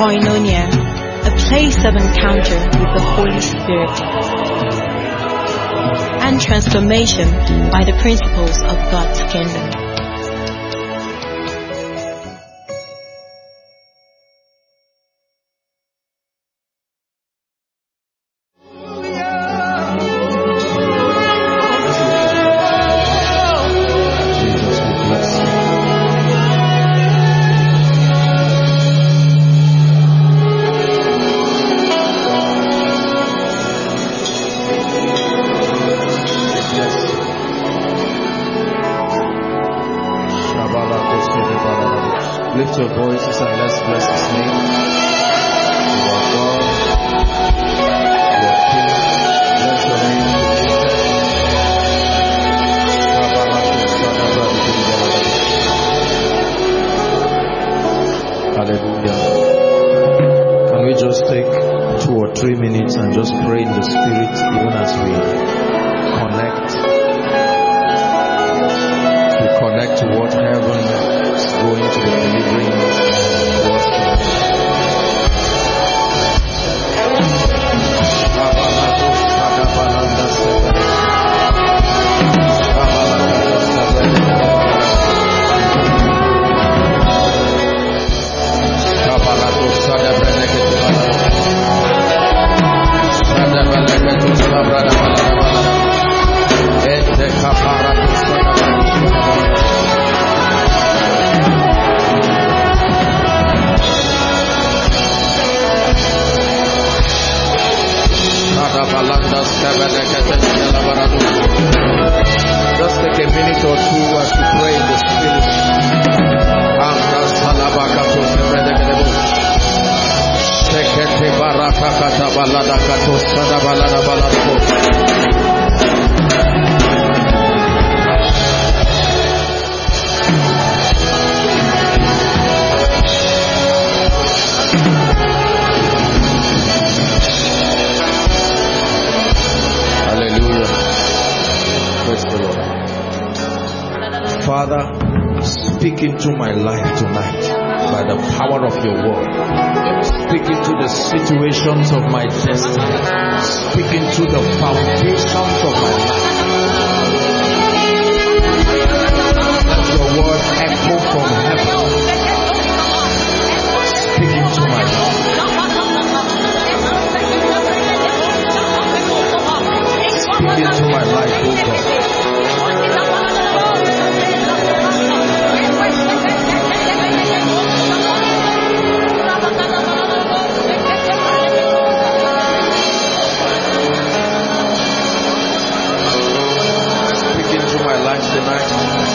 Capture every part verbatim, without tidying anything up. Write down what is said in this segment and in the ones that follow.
Koinonia, a place of encounter with the Holy Spirit and transformation by the principles of God's kingdom. Lift your voices and let's bless His name. You are God. You are King. Bless your name. Hallelujah. Can we just take two or three minutes and just pray in the Spirit even as we connect? We connect to what heaven is going to be delivering to us. Just take a minute or two as we pray in the Spirit. Hallelujah. Praise the Lord. Father, speak into my life tonight by the power of your word. Speak into the situations of my destiny. Speak into the foundations of my life. Let your word echo from heaven. Speak into my life. Speak into my life, O God. Tonight.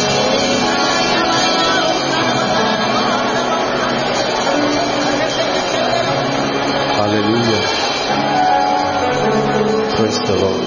Hallelujah. Praise the Lord.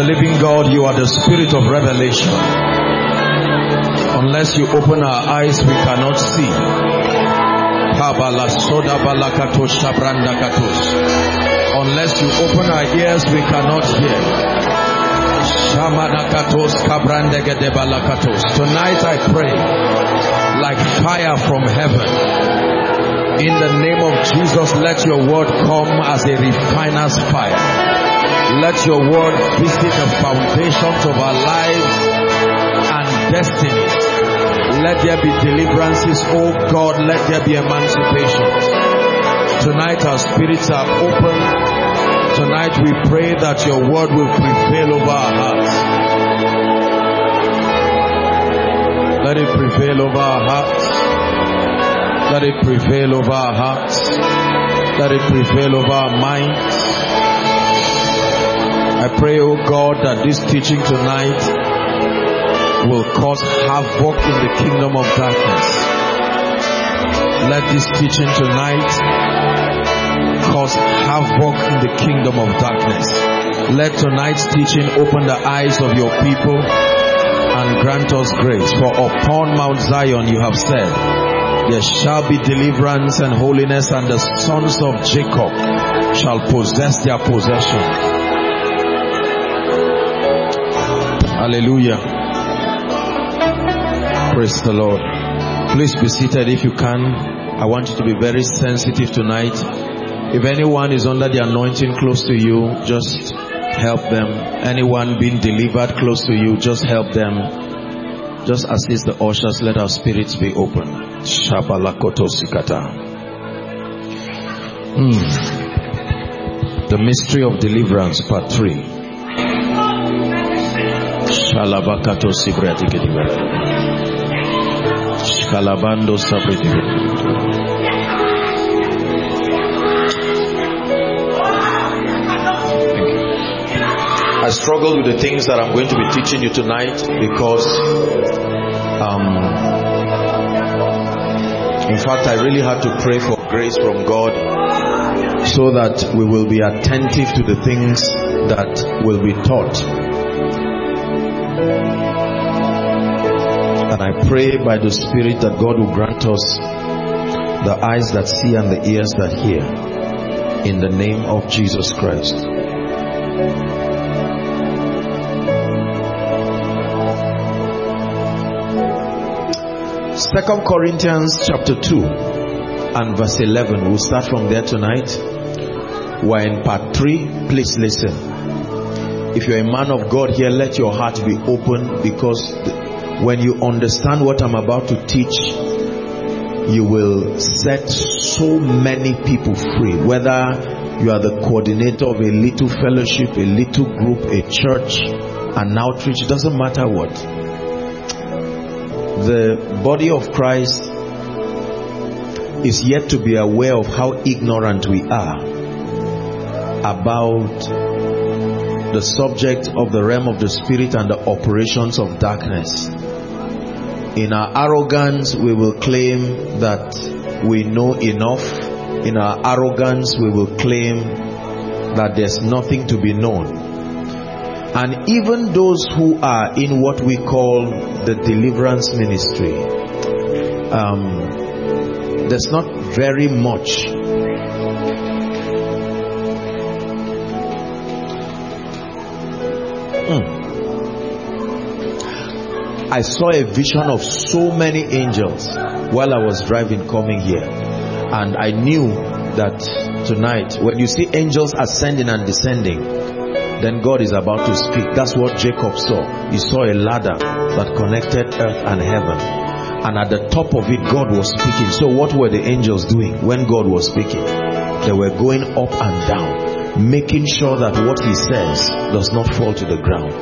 the living God, you are the spirit of revelation. Unless you open our eyes, we cannot see. Unless you open our ears, we cannot hear. Tonight I pray, like fire from heaven, in the name of Jesus, let your word come as a refiner's fire. Let your word visit the foundations of our lives and destinies. Let there be deliverances, oh God, let there be emancipation. Tonight our spirits are open. Tonight we pray that your word will prevail over our hearts. Let it prevail over our hearts. Let it prevail over our hearts. Let it prevail over our minds. I pray, oh God, that this teaching tonight will cause havoc in the kingdom of darkness. Let this teaching tonight cause havoc in the kingdom of darkness. Let tonight's teaching open the eyes of your people and grant us grace. For upon Mount Zion you have said, there shall be deliverance and holiness, and the sons of Jacob shall possess their possession. Hallelujah. Praise the Lord. Please be seated if you can. I want you to be very sensitive tonight. If anyone is under the anointing close to you, just help them. Anyone being delivered close to you, just help them. Just assist the ushers. Let our spirits be open. Shabalakoto Sikata. Mm. The mystery of deliverance, part three. Shalabakato Sibratikidibara. Shalabando Sabritikidibara. I struggle with the things that I'm going to be teaching you tonight because um, in fact I really had to pray for grace from God so that we will be attentive to the things that will be taught. And I pray by the Spirit that God will grant us the eyes that see and the ears that hear, in the name of Jesus Christ. Second Corinthians chapter two and verse eleven. We'll start from there tonight. We're in part three. Please listen. If you're a man of God here, let your heart be open, because when you understand what I'm about to teach, you will set so many people free. Whether you are the coordinator of a little fellowship, a little group, a church, an outreach, it doesn't matter what. The body of Christ is yet to be aware of how ignorant we are about the subject of the realm of the spirit and the operations of darkness. In our arrogance, we will claim that we know enough. In our arrogance, we will claim that there's nothing to be known. And even those who are in what we call the deliverance ministry, um, there's not very much hmm. I saw a vision of so many angels while I was driving coming here, and I knew that tonight, when you see angels ascending and descending, then God is about to speak. That's what Jacob saw. He saw a ladder that connected earth and heaven, and at the top of it God was speaking. So what were the angels doing when God was speaking? They were going up and down, making sure that what he says does not fall to the ground.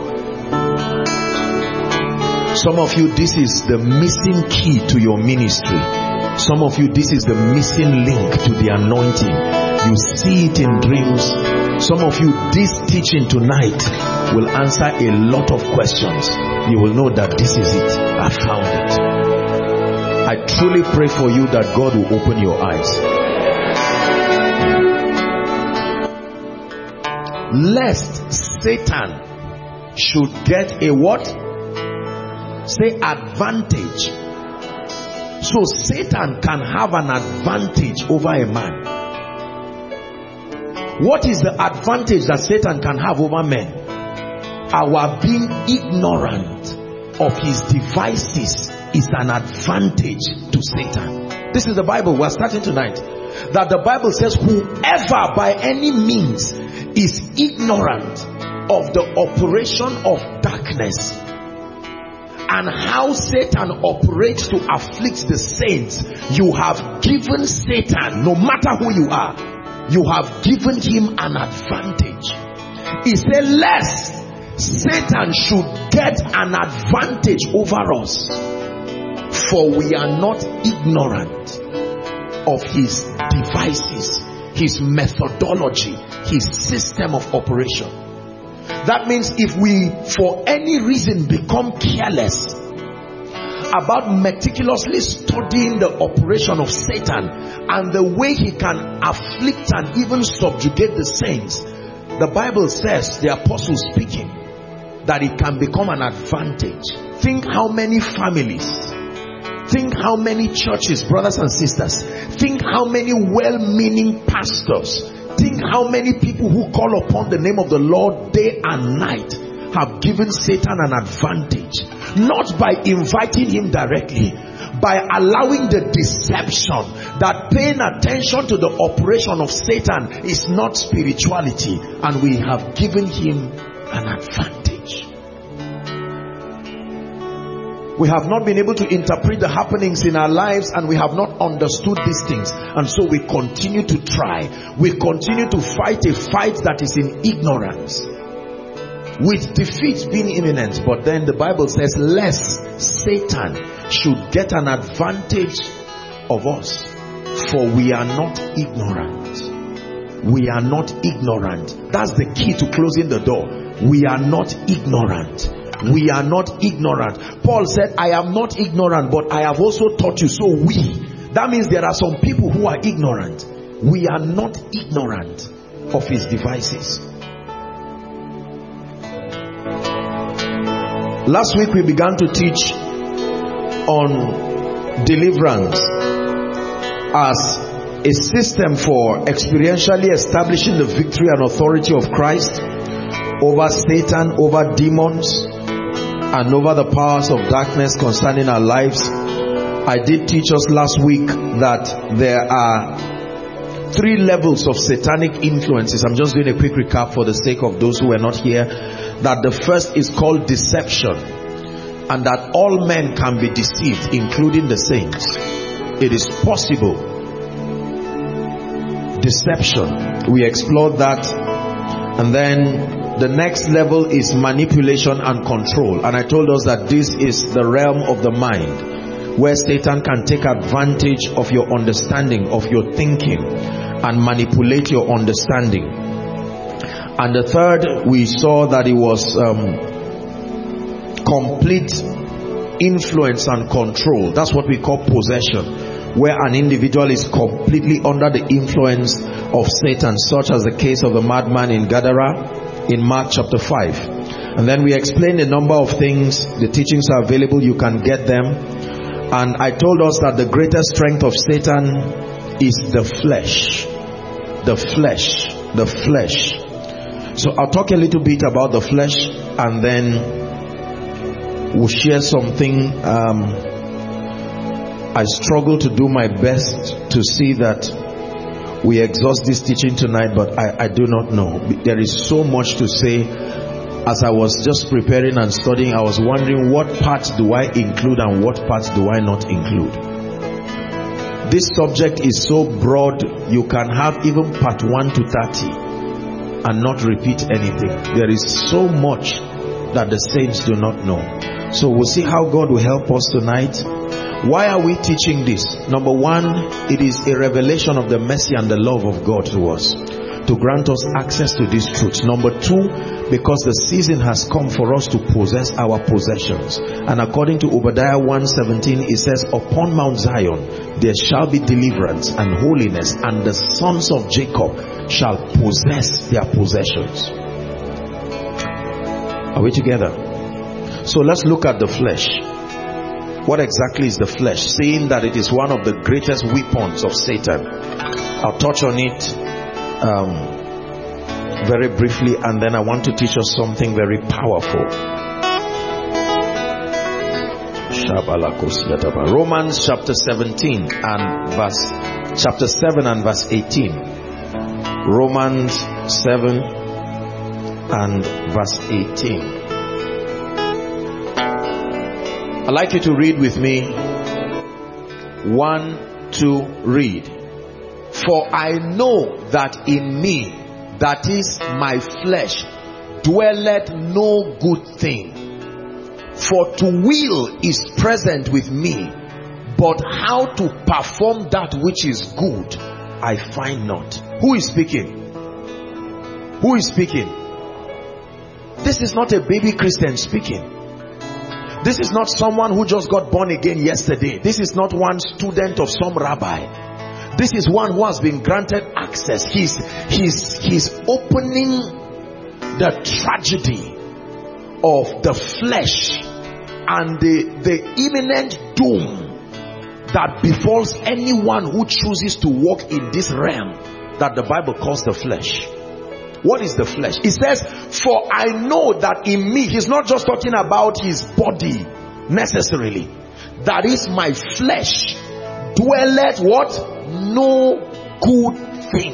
Some of you, this is the missing key to your ministry. Some of you, this is the missing link to the anointing. You see it in dreams. Some of you, this teaching tonight will answer a lot of questions. You will know that this is it. I found it. I truly pray for you that God will open your eyes. Lest Satan should get a what? Say advantage. So Satan can have an advantage over a man. What is the advantage that Satan can have over men? Our being ignorant of his devices is an advantage to Satan. This is the Bible. We're starting tonight. That the Bible says whoever by any means is ignorant of the operation of darkness and how Satan operates to afflict the saints, you have given Satan, no matter who you are, you have given him an advantage. He said, lest Satan should get an advantage over us, for we are not ignorant of his devices, his methodology, his system of operation. That means if we for any reason become careless about meticulously studying the operation of Satan and the way he can afflict and even subjugate the saints, the Bible says, the apostle speaking, that it can become an advantage. Think how many families, think how many churches, brothers and sisters, think how many well-meaning pastors, think how many people who call upon the name of the Lord day and night have given Satan an advantage, not by inviting him directly, by allowing the deception that paying attention to the operation of Satan is not spirituality, and we have given him an advantage. We have not been able to interpret the happenings in our lives, and we have not understood these things, and so we continue to try. We continue to fight a fight that is in ignorance, with defeat being imminent. But then the Bible says, lest Satan should get an advantage of us, for we are not ignorant. We are not ignorant. That's the key to closing the door. We are not ignorant. We are not ignorant. Paul said, I am not ignorant, but I have also taught you. So we, that means there are some people who are ignorant. We are not ignorant of his devices. Last week we began to teach on deliverance as a system for experientially establishing the victory and authority of Christ over Satan, over demons, and over the powers of darkness concerning our lives. I did teach us last week that there are three levels of satanic influences. I'm just doing a quick recap for the sake of those who were not here. That the first is called deception, and that all men can be deceived, including the saints. It is possible. Deception, we explored that. And then the next level is manipulation and control, and I told us that this is the realm of the mind, where Satan can take advantage of your understanding, of your thinking, and manipulate your understanding. And the third, we saw that it was um, complete influence and control. That's what we call possession, where an individual is completely under the influence of Satan, such as the case of the madman in Gadara in Mark chapter five. And then we explained a number of things. The teachings are available, you can get them. And I told us that the greatest strength of Satan is the flesh. The flesh. The flesh. So I'll talk a little bit about the flesh, and then we'll share something. Um, I struggle to do my best to see that we exhaust this teaching tonight, but I, I do not know. There is so much to say. As I was just preparing and studying, I was wondering, what parts do I include and what parts do I not include? This subject is so broad, you can have even part one to thirty and not repeat anything. There is so much that the saints do not know. So we'll see how God will help us tonight. Why are we teaching this? Number one, it is a revelation of the mercy and the love of God to us, to grant us access to these truths. Number two, because the season has come for us to possess our possessions. And according to Obadiah one seventeen, it says, upon Mount Zion there shall be deliverance and holiness, and the sons of Jacob shall possess their possessions. Are we together? So let's look at the flesh. What exactly is the flesh? Saying that it is one of the greatest weapons of Satan. I'll touch on it um, very briefly, and then I want to teach us something very powerful. Romans chapter seventeen and verse chapter seven and verse eighteen. Romans seven and verse eighteen. I'd like you to read with me. One, two, read. For I know that in me, that is my flesh, dwelleth no good thing. For to will is present with me, but how to perform that which is good, I find not. Who is speaking? Who is speaking? This is not a baby Christian speaking. This is not someone who just got born again yesterday. This is not one student of some rabbi. This is one who has been granted access. He's, he's, he's opening the tragedy of the flesh and the, the imminent doom that befalls anyone who chooses to walk in this realm that the Bible calls the flesh. What is the flesh? It says, for I know that in me, he's not just talking about his body necessarily. That is my flesh dwelleth what? No good thing.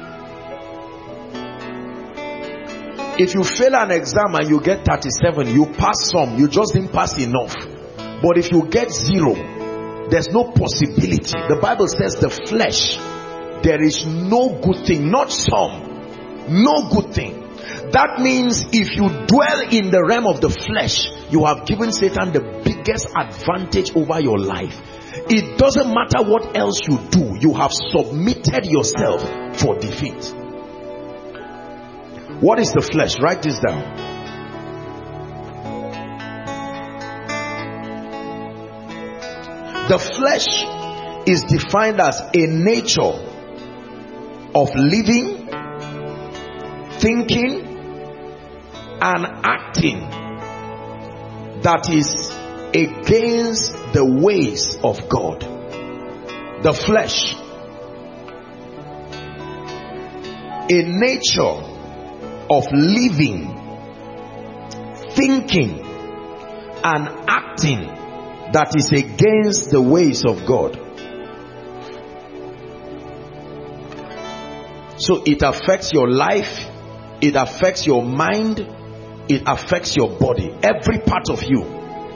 If you fail an exam and you get thirty-seven, you pass some, you just didn't pass enough. But if you get zero, there's no possibility. The Bible says the flesh, there is no good thing, not some, no good thing. That means if you dwell in the realm of the flesh, you have given Satan the biggest advantage over your life. It doesn't matter what else you do, you have submitted yourself for defeat. What is the flesh? Write this down. The flesh is defined as a nature of living, thinking, and acting that is against the ways of God. The flesh, a nature of living, thinking, and acting that is against the ways of God. So it affects your life, it affects your mind, it affects your body, every part of you.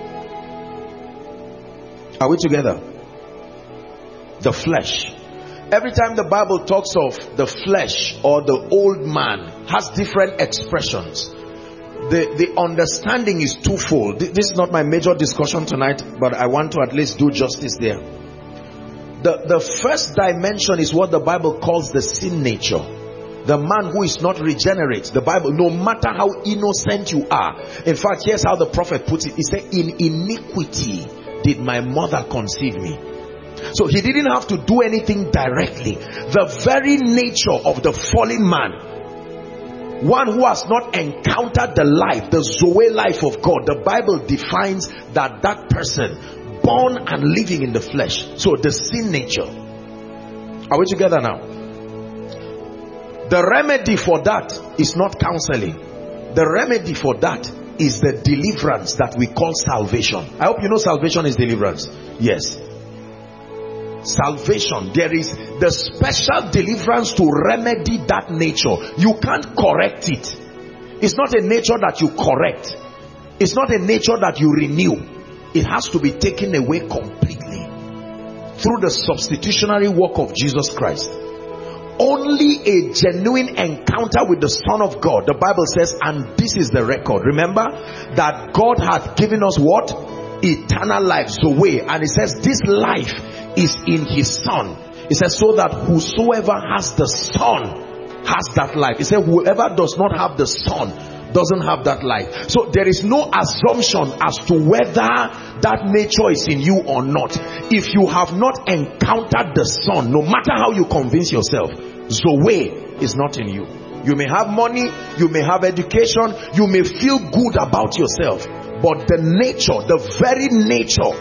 Are we together? The flesh. Every time the Bible talks of the flesh or the old man, has different expressions. The, the understanding is twofold. This is not my major discussion tonight, but I want to at least do justice there. The, the first dimension is what the Bible calls the sin nature. The man who is not regenerate. The Bible, no matter how innocent you are. In fact, here's how the prophet puts it. He said, in iniquity did my mother conceive me. So he didn't have to do anything directly. The very nature of the fallen man, one who has not encountered the life, the Zoe life of God, the Bible defines that that person born and living in the flesh. So the sin nature. Are we together now? The remedy for that is not counseling. The remedy for that is the deliverance that we call salvation. I hope you know salvation is deliverance. Yes. Salvation, there is the special deliverance to remedy that nature. You can't correct it. It's not a nature that you correct. It's not a nature that you renew. It has to be taken away completely through the substitutionary work of Jesus Christ. Only a genuine encounter with the Son of God, the Bible says, and this is the record. Remember that God hath given us what? Eternal life, Zoe. And it says this life is in his Son. It says so that whosoever has the Son has that life. It says whoever does not have the Son doesn't have that life. So there is no assumption as to whether that nature is in you or not. If you have not encountered the Son, no matter how you convince yourself, Zoe is not in you. You may have money, you may have education, you may feel good about yourself, but the nature, the very nature,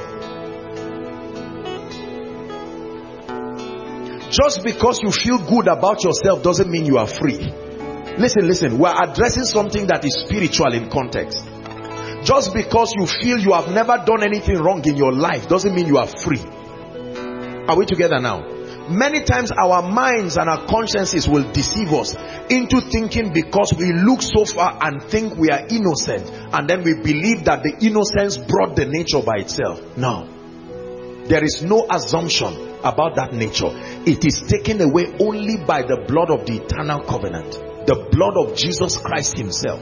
just because you feel good about yourself doesn't mean you are free. Listen, listen, we're addressing something that is spiritual in context. Just because you feel you have never done anything wrong in your life doesn't mean you are free. Are we together now? Many times our minds and our consciences will deceive us into thinking because we look so far and think we are innocent, and then we believe that the innocence brought the nature by itself. No. There is no assumption about that nature. It is taken away only by the blood of the eternal covenant, the blood of Jesus Christ himself.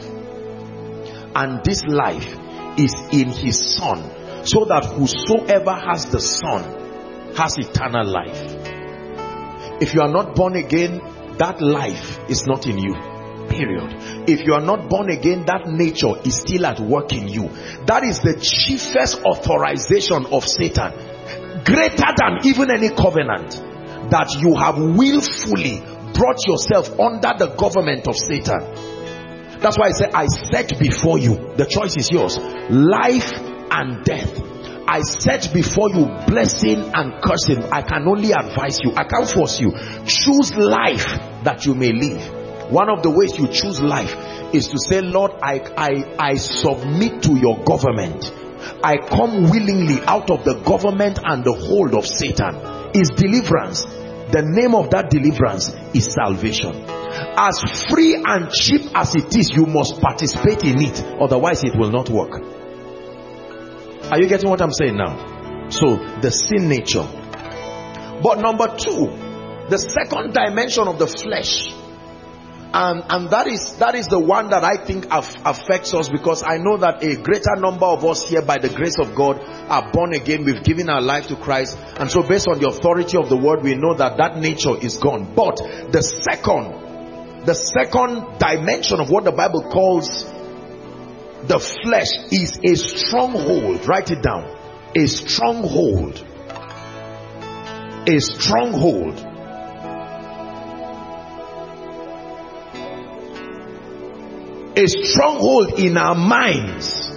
And this life is in his Son, so that whosoever has the Son has eternal life. If you are not born again, that life is not in you. Period. If you are not born again, that nature is still at work in you. That is the chiefest authorization of Satan, greater than even any covenant, that you have willfully brought yourself under the government of Satan. That's why I say, I set before you, the choice is yours, life and death. I set before you blessing and cursing. I can only advise you. I can't force you. Choose life that you may live. One of the ways you choose life is to say, Lord, I, I, I submit to your government. I come willingly out of the government and the hold of Satan. Is deliverance. The name of that deliverance is salvation. As free and cheap as it is, you must participate in it. Otherwise it will not work. Are you getting what I'm saying now? So, the sin nature. But number two, the second dimension of the flesh, and, and that is that is the one that I think af affects us, because I know that a greater number of us here, by the grace of God, are born again. We've given our life to Christ, and so based on the authority of the word, we know that that nature is gone. But the second, the second dimension of what the Bible calls the flesh is a stronghold. Write it down. A stronghold. A stronghold. A stronghold in our minds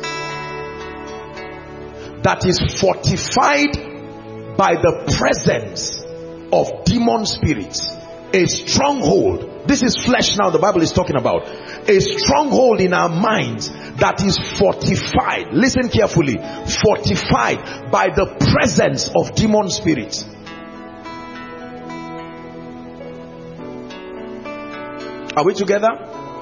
that is fortified by the presence of demon spirits. A stronghold. This is flesh now the Bible is talking about. A stronghold in our minds that is fortified. Listen carefully. Fortified by the presence of demon spirits. Are we together?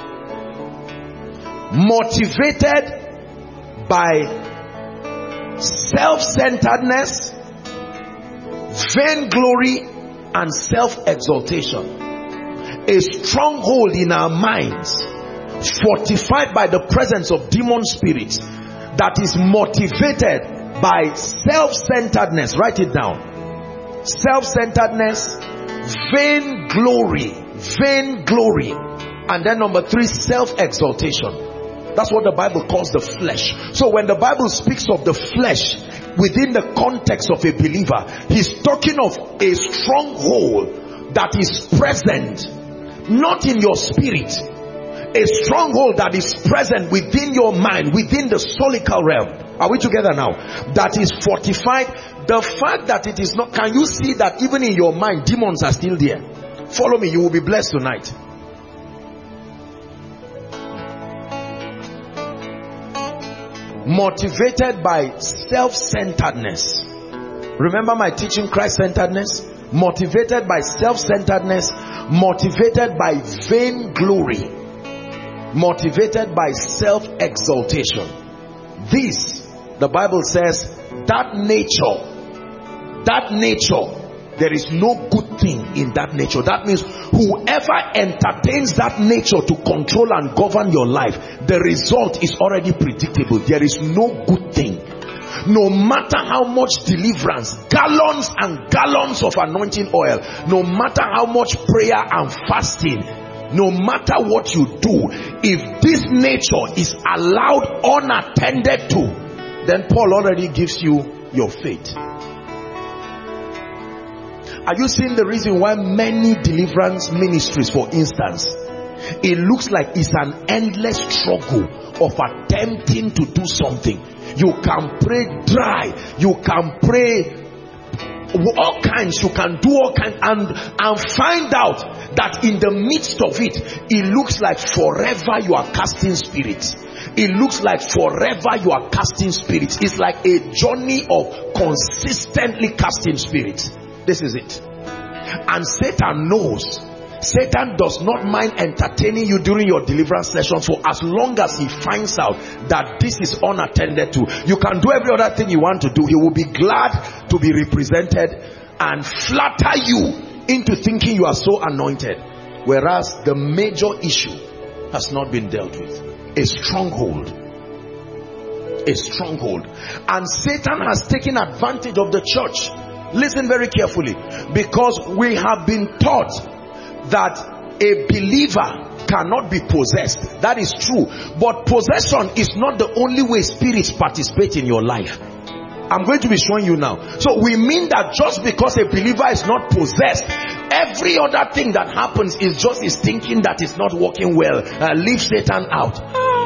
Motivated by self-centeredness, vainglory, and self-exaltation. A stronghold in our minds, fortified by the presence of demon spirits, that is motivated by self-centeredness. Write it down. Self-centeredness, vainglory, vainglory, and then number three, self-exaltation. That's what the Bible calls the flesh. So when the Bible speaks of the flesh within the context of a believer, he's talking of a stronghold that is present, not in your spirit. A stronghold that is present within your mind, within the solical realm. Are we together now? That is fortified. The fact that it is not, can you see that even in your mind, demons are still there? Follow me, you will be blessed tonight. Motivated by self-centeredness. Remember my teaching, Christ-centeredness? Motivated by self-centeredness, motivated by vainglory, motivated by self-exaltation. This, the Bible says, that nature, that nature, there is no good thing in that nature. That means whoever entertains that nature to control and govern your life, the result is already predictable. There is no good thing. No matter how much deliverance, gallons and gallons of anointing oil, no matter how much prayer and fasting, no matter what you do, if this nature is allowed unattended to, then Paul already gives you your fate. Are you seeing the reason why many deliverance ministries, for instance, It looks like it's an endless struggle of attempting to do something. You can pray dry, you can pray all kinds, you can do all kinds, and, and find out that in the midst of it, it looks like forever you are casting spirits. It looks like forever you are casting spirits. It's like a journey of consistently casting spirits. This is it. And Satan knows. Satan does not mind entertaining you during your deliverance session, so as long as he finds out that this is unattended to, you can do every other thing you want to do. He will be glad to be represented and flatter you into thinking you are so anointed, whereas the major issue has not been dealt with. A stronghold. A stronghold. And Satan has taken advantage of the church. Listen very carefully, because we have been taught that a believer cannot be possessed. That is true, but possession is not the only way spirits participate in your life. I'm going to be showing you now. So we mean that just because a believer is not possessed, every other thing that happens is just his thinking that is not working well. Uh, leave Satan out.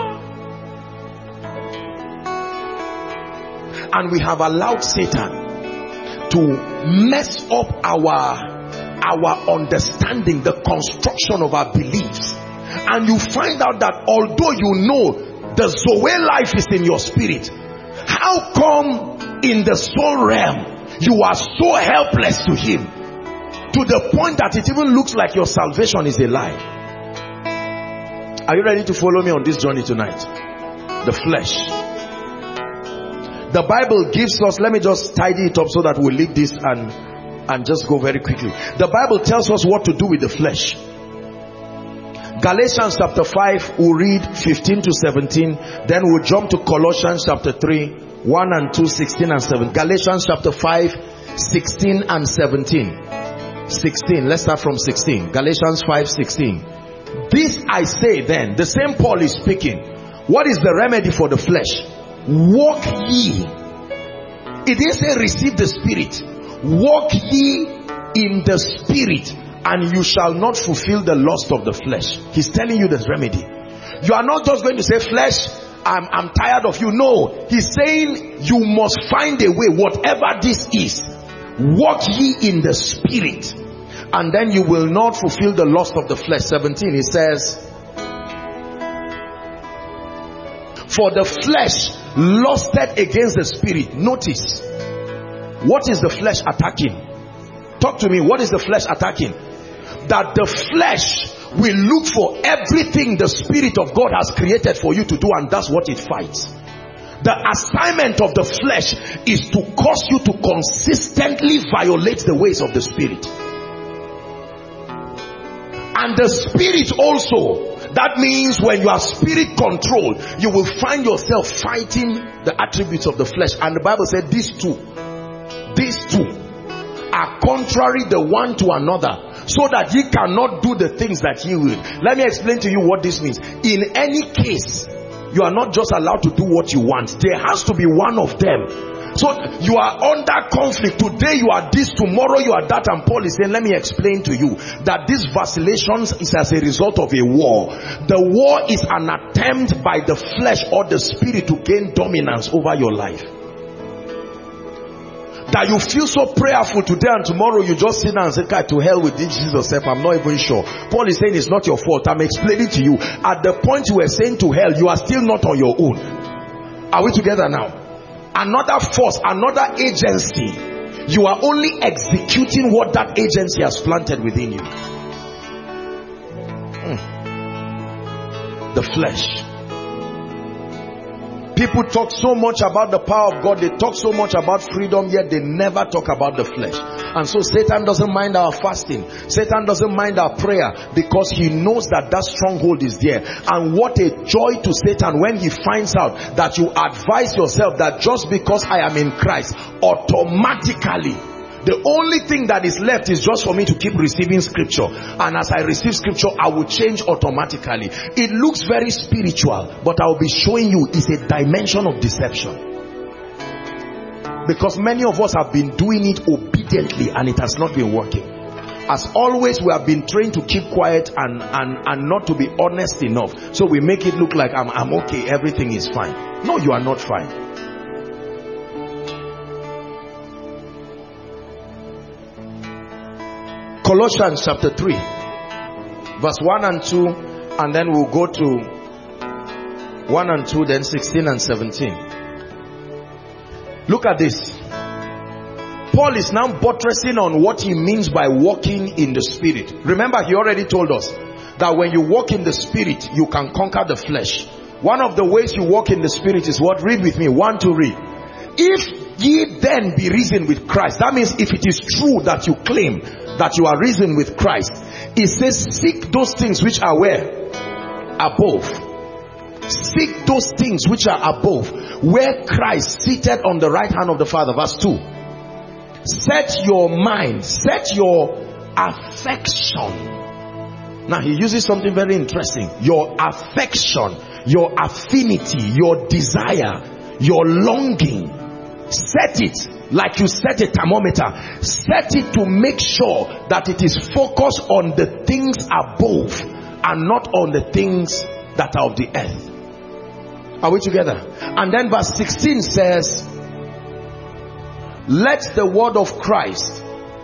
And we have allowed Satan to mess up our our understanding, the construction of our beliefs. And you find out that although you know the Zoe life is in your spirit, how come in the soul realm you are so helpless to him, to the point that it even looks like your salvation is a lie? Are you ready to follow me on this journey tonight? The flesh. The Bible gives us, let me just tidy it up so that we'll leave this and and just go very quickly. The Bible tells us what to do with the flesh. Galatians chapter five, we'll read fifteen to seventeen. Then we'll jump to Colossians chapter three, one and two, sixteen and seventeen. Galatians chapter five, sixteen and seventeen. sixteen, let's start from sixteen. Galatians five, sixteen. This I say then, the same Paul is speaking. What is the remedy for the flesh? Walk ye. It didn't say receive the Spirit. Walk ye in the Spirit, and you shall not fulfill the lust of the flesh. He's telling you the remedy. You are not just going to say, flesh, I'm, I'm tired of you. No, he's saying you must find a way, whatever this is. Walk ye in the Spirit, and then you will not fulfill the lust of the flesh. seventeen, he says, for the flesh lusted against the Spirit. Notice, what is the flesh attacking? Talk to me. What is the flesh attacking? That the flesh will look for everything the Spirit of God has created for you to do, and that's what it fights. The assignment of the flesh is to cause you to consistently violate the ways of the Spirit. And the Spirit also, that means when you are spirit controlled, you will find yourself fighting the attributes of the flesh. And the Bible said these two, these two are contrary the one to another, so that ye cannot do the things that ye will. Let me explain to you what this means. In any case, you are not just allowed to do what you want. There has to be one of them. So you are under conflict. Today you are this, tomorrow you are that. And Paul is saying, let me explain to you that these vacillations is as a result of a war. The war is an attempt by the flesh or the spirit to gain dominance over your life. That you feel so prayerful today and tomorrow you just sit down and say, God, to hell with this Jesus self, I'm not even sure. Paul is saying it's not your fault. I'm explaining to you. At the point you were saying to hell, you are still not on your own. Are we together now? Another force, another agency. You are only executing what that agency has planted within you. Hmm. The flesh. People talk so much about the power of God. They talk so much about freedom, yet they never talk about the flesh. And so Satan doesn't mind our fasting. Satan doesn't mind our prayer, because he knows that that stronghold is there. And what a joy to Satan when he finds out that you advise yourself that just because I am in Christ, automatically the only thing that is left is just for me to keep receiving scripture. And as I receive scripture, I will change automatically. It looks very spiritual, but I will be showing you it's a dimension of deception. Because many of us have been doing it obediently and it has not been working. As always, we have been trained to keep quiet and, and, and not to be honest enough. So we make it look like I'm, I'm okay, everything is fine. No, you are not fine. Colossians chapter three, verse one and two, and then we'll go to one and two, then sixteen and seventeen. Look at this. Paul is now buttressing on what he means by walking in the spirit. Remember, he already told us that when you walk in the spirit, you can conquer the flesh. One of the ways you walk in the spirit is what? Read with me. One to read. If ye then be risen with Christ, that means if it is true that you claim that you are risen with Christ, it says seek those things which are where? Above. Seek those things which are above, where Christ seated on the right hand of the Father. Verse two. Set your mind, set your affection. Now he uses something very interesting. Your affection, your affinity, your desire, your longing. Set it like you set a thermometer. Set it to make sure that it is focused on the things above and not on the things that are of the earth. Are we together? And then verse sixteen says, let the word of Christ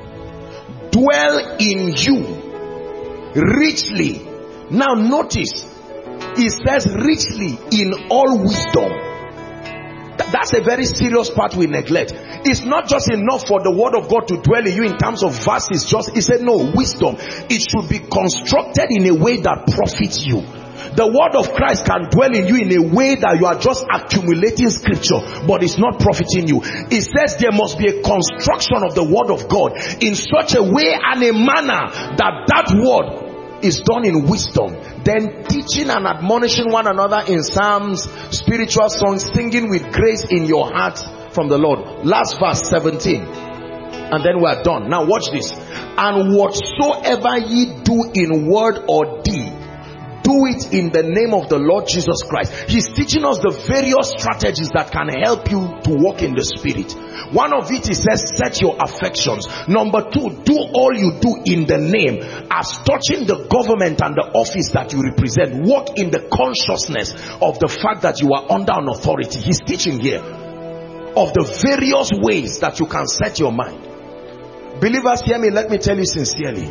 dwell in you richly. Now notice, it says richly in all wisdom. That's a very serious part we neglect. It's not just enough for the word of God to dwell in you in terms of verses. Just, he said no, wisdom. It should be constructed in a way that profits you. The word of Christ can dwell in you in a way that you are just accumulating scripture, but it's not profiting you. It says there must be a construction of the word of God in such a way and a manner that that word is done in wisdom. Then teaching and admonishing one another in psalms, spiritual songs, singing with grace in your heart from the Lord. Last verse seventeen. And then we are done. Now watch this. And whatsoever ye do in word or deed, do it in the name of the Lord Jesus Christ. He's teaching us the various strategies that can help you to walk in the spirit. One of it, he says, set your affections. Number two, do all you do in the name. As touching the government and the office that you represent, walk in the consciousness of the fact that you are under an authority. He's teaching here of the various ways that you can set your mind. Believers, hear me, let me tell you sincerely.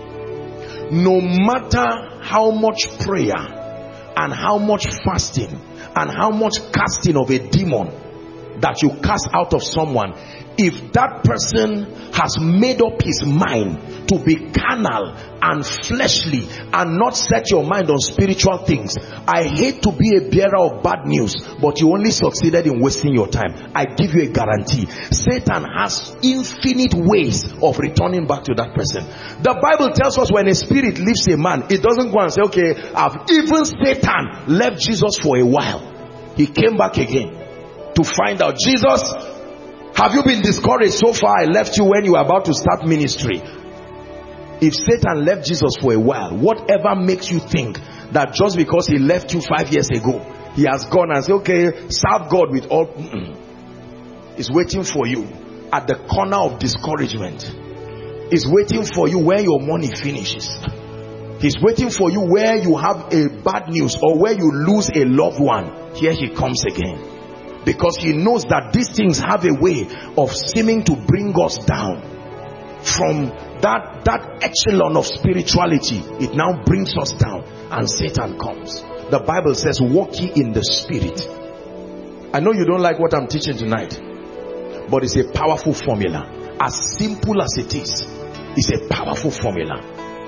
No matter how much prayer and how much fasting and how much casting of a demon that you cast out of someone, if that person has made up his mind to be carnal and fleshly and not set your mind on spiritual things, I hate to be a bearer of bad news, but you only succeeded in wasting your time. I give you a guarantee. Satan has infinite ways of returning back to that person. The Bible tells us when a spirit leaves a man, it doesn't go and say, okay, I've even Satan left Jesus for a while. He came back again to find out, Jesus, have you been discouraged so far? I left you when you were about to start ministry. If Satan left Jesus for a while, whatever makes you think that just because he left you five years ago, he has gone and said, okay, serve God with all, mm-mm. He's waiting for you at the corner of discouragement. He's waiting for you where your money finishes. He's waiting for you where you have a bad news or where you lose a loved one. Here he comes again. Because he knows that these things have a way of seeming to bring us down from that, that echelon of spirituality. It now brings us down and Satan comes. The Bible says, walk ye in the spirit. I know you don't like what I'm teaching tonight, but it's a powerful formula. As simple as it is, it's a powerful formula.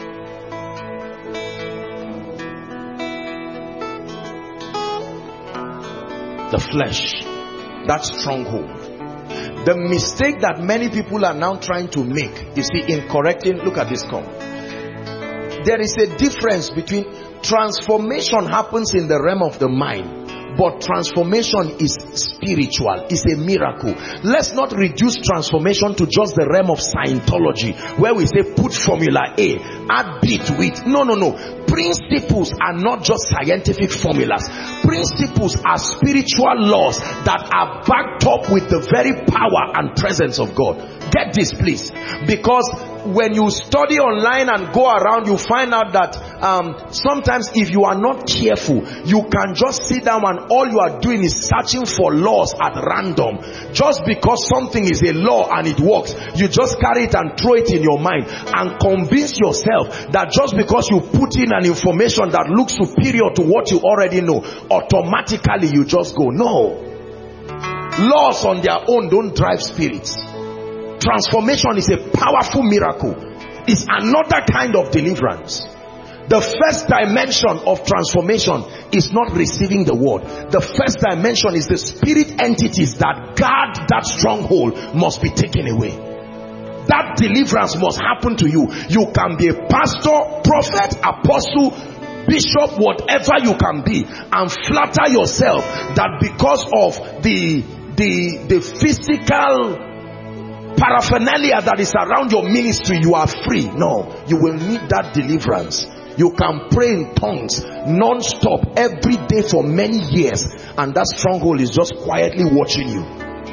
The flesh, that stronghold. The mistake that many people are now trying to make, you see, in correcting, look at this come. There is a difference between transformation happens in the realm of the mind, but transformation is spiritual, it's a miracle. Let's not reduce transformation to just the realm of Scientology, where we say put formula A, add B to it. No, no, no. Principles are not just scientific formulas. Principles are spiritual laws that are backed up with the very power and presence of God. Get this, please. Because when you study online and go around, you find out that um, sometimes if you are not careful, you can just sit down and all you are doing is searching for laws at random. Just because something is a law and it works, you just carry it and throw it in your mind and convince yourself that just because you put in an information that looks superior to what you already know, automatically you just go. No. Laws on their own don't drive spirits. Transformation is a powerful miracle. It's another kind of deliverance. The first dimension of transformation is not receiving the word. The first dimension is the spirit entities that guard that stronghold must be taken away. That deliverance must happen to you. You can be a pastor, prophet, apostle, bishop, whatever you can be, and flatter yourself that because of the the the physical paraphernalia that is around your ministry, you are free. No, you will need that deliverance. You can pray in tongues non-stop every day for many years, and that stronghold is just quietly watching you.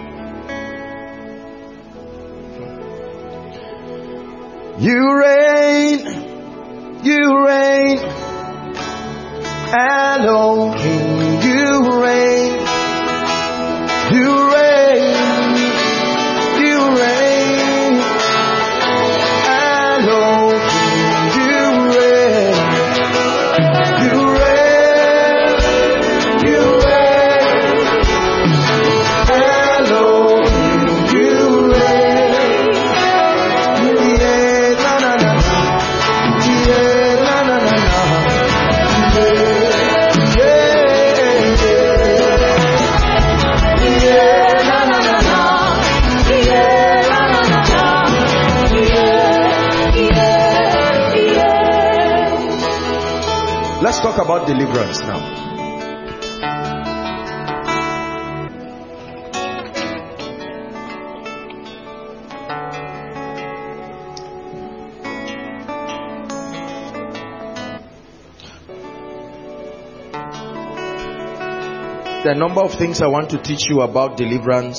You reign, you reign, Elohim, you reign, you reign. Let's talk about deliverance now. There are a number of things I want to teach you about deliverance.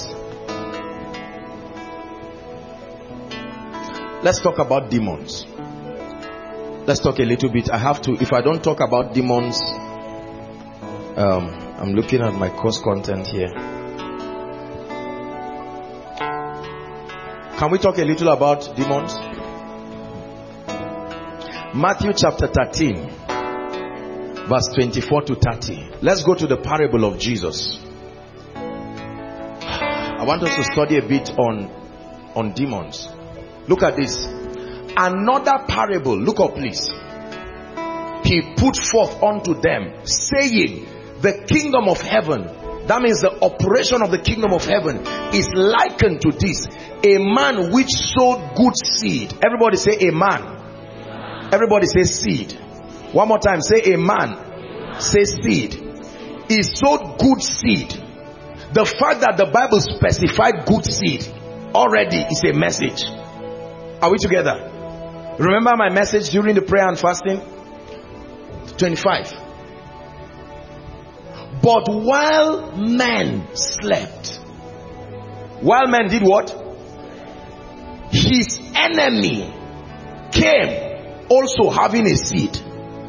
Let's talk about demons. Let's talk a little bit. I have to, if I don't talk about demons, um, I'm looking at my course content here. Can we talk a little about demons? Matthew chapter thirteen, verse twenty-four to thirty. Let's go to the parable of Jesus. I want us to study a bit on, on demons. Look at this. Another parable, look up please. He put forth unto them, saying, the kingdom of heaven, that means the operation of the kingdom of heaven, is likened to this: a man which sowed good seed. Everybody say a man. Everybody say seed. One more time, say a man. Say seed. He sowed good seed. The fact that the Bible specified good seed already is a message. Are we together? Remember my message during the prayer and fasting? twenty-five. But while men slept, while men did what? His enemy came also having a seed.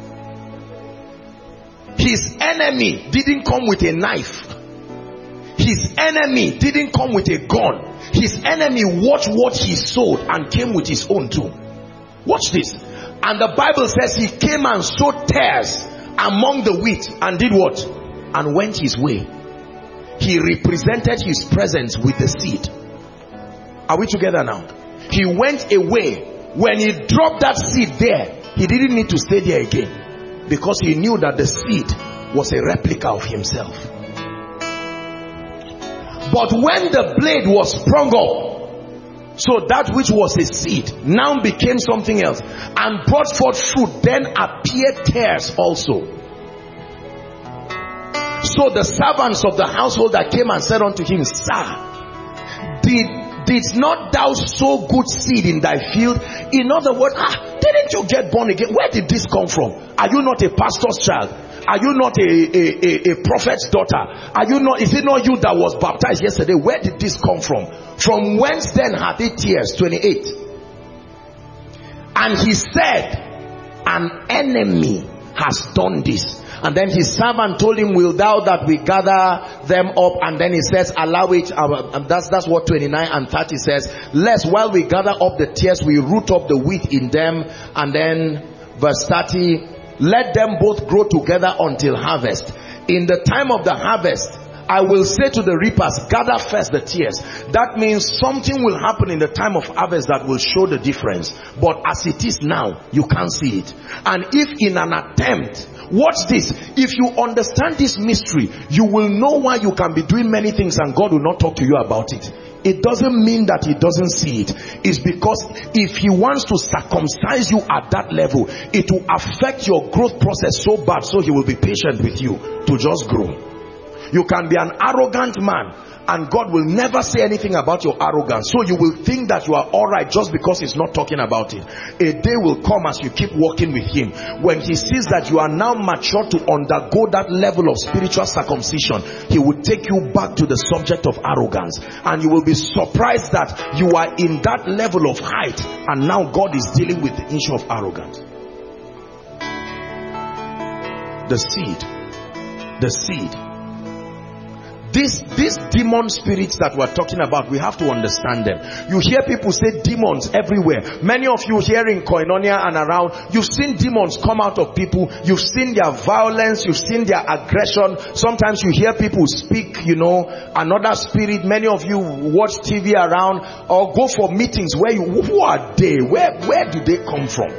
His enemy didn't come with a knife. His enemy didn't come with a gun. His enemy watched what he sowed and came with his own too. Watch this. And the Bible says he came and sowed tares among the wheat and did what? And went his way. He represented his presence with the seed. Are we together now? He went away. When he dropped that seed there, he didn't need to stay there again, because he knew that the seed was a replica of himself. But when the blade was sprung up, so that which was a seed now became something else and brought forth fruit, then appeared tares also. So the servants of the household that came and said unto him, Sir, did didst not thou sow good seed in thy field? In other words, ah, didn't you get born again? Where did this come from? Are you not a pastor's child? Are you not a, a, a, a prophet's daughter? Are you not, is it not you that was baptized yesterday? Where did this come from? From whence then hath it tears? twenty-eight. And he said, an enemy has done this. And then his servant told him, will thou that we gather them up? And then he says, allow it. Uh, that's, that's what twenty-nine and thirty says. Lest while we gather up the tares, we root up the wheat in them. And then verse thirty, let them both grow together until harvest. In the time of the harvest, I will say to the reapers, gather first the tares. That means something will happen in the time of harvest that will show the difference. But as it is now, you can't see it. And if in an attempt, watch this, if you understand this mystery, you will know why you can be doing many things and God will not talk to you about it. It doesn't mean that he doesn't see it. It's because if he wants to circumcise you at that level, it will affect your growth process so bad, so he will be patient with you to just grow. You can be an arrogant man and God will never say anything about your arrogance. So you will think that you are alright just because he's not talking about it. A day will come as you keep walking with him, when he sees that you are now mature to undergo that level of spiritual circumcision, he will take you back to the subject of arrogance. And you will be surprised that you are in that level of height and now God is dealing with the issue of arrogance. The seed. The seed. This, these demon spirits that we're talking about, we have to understand them. You hear people say demons everywhere. Many of you here in Koinonia and around, you've seen demons come out of people. You've seen their violence. You've seen their aggression. Sometimes you hear people speak, you know, another spirit. Many of you watch T V around or go for meetings where you, who are they? Where, where do they come from?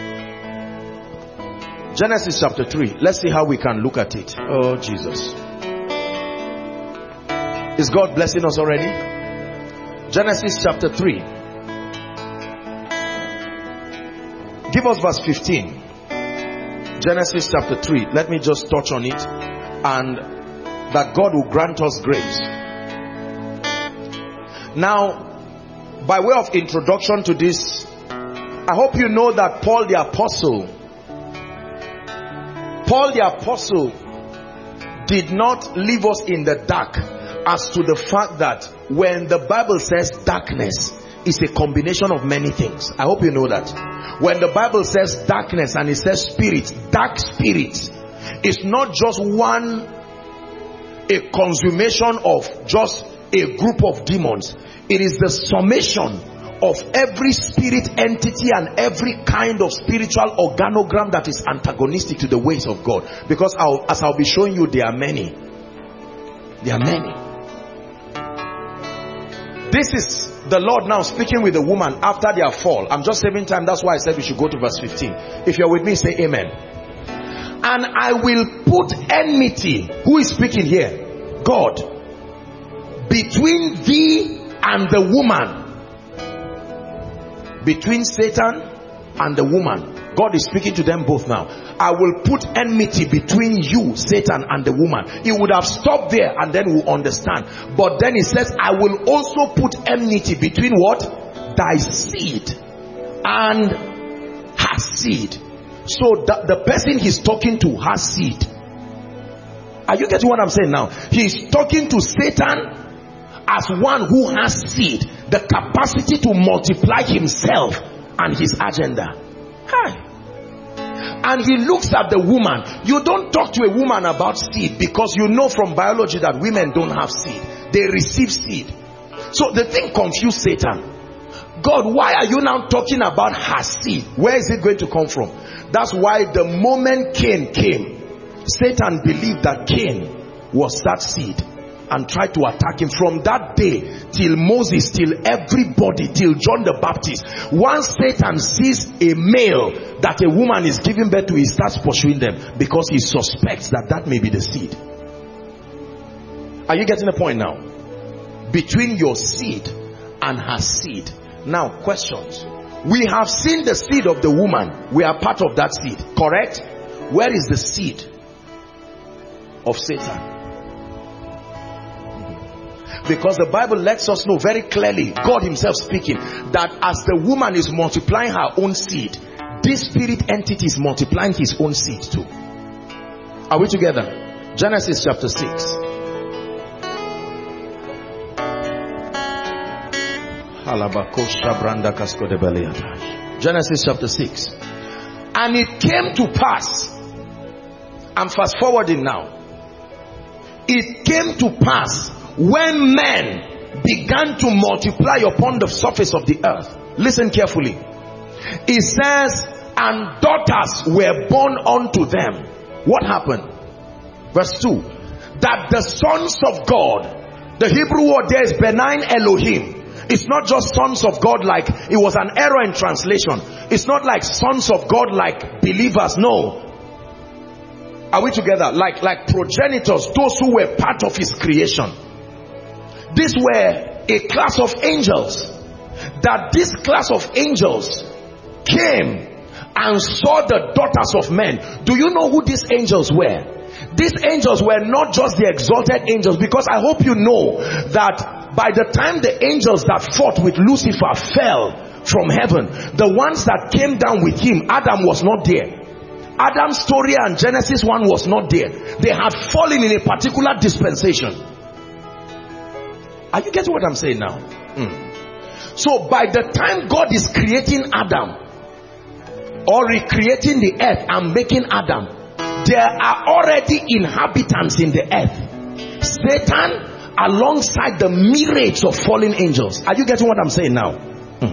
Genesis chapter three. Let's see how we can look at it. Oh, Jesus. Is God blessing us already? Genesis chapter three. Give us verse fifteen. Genesis chapter three. Let me just touch on it. And that God will grant us grace. Now, by way of introduction to this, I hope you know that Paul the Apostle, Paul the Apostle did not leave us in the dark as to the fact that when the Bible says darkness, it's a combination of many things. I hope you know that. When the Bible says darkness and it says spirits, dark spirits, it's not just one, a consummation of just a group of demons. It is the summation of every spirit entity and every kind of spiritual organogram that is antagonistic to the ways of God. Because I'll, as I'll be showing you, there are many. There are many. This is the Lord now speaking with the woman after their fall. I'm just saving time. That's why I said we should go to verse fifteen. If you're with me, say amen. And I will put enmity. Who is speaking here? God. Between thee and the woman. Between Satan and the woman. God is speaking to them both now. I will put enmity between you, Satan, and the woman. He would have stopped there and then we'll understand. But then he says, I will also put enmity between what? Thy seed and her seed. So the, the person he's talking to has seed. Are you getting what I'm saying now? He's talking to Satan as one who has seed. The capacity to multiply himself and his agenda. Hi. And he looks at the woman. You don't talk to a woman about seed because you know from biology that women don't have seed. They receive seed. So the thing confused Satan. God, why are you now talking about her seed? Where is it going to come from? That's why the moment Cain came, Satan believed that Cain was that seed and tried to attack him. From that day till Moses, till everybody, till John the Baptist, once Satan sees a male that a woman is giving birth to, he starts pursuing them because he suspects that that may be the seed. Are you getting the point now? Between your seed and her seed. Now, questions. We have seen the seed of the woman. We are part of that seed. Correct? Where is the seed of Satan? Because the Bible lets us know very clearly, God himself speaking, that as the woman is multiplying her own seed, this spirit entity is multiplying his own seed too. Are we together? Genesis chapter six. Genesis chapter six. And it came to pass, I'm fast forwarding now. It came to pass when men began to multiply upon the surface of the earth. Listen carefully. It says, and daughters were born unto them. What happened? Verse two. That the sons of God, the Hebrew word there is benign Elohim. It's not just sons of God like, it was an error in translation. It's not like sons of God like believers. No. Are we together? Like, like progenitors, those who were part of his creation. These were a class of angels. That this class of angels came and saw the daughters of men. Do you know who these angels were? These angels were not just the exalted angels, because I hope you know that by the time the angels that fought with Lucifer fell from heaven, the ones that came down with him, Adam was not there. Adam's story and Genesis one was not there. They had fallen in a particular dispensation. Are you getting what I'm saying now? Mm. So by the time God is creating Adam, or recreating the earth and making Adam, there are already inhabitants in the earth. Satan alongside the myriads of fallen angels. Are you getting what I'm saying now? Hmm.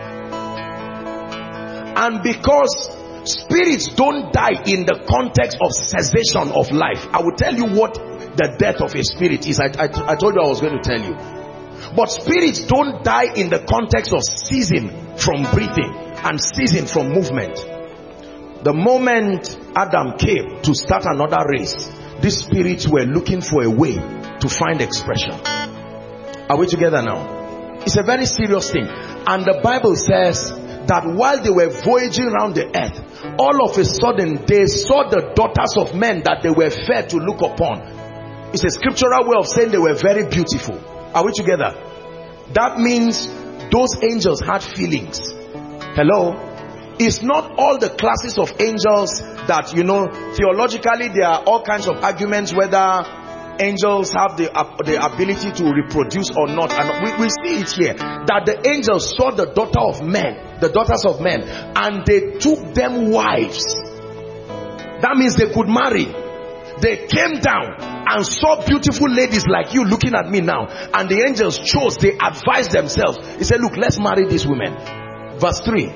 And because spirits don't die in the context of cessation of life. I will tell you what the death of a spirit is. I, I, I told you I was going to tell you. But spirits don't die in the context of ceasing from breathing and ceasing from movement. The moment Adam came to start another race, these spirits were looking for a way to find expression. Are we together now? It's a very serious thing. And the Bible says that while they were voyaging around the earth, all of a sudden they saw the daughters of men that they were fair to look upon. It's a scriptural way of saying they were very beautiful. Are we together? That means those angels had feelings. Hello? It's not all the classes of angels that, you know, theologically there are all kinds of arguments whether angels have the, uh, the ability to reproduce or not. And we, we see it here, that the angels saw the daughter of men, the daughters of men, and they took them wives. That means they could marry. They came down and saw beautiful ladies like you looking at me now, and the angels chose, they advised themselves. He said, look, let's marry these women. Verse three.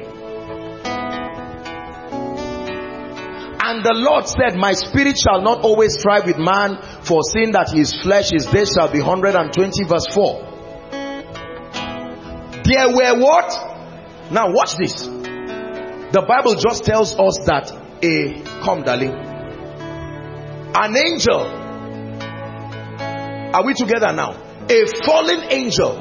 And the Lord said, my spirit shall not always strive with man, for seeing that his flesh is dead shall be one hundred twenty. Verse four. There were what? Now watch this. The Bible just tells us that a, come darling, an angel, are we together now? A fallen angel,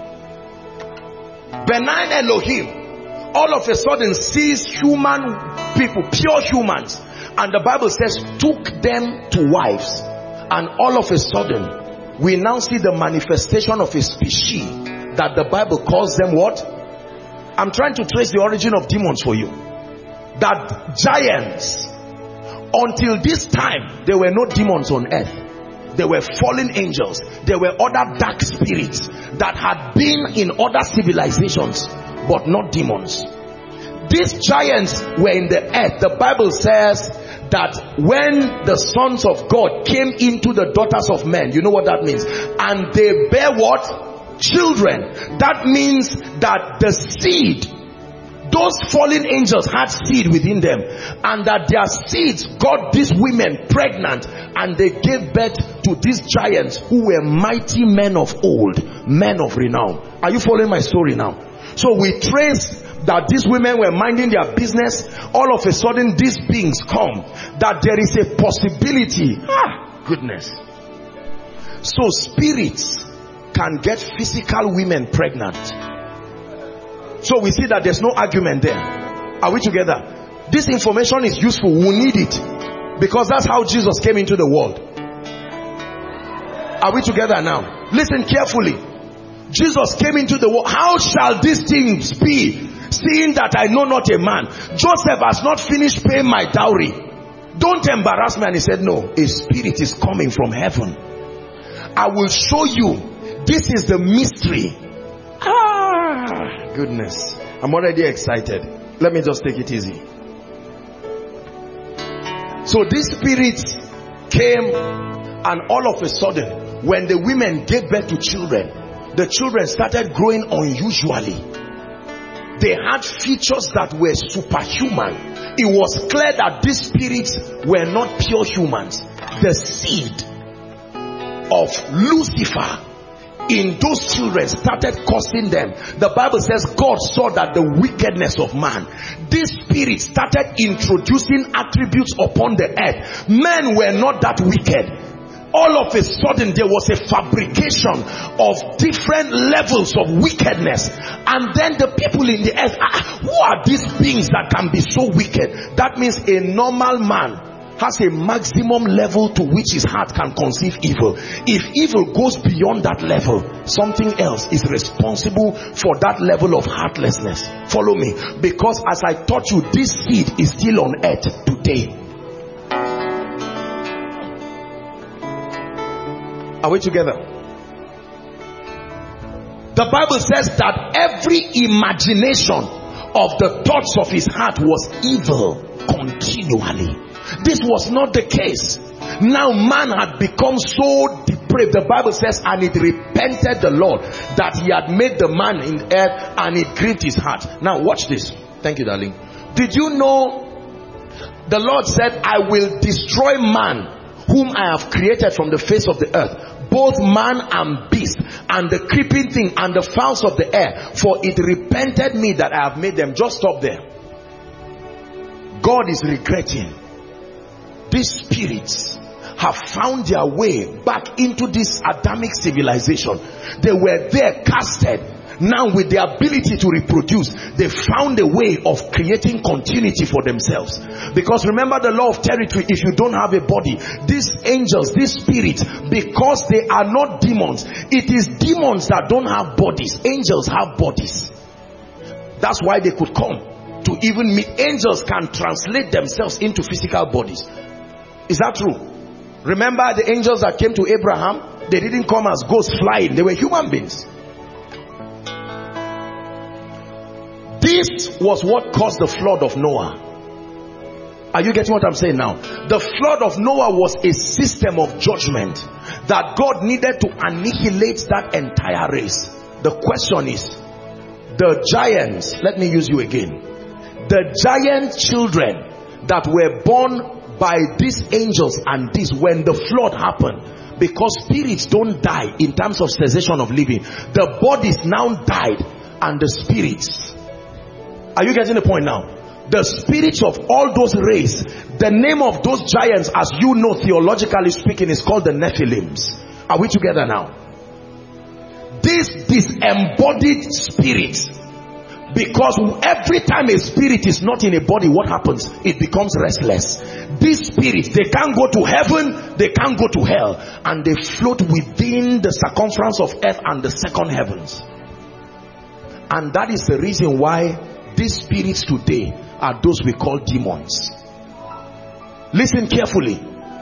benign Elohim, all of a sudden sees human people, pure humans, and the Bible says took them to wives. And all of a sudden we now see the manifestation of a species that the Bible calls them what? I'm trying to trace the origin of demons for you. That giants, until this time there were no demons on earth. There were fallen angels. There were other dark spirits that had been in other civilizations, but not demons. These giants were in the earth. The Bible says that when the sons of God came into the daughters of men, you know what that means? And they bear what? Children. That means that the seed, those fallen angels had seed within them, and that their seeds got these women pregnant, and they gave birth to these giants who were mighty men of old, men of renown. Are you following my story now? So we trace that these women were minding their business. All of a sudden these beings come, that there is a possibility. Ah, goodness. So spirits can get physical women pregnant. So we see that there's no argument there. Are we together? This information is useful. We need it, because that's how Jesus came into the world. Are we together now? Listen carefully. Jesus came into the world. How shall these things be, seeing that I know not a man? Joseph has not finished paying my dowry. Don't embarrass me. And he said, no, a spirit is coming from heaven. I will show you. This is the mystery. Ah, goodness. I'm already excited. Let me just take it easy. So this spirit came, and all of a sudden, when the women gave birth to children, the children started growing unusually. They had features that were superhuman. It was clear that these spirits were not pure humans. The seed of Lucifer in those children started causing them. The Bible says God saw that the wickedness of man. This spirit started introducing attributes upon the earth. Men were not that wicked. All of a sudden there was a fabrication of different levels of wickedness. And then the people in the earth, ah, who are these beings that can be so wicked? That means a normal man has a maximum level to which his heart can conceive evil. If evil goes beyond that level, something else is responsible for that level of heartlessness. Follow me. Because as I taught you, this seed is still on earth today. Are we together? The Bible says that every imagination of the thoughts of his heart was evil continually. This was not the case. Now man had become so depraved. The Bible says, and it repented the Lord that he had made the man in earth, and it grieved his heart. Now watch this. Thank you, darling. Did you know the Lord said, I will destroy man whom I have created from the face of the earth, both man and beast, and the creeping thing, and the fowls of the air, for it repented me that I have made them. Just stop there. God is regretting. These spirits have found their way back into this Adamic civilization. They were there casted. Now with the ability to reproduce, they found a way of creating continuity for themselves. Because remember the law of territory, if you don't have a body, these angels, these spirits, because they are not demons, it is demons that don't have bodies. Angels have bodies. That's why they could come to even meet. Angels can translate themselves into physical bodies. Is that true? Remember the angels that came to Abraham? They didn't come as ghosts flying. They were human beings. This was what caused the flood of Noah. Are you getting what I'm saying now? The flood of Noah was a system of judgment that God needed to annihilate that entire race. The question is, the giants, let me use you again. The giant children that were born by these angels and this, when the flood happened, because spirits don't die in terms of cessation of living, the bodies now died, and the spirits, are you getting the point now? The spirits of all those races, the name of those giants, as you know, theologically speaking, is called the Nephilims. Are we together now? These disembodied spirits, because every time a spirit is not in a body, what happens? It becomes restless. These spirits, they can't go to heaven, they can't go to hell, and they float within the circumference of earth and the second heavens. And that is the reason why these spirits today are those we call demons. Listen carefully.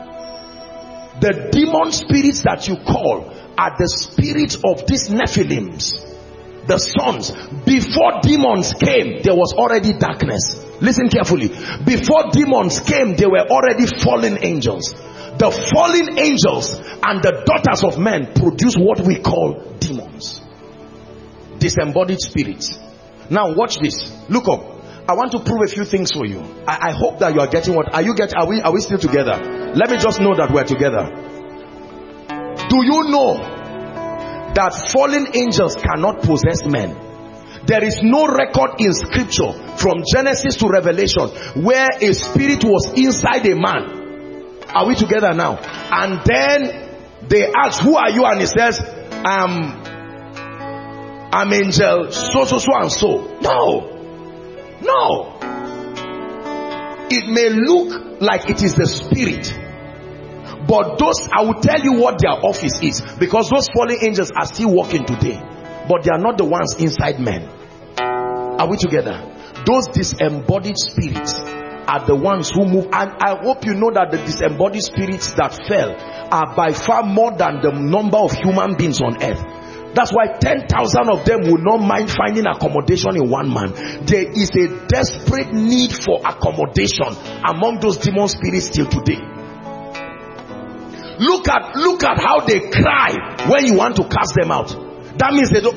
The demon spirits that you call are the spirits of these Nephilims, the sons. Before demons came, there was already darkness. Listen carefully. Before demons came, there were already fallen angels. The fallen angels and the daughters of men produce what we call demons, disembodied spirits. Now watch this. Look up. I want to prove a few things for you. I, I hope that you are getting what. Are you get? Are we? Are we still together? Let me just know that we're together. Do you know that fallen angels cannot possess men? There is no record in scripture from Genesis to Revelation where a spirit was inside a man. Are we together now? And then they ask, who are you? And he says, um, I'm angel so so so and so. No. No. It may look like it is the spirit, But those, I will tell you what their office is, because those fallen angels are still working today, but they are not the ones inside men. Are we together? Those disembodied spirits are the ones who move. And I hope you know that the disembodied spirits that fell are by far more than the number of human beings on earth. That's why ten thousand of them will not mind finding accommodation in one man. There is a desperate need for accommodation among those demon spirits till today. Look at, look at how they cry when you want to cast them out. That means they don't.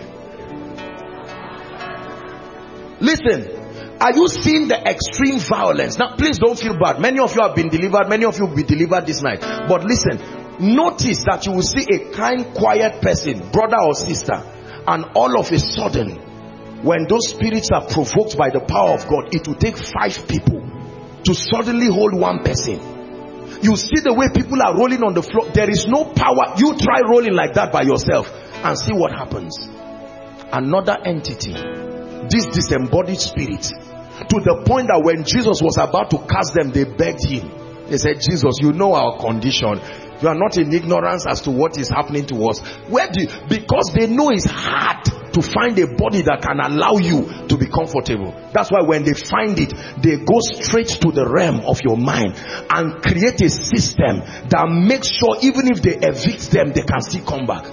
Listen, are you seeing the extreme violence? Now, please don't feel bad. Many of you have been delivered. Many of you will be delivered this night. But listen, notice that you will see a kind, quiet person, brother or sister, and all of a sudden, when those spirits are provoked by the power of God, it will take five people to suddenly hold one person. You see the way people are rolling on the floor. There is no power. You try rolling like that by yourself and see what happens. Another entity, this disembodied spirit, to the point that when Jesus was about to cast them, they begged him. They said, Jesus, you know our condition. You are not in ignorance as to what is happening to us. Where do you, because they know it's hard to find a body that can allow you to be comfortable. That's why when they find it, they go straight to the realm of your mind and create a system that makes sure even if they evict them, they can still come back.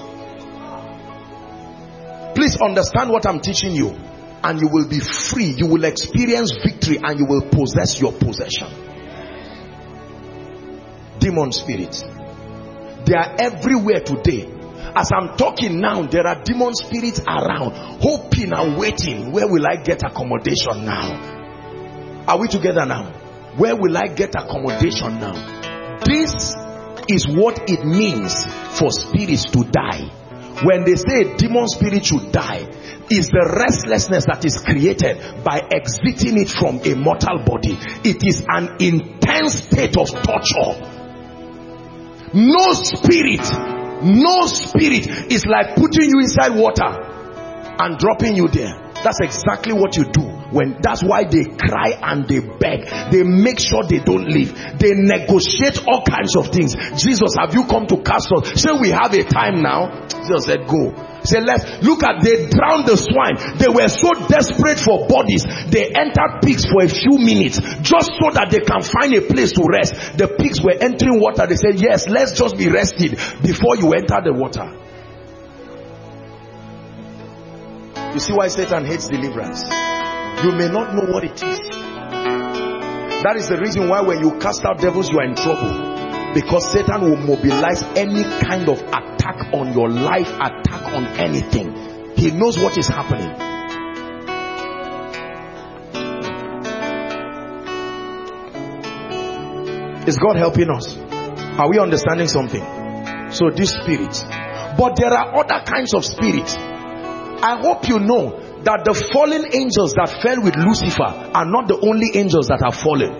Please understand what I'm teaching you, and you will be free. You will experience victory, and you will possess your possession. Demon spirits, they are everywhere today. As I'm talking now, there are demon spirits around, hoping and waiting. Where will I get accommodation now? Are we together now? Where will I get accommodation now? This is what it means for spirits to die. When they say a demon spirit should die, is the restlessness that is created by exiting it from a mortal body. It is an intense state of torture. No spirit, no spirit is like putting you inside water and dropping you there. That's exactly what you do. When that's why they cry and they beg. They make sure they don't leave. They negotiate all kinds of things. Jesus, have you come to cast us? Say, we have a time now. Jesus said, go. Say, let's look at, they drowned the swine. They were so desperate for bodies, they entered pigs for a few minutes just so that they can find a place to rest. The pigs were entering water. They said, yes, let's just be rested before you enter the water. You see why Satan hates deliverance? You may not know what it is. That is the reason why when you cast out devils, you are in trouble. Because Satan will mobilize any kind of attack on your life, attack on anything. He knows what is happening. Is God helping us? Are we understanding something? So this spirit. But there are other kinds of spirits. I hope you know that the fallen angels that fell with Lucifer are not the only angels that have fallen.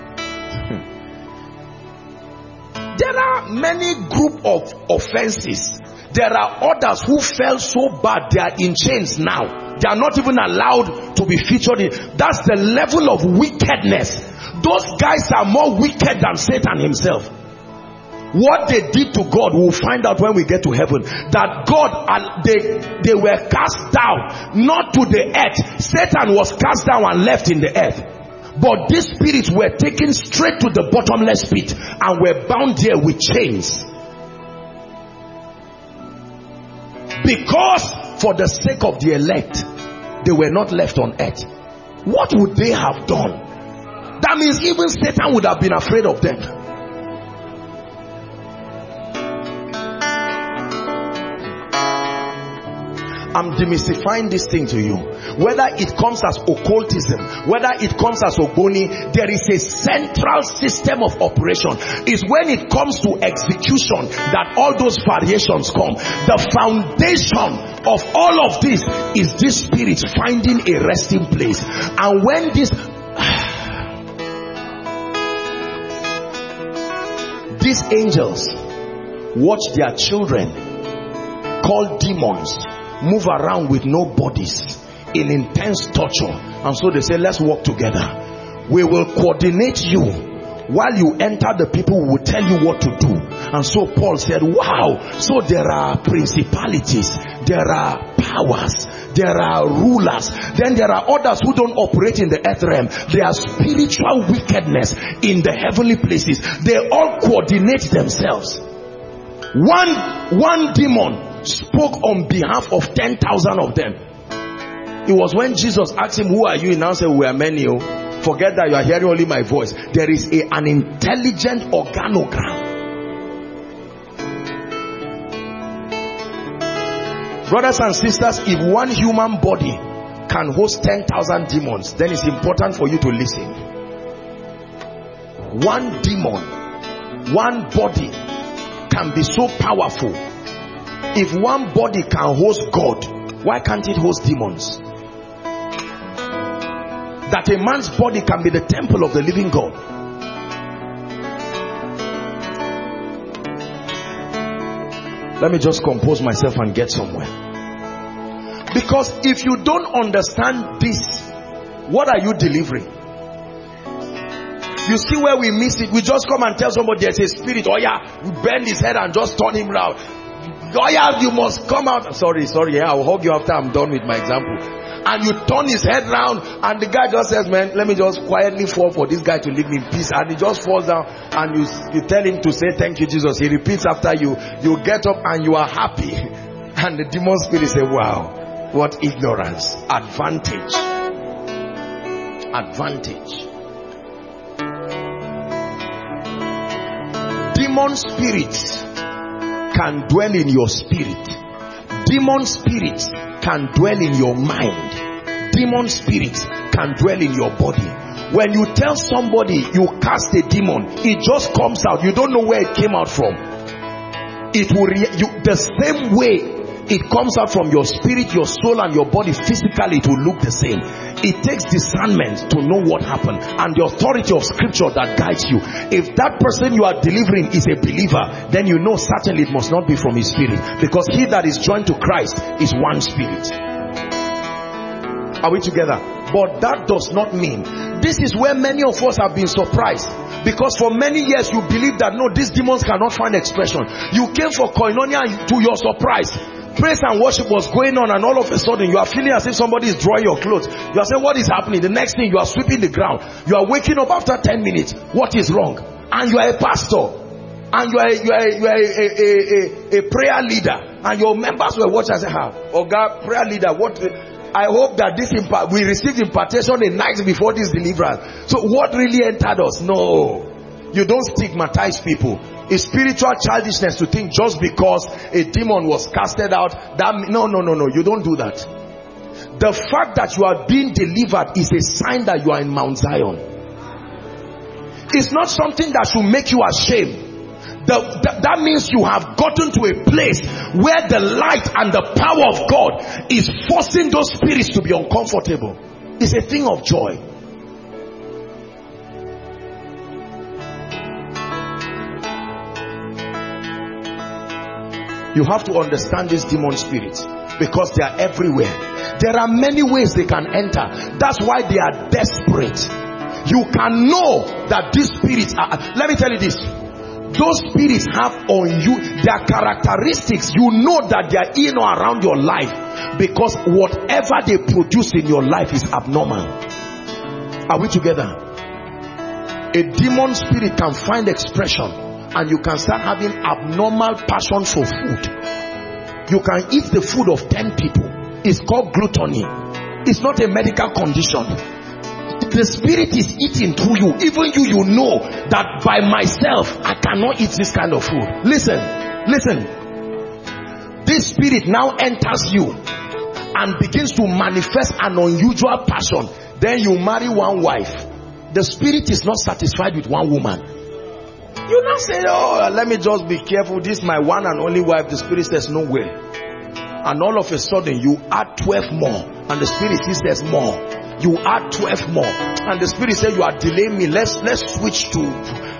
There are many group of offenses. There are others who fell so bad they are in chains now. They are not even allowed to be featured in. That's the level of wickedness. Those guys are more wicked than Satan himself. What they did to God, we'll find out when we get to heaven. That God, they, they were cast down, not to the earth. Satan was cast down and left in the earth. But these spirits were taken straight to the bottomless pit and were bound there with chains. Because for the sake of the elect, they were not left on earth. What would they have done? That means even Satan would have been afraid of them. I'm demystifying this thing to you. Whether it comes as occultism, whether it comes as Ogboni, there is a central system of operation. It's when it comes to execution that all those variations come. The foundation of all of this is this spirit finding a resting place. And when this these angels watch their children called demons move around with no bodies in intense torture, and so they say, let's work together. We will coordinate you while you enter, the people will tell you what to do. And so Paul said, wow, so there are principalities, there are powers, there are rulers, then there are others who don't operate in the earth realm. There are spiritual wickedness in the heavenly places. They all coordinate themselves. One, one demon spoke on behalf of ten thousand of them. It was when Jesus asked him, who are you? He now said, we are many. Oh. Forget that you are hearing only my voice. There is a, an intelligent organogram. Brothers and sisters, if one human body can host ten thousand demons, then it's important for you to listen. One demon, one body can be so powerful. If one body can host God, why can't it host demons? That a man's body can be the temple of the living God. Let me just compose myself and get somewhere. Because if you don't understand this, what are you delivering? You see where we miss it. We just come and tell somebody there's a spirit. Oh yeah, we bend his head and just turn him round. Oh yeah, you must come out. Sorry, sorry, yeah, I'll hug you after I'm done with my example. And you turn his head round and the guy just says, man, let me just quietly fall for this guy to leave me in peace. And he just falls down and you, you tell him to say thank you Jesus. He repeats after you. You get up and you are happy. And the demon spirit say, wow, what ignorance. Advantage. Advantage. Demon spirits can dwell in your spirit. Demon spirits can dwell in your mind. Demon spirits can dwell in your body. When you tell somebody you cast a demon, it just comes out. You don't know where it came out from. It will re you, the same way it comes out from your spirit, your soul and your body physically, it will look the same. It takes discernment to know what happened and the authority of scripture that guides you. If that person you are delivering is a believer, then you know certainly it must not be from his spirit, because he that is joined to Christ is one spirit. Are we together? But that does not mean, this is where many of us have been surprised, because for many years you believe that no, these demons cannot find expression. You came for koinonia, and to your surprise praise and worship was going on, and all of a sudden you are feeling as if somebody is drawing your clothes. You are saying, what is happening? The next thing, you are sweeping the ground. You are waking up after ten minutes. What is wrong? And you are a pastor, and you are a, you are a, you are a, a, a, a prayer leader, and your members were watching and say, ah, oh God, prayer leader, what? I hope that this impart we received impartation a night before this deliverance. So what really entered us? No. You don't stigmatize people. It's spiritual childishness to think just because a demon was casted out, that no, no, no, no, you don't do that. The fact that you are being delivered is a sign that you are in Mount Zion. It's not something that should make you ashamed. The, the, that means you have gotten to a place where the light and the power of God is forcing those spirits to be uncomfortable. It's a thing of joy. You have to understand these demon spirits, because they are everywhere. There are many ways they can enter. That's why they are desperate. You can know that these spirits are, let me tell you this, those spirits have on you their characteristics. You know that they are in or around your life, because whatever they produce in your life is abnormal. Are we together? A demon spirit can find expression, and you can start having abnormal passion for food. You can eat the food of ten people. It's called gluttony. It's not a medical condition. The spirit is eating through you. Even you, you know that by myself, I cannot eat this kind of food. Listen, listen. This spirit now enters you and begins to manifest an unusual passion. Then you marry one wife. The spirit is not satisfied with one woman. You now say, oh, let me just be careful. This is my one and only wife. The spirit says, no way. And all of a sudden, you add twelve more. And the spirit says, there's more. You add twelve more. And the spirit says, you are delaying me. Let's, let's switch to...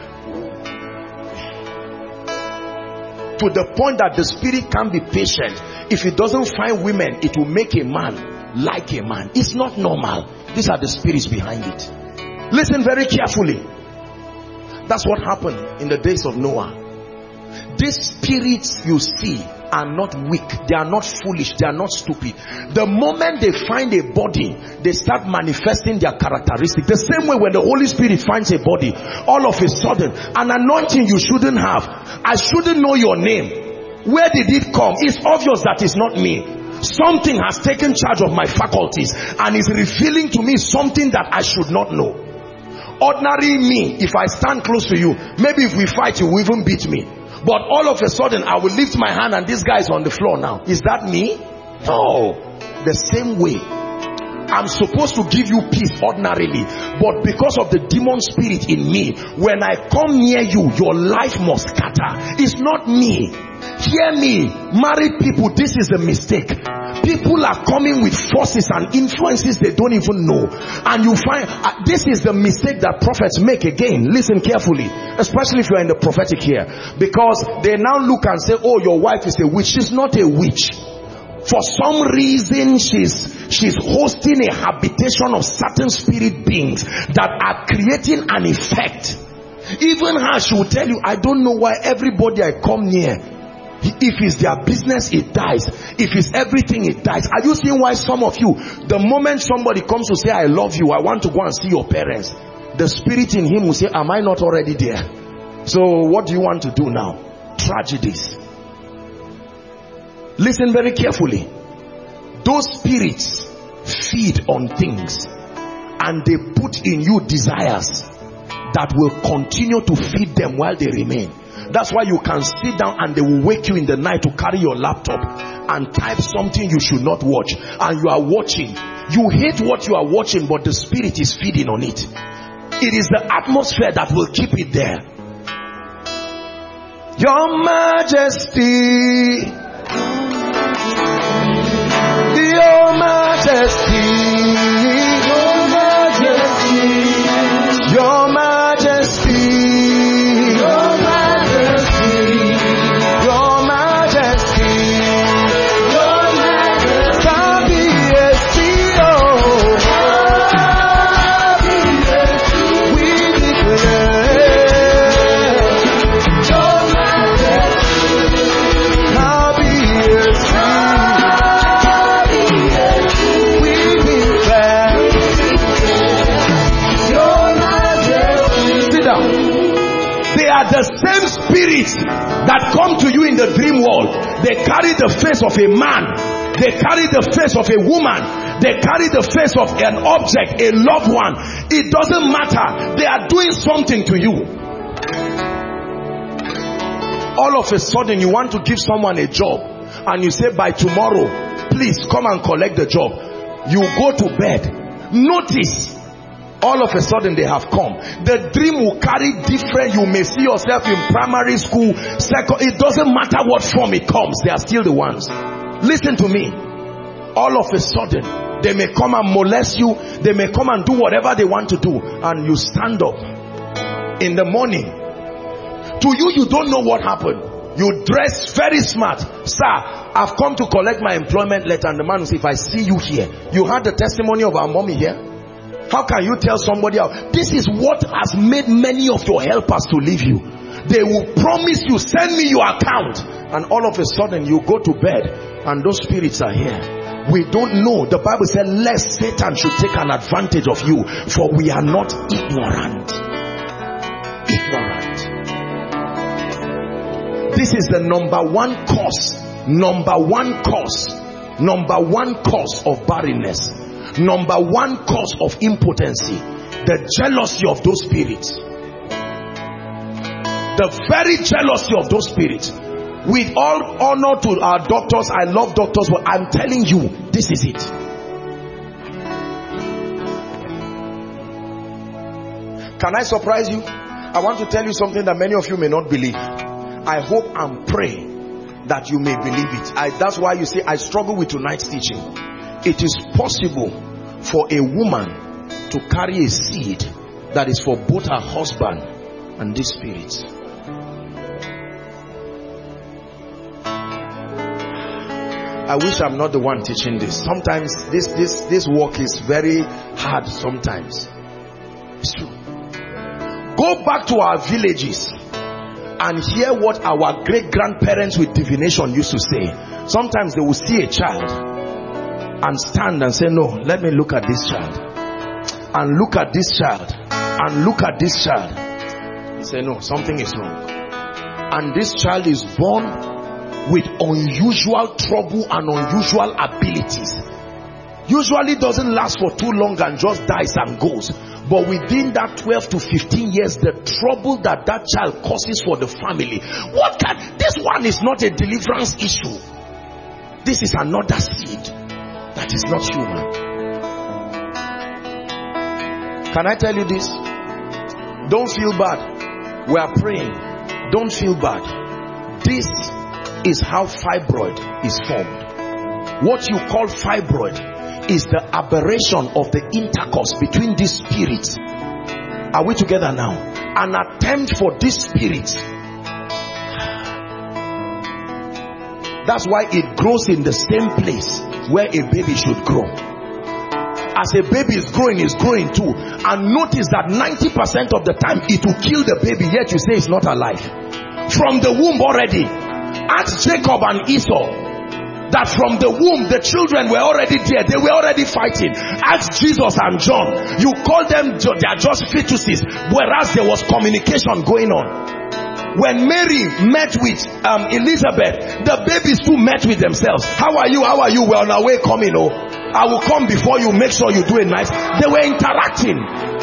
To the point that the spirit can't be patient. If it doesn't find women, it will make a man like a man. It's not normal. These are the spirits behind it. Listen very carefully. That's what happened in the days of Noah. These spirits you see are not weak, they are not foolish, they are not stupid. The moment they find a body, they start manifesting their characteristics. The same way when the Holy Spirit finds a body, all of a sudden, an anointing you shouldn't have. I shouldn't know your name. Where did it come? It's obvious that it's not me. Something has taken charge of my faculties and is revealing to me something that I should not know. Ordinary me, if I stand close to you, maybe if we fight, you will even beat me. But all of a sudden, I will lift my hand and this guy is on the floor now. Is that me? No. The same way, I'm supposed to give you peace ordinarily, but because of the demon spirit in me, when I come near you, your life must scatter. It's not me. Hear me, married people, this is a mistake. People are coming with forces and influences they don't even know, and you find uh, this is the mistake that prophets make. Again, listen carefully, especially if you are in the prophetic here, because they now look and say, oh, your wife is a witch. She's not a witch. For some reason, she's she's hosting a habitation of certain spirit beings that are creating an effect. Even her, she will tell you, I don't know why everybody I come near, if it's their business, it dies. If it's everything, it dies. Are you seeing why some of you, the moment somebody comes to say, I love you, I want to go and see your parents, the spirit in him will say, am I not already there? So what do you want to do now? Tragedies. Listen very carefully. Those spirits feed on things, and they put in you desires that will continue to feed them while they remain. That's why you can sit down and they will wake you in the night to carry your laptop and type something you should not watch, and you are watching. You hate what you are watching, but the spirit is feeding on it. It is the atmosphere that will keep it there. Your Majesty, Your Majesty, Your Majesty, Your Majesty, Your Majesty, Your Majesty, Your Majesty, we declare Your Majesty. They are the same spirits that come to you in the dream world. They carry the face of a man, they carry the face of a woman, they carry the face of an object, a loved one. It doesn't matter. They are doing something to you. All of a sudden you want to give someone a job, and you say, by tomorrow please come and collect the job. You go to bed. Notice, all of a sudden they have come. The dream will carry different. You may see yourself in primary school, second, it doesn't matter what form it comes, they are still the ones. Listen to me. All of a sudden they may come and molest you, they may come and do whatever they want to do, and you stand up in the morning. To you, you don't know what happened. You dress very smart. Sir, I've come to collect my employment letter. And the man will say, if I see you here, you heard the testimony of our mommy here. How can you tell somebody else? This is what has made many of your helpers to leave you. They will promise you, send me your account, and all of a sudden you go to bed and those spirits are here. We don't know. The Bible said, lest Satan should take an advantage of you, for we are not ignorant. Ignorant. This is the number one cause, number one cause, number one cause of barrenness, number one cause of impotency, the jealousy of those spirits. The very jealousy of those spirits. With all honor to our doctors, I love doctors, but I'm telling you, this is it. Can I surprise you? I want to tell you something that many of you may not believe. I hope and pray that you may believe it. I, that's why you see I struggle with tonight's teaching. It is possible for a woman to carry a seed that is for both her husband and these spirits. I wish I'm not the one teaching this. Sometimes this this this work is very hard sometimes. It's true. Go back to our villages and hear what our great grandparents with divination used to say. Sometimes they will see a child and stand and say, no, let me look at this child, and look at this child, and look at this child. They say, no, something is wrong. And this child is born with unusual trouble and unusual abilities. Usually doesn't last for too long and just dies and goes. But within that twelve to fifteen years, the trouble that that child causes for the family. What can, this one is not a deliverance issue. This is another seed that is not human. Can I tell you this? Don't feel bad. We are praying. Don't feel bad. This is how fibroid is formed. What you call fibroid is the aberration of the intercourse between these spirits. Are we together now? An attempt for these spirits. That's why it grows in the same place where a baby should grow. As a baby is growing, it's growing too. And notice that ninety percent of the time it will kill the baby, yet you say it's not alive. From the womb already. Ask Jacob and Esau. That from the womb, the children were already there. They were already fighting. Ask Jesus and John. You call them, they are just fetuses. Whereas there was communication going on. When Mary met with um, Elizabeth, the babies too met with themselves. How are you? How are you? We're on our way coming. Oh, I will come before you. Make sure you do it nice. They were interacting.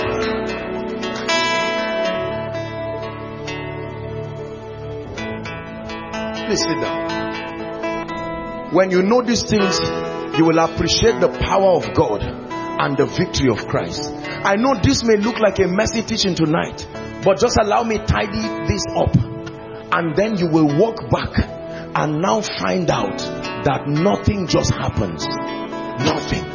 Please sit down. When you know these things, you will appreciate the power of God and the victory of Christ. I know this may look like a messy teaching tonight, but just allow me tidy this up, and then you will walk back and now find out that nothing just happens. Nothing.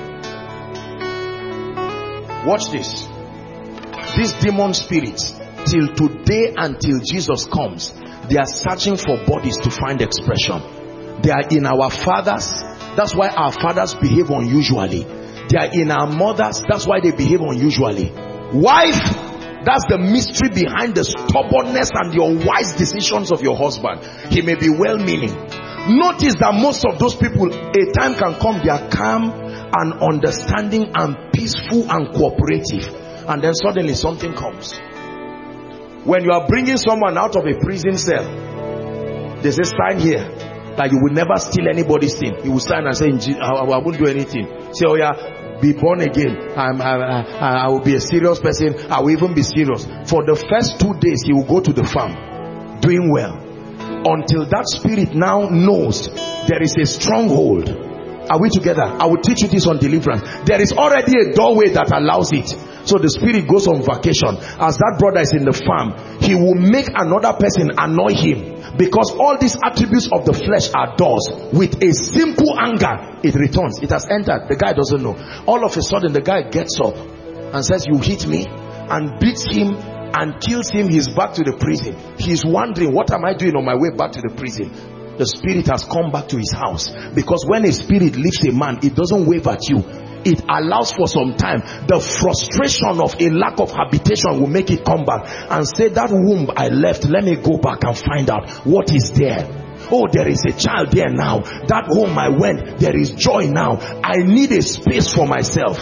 Watch this. These demon spirits, till today, until Jesus comes, they are searching for bodies to find expression. They are in our fathers. That's why our fathers behave unusually. They are in our mothers. That's why they behave unusually. Wife, that's the mystery behind the stubbornness and the unwise decisions of your husband. He may be well-meaning. Notice that most of those people, a time can come, they are calm and understanding and peaceful and cooperative. And then suddenly something comes. When you are bringing someone out of a prison cell, they say, stand here. That you will never steal anybody's thing. You will stand and say, I, I won't do anything. Say, oh yeah, be born again. I'm, I, I, I will be a serious person. I will even be serious. For the first two days, he will go to the farm, doing well. Until that spirit now knows there is a stronghold. Are we together? I will teach you this on deliverance. There is already a doorway that allows it. So the spirit goes on vacation. As that brother is in the farm, he will make another person annoy him. Because all these attributes of the flesh are doors. With a simple anger, it returns. It has entered. The guy doesn't know. All of a sudden, the guy gets up and says, you hit me, and beats him and kills him. He's back to the prison. He's wondering, what am I doing on my way back to the prison? The spirit has come back to his house. Because when a spirit leaves a man, it doesn't wave at you. It allows for some time. The frustration of a lack of habitation will make it come back and say, that womb I left, let me go back and find out what is there. Oh, there is a child there now. That home I went, there is joy now. I need a space for myself.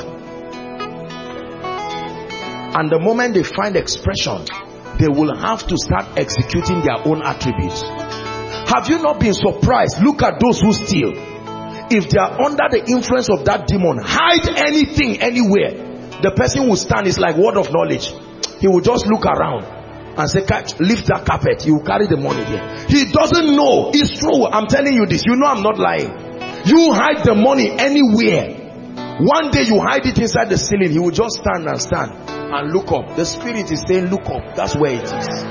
And the moment they find expression, they will have to start executing their own attributes. Have you not been surprised? Look at those who steal. If they are under the influence of that demon, hide anything anywhere, the person will stand. It's like word of knowledge. He will just look around and say, catch, lift that carpet. He will carry the money here. He doesn't know. It's true. I'm telling you this. You know I'm not lying. You hide the money anywhere. One day you hide it inside the ceiling. He will just stand and stand and look up. The spirit is saying, look up. That's where it is.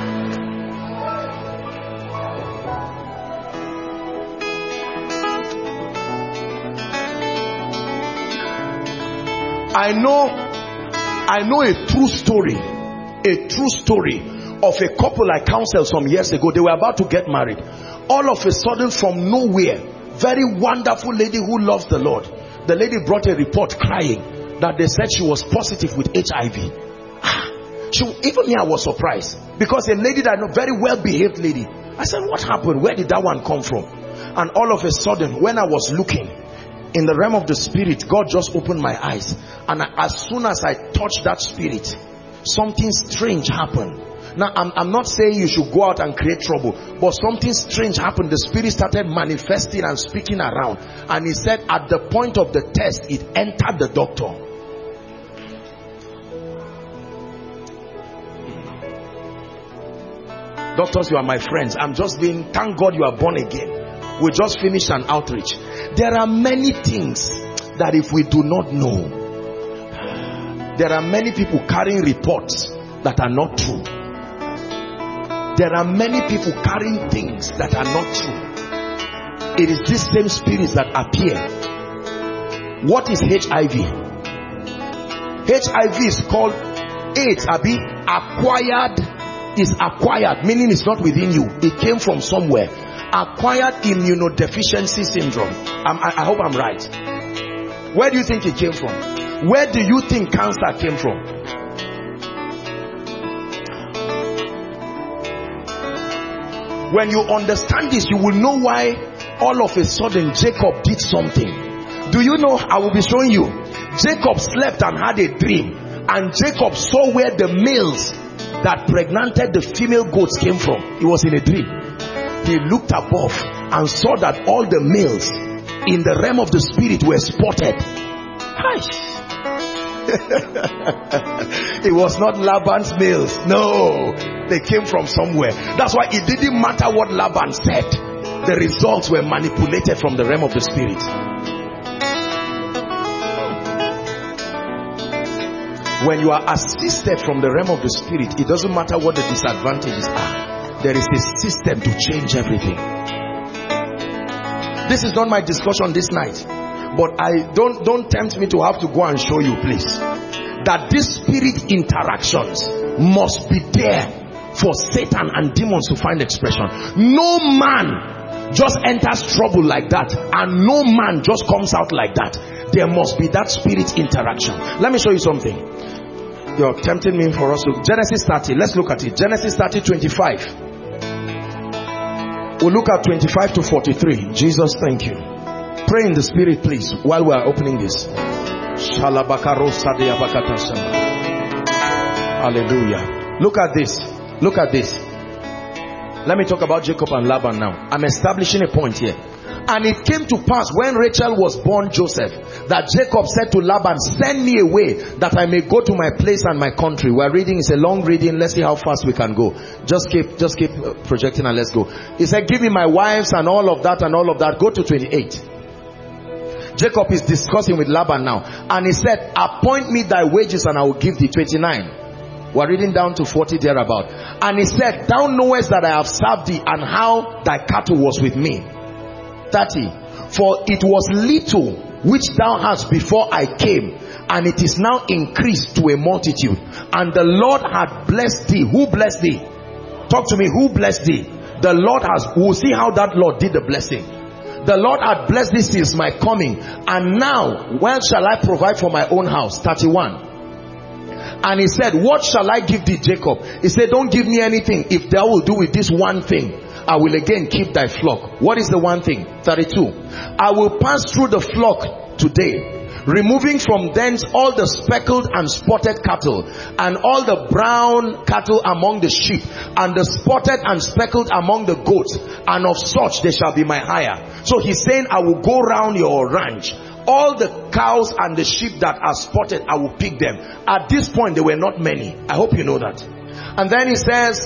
I know, I know a true story, a true story of a couple I counseled some years ago. They were about to get married. All of a sudden, from nowhere, very wonderful lady who loves the Lord. The lady brought a report crying that they said she was positive with H I V. She, even me, I was surprised. Because a lady that I know, very well behaved lady. I said, what happened? Where did that one come from? And all of a sudden, when I was looking in the realm of the spirit, God just opened my eyes. And I, as soon as I touched that spirit, something strange happened. Now, I'm, I'm not saying you should go out and create trouble, but something strange happened. The spirit started manifesting and speaking around. And he said at the point of the test, it entered the doctor. Doctors, you are my friends. I'm just being, thank God you are born again. We just finished an outreach. There are many things that if we do not know, there are many people carrying reports that are not true. There are many people carrying things that are not true. It is these same spirits that appear. What is H I V? H I V is called AIDS, Abi, acquired, is acquired, meaning it's not within you. It came from somewhere. Acquired immunodeficiency syndrome. I'm, I, I hope I'm right. Where do you think it came from? Where do you think cancer came from? When you understand this, you will know why all of a sudden Jacob did something. Do you know? I will be showing you. Jacob slept and had a dream, and Jacob saw where the males that pregnanted the female goats came from. It was in a dream. He looked above and saw that all the males in the realm of the spirit were spotted. It was not Laban's males. No, they came from somewhere. That's why it didn't matter what Laban said. The results were manipulated from the realm of the spirit. When you are assisted from the realm of the spirit, it doesn't matter what the disadvantages are. There is a system to change everything. This is not my discussion this night, but I don't don't tempt me to have to go and show you, please, that these spirit interactions must be there for Satan and demons to find expression. No man just enters trouble like that, and no man just comes out like that. There must be that spirit interaction. Let me show you something. You're tempting me for us to Genesis thirty. Let's look at it. Genesis thirty, twenty-five. We'll look at twenty-five to forty-three. Jesus, thank you. Pray in the spirit, please, while we are opening this. Hallelujah. Look at this. Look at this. Let me talk about Jacob and Laban now. I'm establishing a point here. And it came to pass when Rachel was born Joseph, that Jacob said to Laban, send me away that I may go to my place and my country. We're reading, it's a long reading. Let's see how fast we can go. Just keep, just keep projecting and let's go. He said, give me my wives and all of that and all of that. Go to twenty-eight. Jacob is discussing with Laban now. And he said, appoint me thy wages and I will give thee. twenty-nine. We're reading down to forty thereabout. And he said, thou knowest that I have served thee and how thy cattle was with me. thirty. For it was little which thou hast before I came, and it is now increased to a multitude. And the Lord had blessed thee. Who blessed thee? Talk to me. Who blessed thee? The Lord has. We'll see how that Lord did the blessing. The Lord had blessed thee since my coming, and now when shall I provide for my own house? thirty-one. And he said, what shall I give thee, Jacob? He said, don't give me anything if thou will do with this one thing. I will again keep thy flock. What is the one thing? thirty-two. I will pass through the flock today, removing from thence all the speckled and spotted cattle, and all the brown cattle among the sheep, and the spotted and speckled among the goats, and of such they shall be my hire. So he's saying, I will go round your ranch. All the cows and the sheep that are spotted, I will pick them. At this point, there were not many. I hope you know that. And then he says,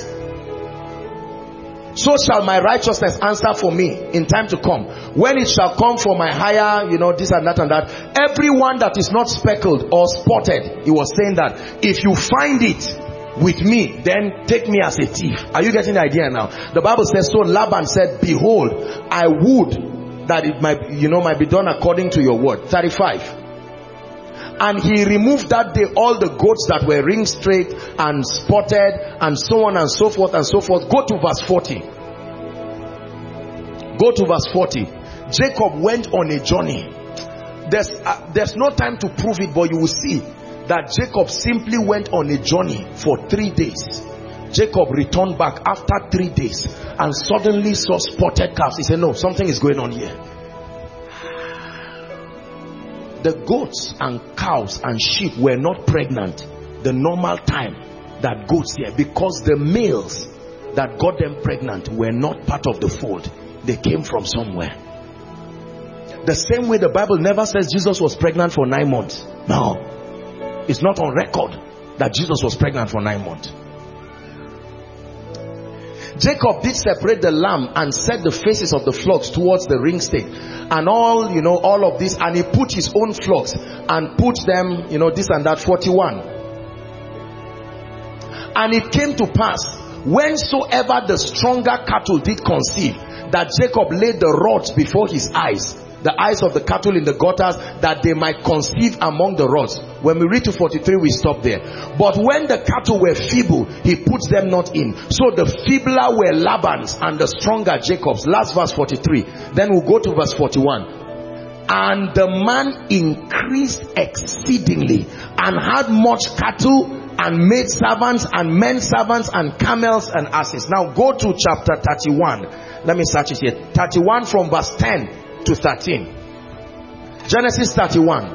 so shall my righteousness answer for me in time to come, when it shall come for my hire, you know, this and that and that. Everyone that is not speckled or spotted, he was saying that if you find it with me, then take me as a thief. Are you getting the idea now? The Bible says, so Laban said, behold, I would that it might, you know, might be done according to your word. thirty-five. And he removed that day all the goats that were ring straight and spotted and so on and so forth and so forth. Go to verse forty. Go to verse forty. Jacob went on a journey. There's, uh, there's no time to prove it, but you will see that Jacob simply went on a journey for three days. Jacob returned back after three days and suddenly saw spotted calves. He said, no, something is going on here. The goats and cows and sheep were not pregnant the normal time that goats here, because the males that got them pregnant were not part of the fold. They came from somewhere. The same way the Bible never says Jesus was pregnant for nine months. No, it's not on record that Jesus was pregnant for nine months. Jacob did separate the lamb and set the faces of the flocks towards the ring stake and all, you know, all of this, and he put his own flocks and put them, you know, this and that, forty-one. And it came to pass, whensoever the stronger cattle did conceive, that Jacob laid the rods before his eyes, the eyes of the cattle in the gutters, that they might conceive among the rods. When we read to forty-three, we stop there. But when the cattle were feeble, he puts them not in. So the feebler were Laban's and the stronger Jacob's. Last verse, forty-three. Then we'll go to verse forty-one. And the man increased exceedingly and had much cattle and maid servants and men servants and camels and asses. Now go to chapter thirty-one. Let me search it here. thirty-one from verse ten to thirteen. Genesis thirty-one.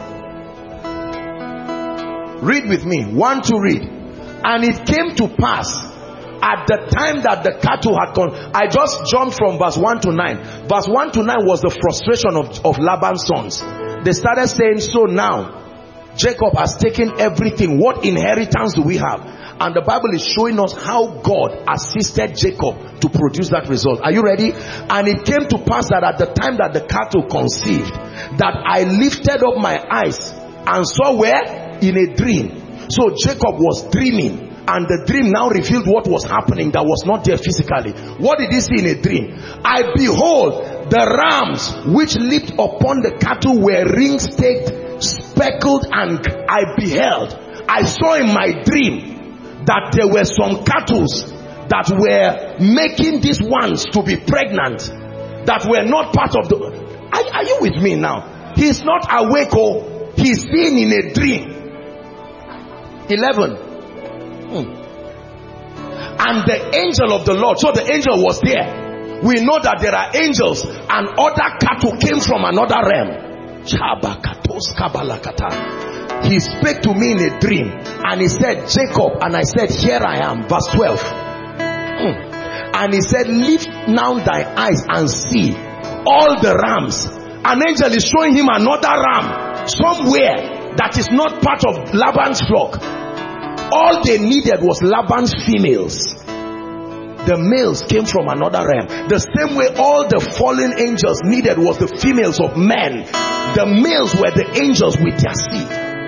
Read with me. One to read. And it came to pass at the time that the cattle had gone. I just jumped from verse one to nine. Verse one to nine was the frustration of, of Laban's sons. They started saying, so now Jacob has taken everything. What inheritance do we have? And the Bible is showing us how God assisted Jacob to produce that result. Are you ready? And it came to pass that at the time that the cattle conceived, that I lifted up my eyes and saw where? In a dream. So Jacob was dreaming, and the dream now revealed what was happening that was not there physically. What did he see in a dream? I behold, the rams which leaped upon the cattle were ring-staked, speckled, and I beheld. I saw in my dream that there were some cattle that were making these ones to be pregnant, that were not part of the... Are, are you with me now? He's not awake, oh, he's seeing in a dream. eleven. Hmm. And the angel of the Lord, so the angel was there. We know that there are angels, and other cattle came from another realm. He spake to me in a dream, and he said, Jacob, and I said, here I am. Verse twelve. Hmm. And he said, lift now thy eyes and see all the rams. An angel is showing him another ram somewhere that is not part of Laban's flock. All they needed was Laban's females. The males came from another realm. The same way all the fallen angels needed was the females of men. The males were the angels with their seed.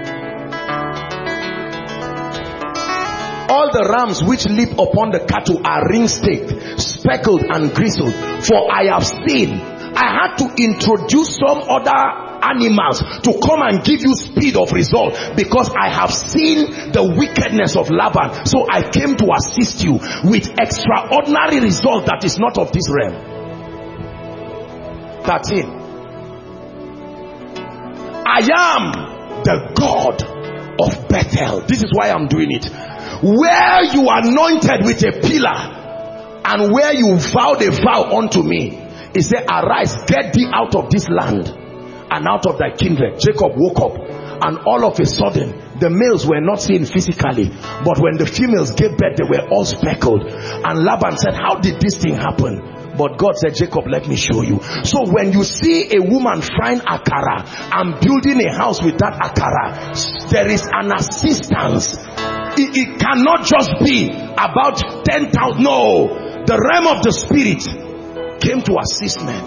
All the rams which leap upon the cattle are ring-staked, speckled and grizzled. For I have seen, I had to introduce some other animals to come and give you speed of result, because I have seen the wickedness of Laban. So I came to assist you with extraordinary result that is not of this realm. thirteen. I am the God of Bethel. This is why I'm doing it. Where you anointed with a pillar, and where you vowed a vow unto me, he said, arise, get thee out of this land and out of thy kindred. Jacob woke up, and all of a sudden the males were not seen physically, but when the females gave birth, they were all speckled. And Laban said, how did this thing happen? But God said, Jacob, let me show you. So when you see a woman frying akara and building a house with that akara, there is an assistance. It, it cannot just be about ten thousand. No, the realm of the spirit came to assist men.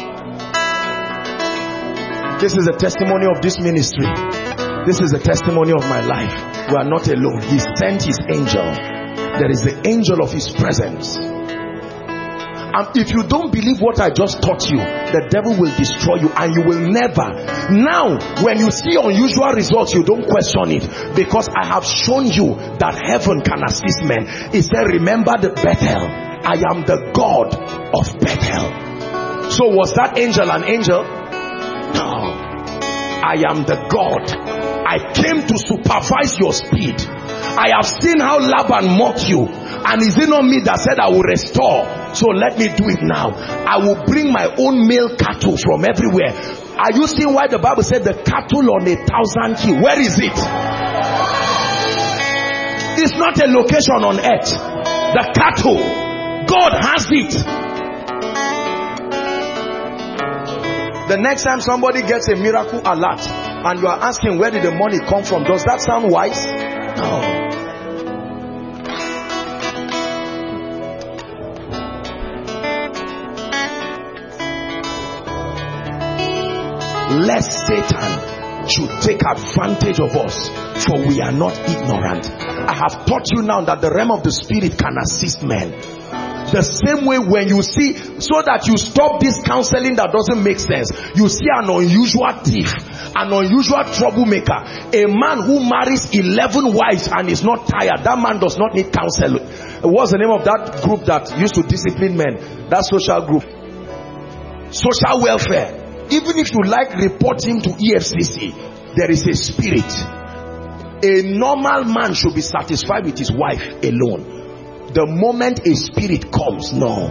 This is a testimony of this ministry. This is a testimony of my life. We are not alone. He sent his angel. There is the angel of his presence. And if you don't believe what I just taught you, the devil will destroy you, and you will never. Now, when you see unusual results, you don't question it, because I have shown you that heaven can assist men. He said, remember the Bethel. I am the God of Bethel. So was that angel an angel? No. I am the God I came to supervise your speed. I have seen how Laban mocked you, and is it not me that said I will restore? So let me do it now. I will bring my own male cattle from everywhere. Are you seeing why the Bible said the cattle on a thousand hill? Where is it? It's not a location on earth. The cattle, God has it. The next time somebody gets a miracle alert and you are asking where did the money come from, does that sound wise? No. Lest Satan should take advantage of us, for we are not ignorant. I have taught you now that the realm of the spirit can assist men. The same way when you see, so that you stop this counseling that doesn't make sense, you see an unusual thief, an unusual troublemaker, a man who marries eleven wives and is not tired, that man does not need counseling. What's the name of that group that used to discipline men? That social group. Social welfare. Even if you like, report him to E F C C. There is a spirit. A normal man should be satisfied with his wife alone. The moment a spirit comes, no.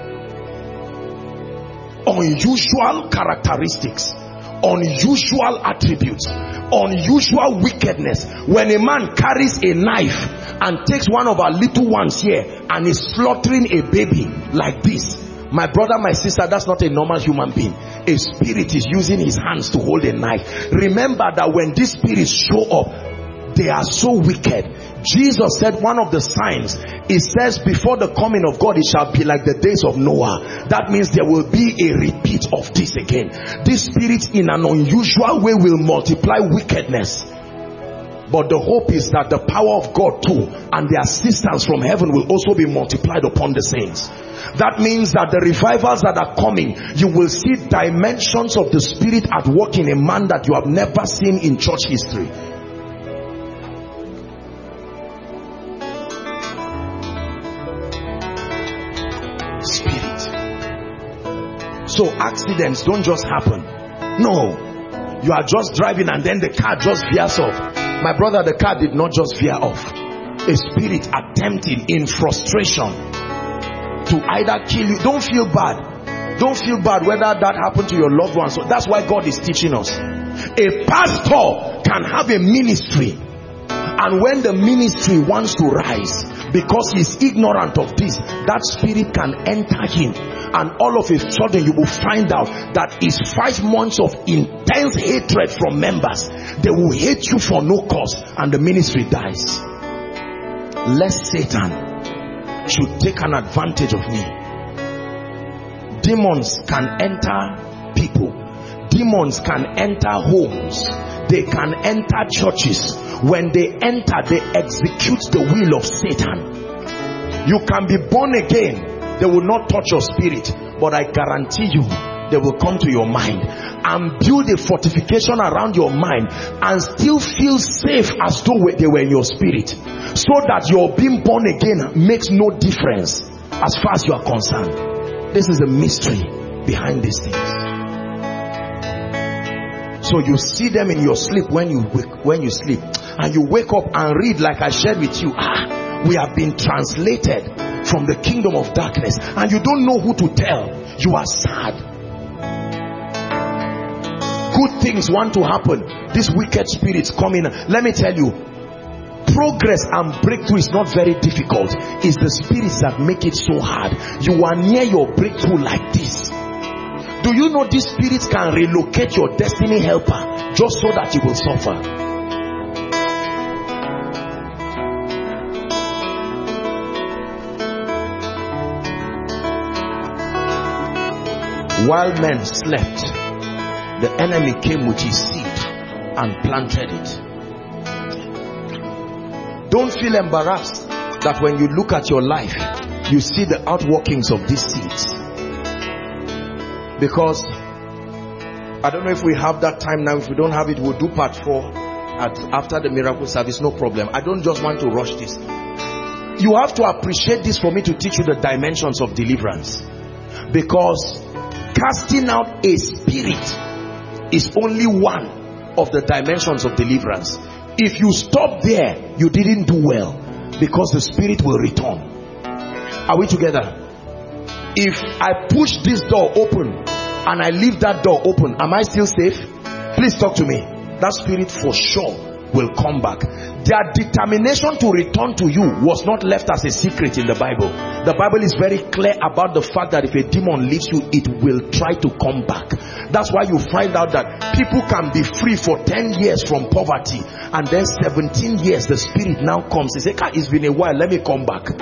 Unusual characteristics, unusual attributes, unusual wickedness. When a man carries a knife and takes one of our little ones here and is slaughtering a baby like this, my brother, my sister, that's not a normal human being. A spirit is using his hands to hold a knife. Remember that when these spirits show up, they are so wicked. Jesus said one of the signs, it says before the coming of God it shall be like the days of Noah. That means there will be a repeat of this again. These spirits in an unusual way will multiply wickedness. But the hope is that the power of God too and the assistance from heaven will also be multiplied upon the saints. That means that the revivals that are coming, you will see dimensions of the spirit at work in a man that you have never seen in church history. Spirit. So accidents don't just happen. No. You are just driving and then the car just veers off. My brother, the car did not just veer off. A spirit attempting in frustration to either kill you. Don't feel bad. Don't feel bad whether that happened to your loved ones. So that's why God is teaching us. A pastor can have a ministry, and when the ministry wants to rise, because he's ignorant of this, that spirit can enter him, and all of a sudden you will find out that it's five months of intense hatred from members. They will hate you for no cause, and the ministry dies. Lest Satan should take an advantage of me. Demons can enter people. Demons can enter homes. They can enter churches. When they enter, they execute the will of Satan. You can be born again. They will not touch your spirit, but I guarantee you they will come to your mind and build a fortification around your mind and still feel safe as though they were in your spirit, so that your being born again makes no difference as far as you are concerned. This is a mystery behind these things. So you see them in your sleep when you wake, when you sleep, and you wake up and read, like I shared with you, ah, we have been translated from the kingdom of darkness, and you don't know who to tell. You are sad. Good things want to happen. These wicked spirits come in. Let me tell you, progress and breakthrough is not very difficult. It's the spirits that make it so hard. You are near your breakthrough like this. Do you know these spirits can relocate your destiny helper just so that you will suffer? While men slept, the enemy came with his seed and planted it. Don't feel embarrassed that when you look at your life, you see the outworkings of these seeds. Because I don't know if we have that time now. If we don't have it, we'll do part four at, after the miracle service. No problem. I don't just want to rush this. You have to appreciate this for me to teach you the dimensions of deliverance. Because casting out a spirit is only one. of the dimensions of deliverance. If you stop there, you didn't do well, because the spirit will return. Are we together? If I push this door open and I leave that door open, am I still safe? Please talk to me. That spirit for sure will come back. Their determination to return to you was not left as a secret in the Bible. The Bible is very clear about the fact that if a demon leaves you, it will try to come back. That's why you find out that people can be free for ten years from poverty, and then seventeen years the spirit now comes. He says, it's been a while, let me come back.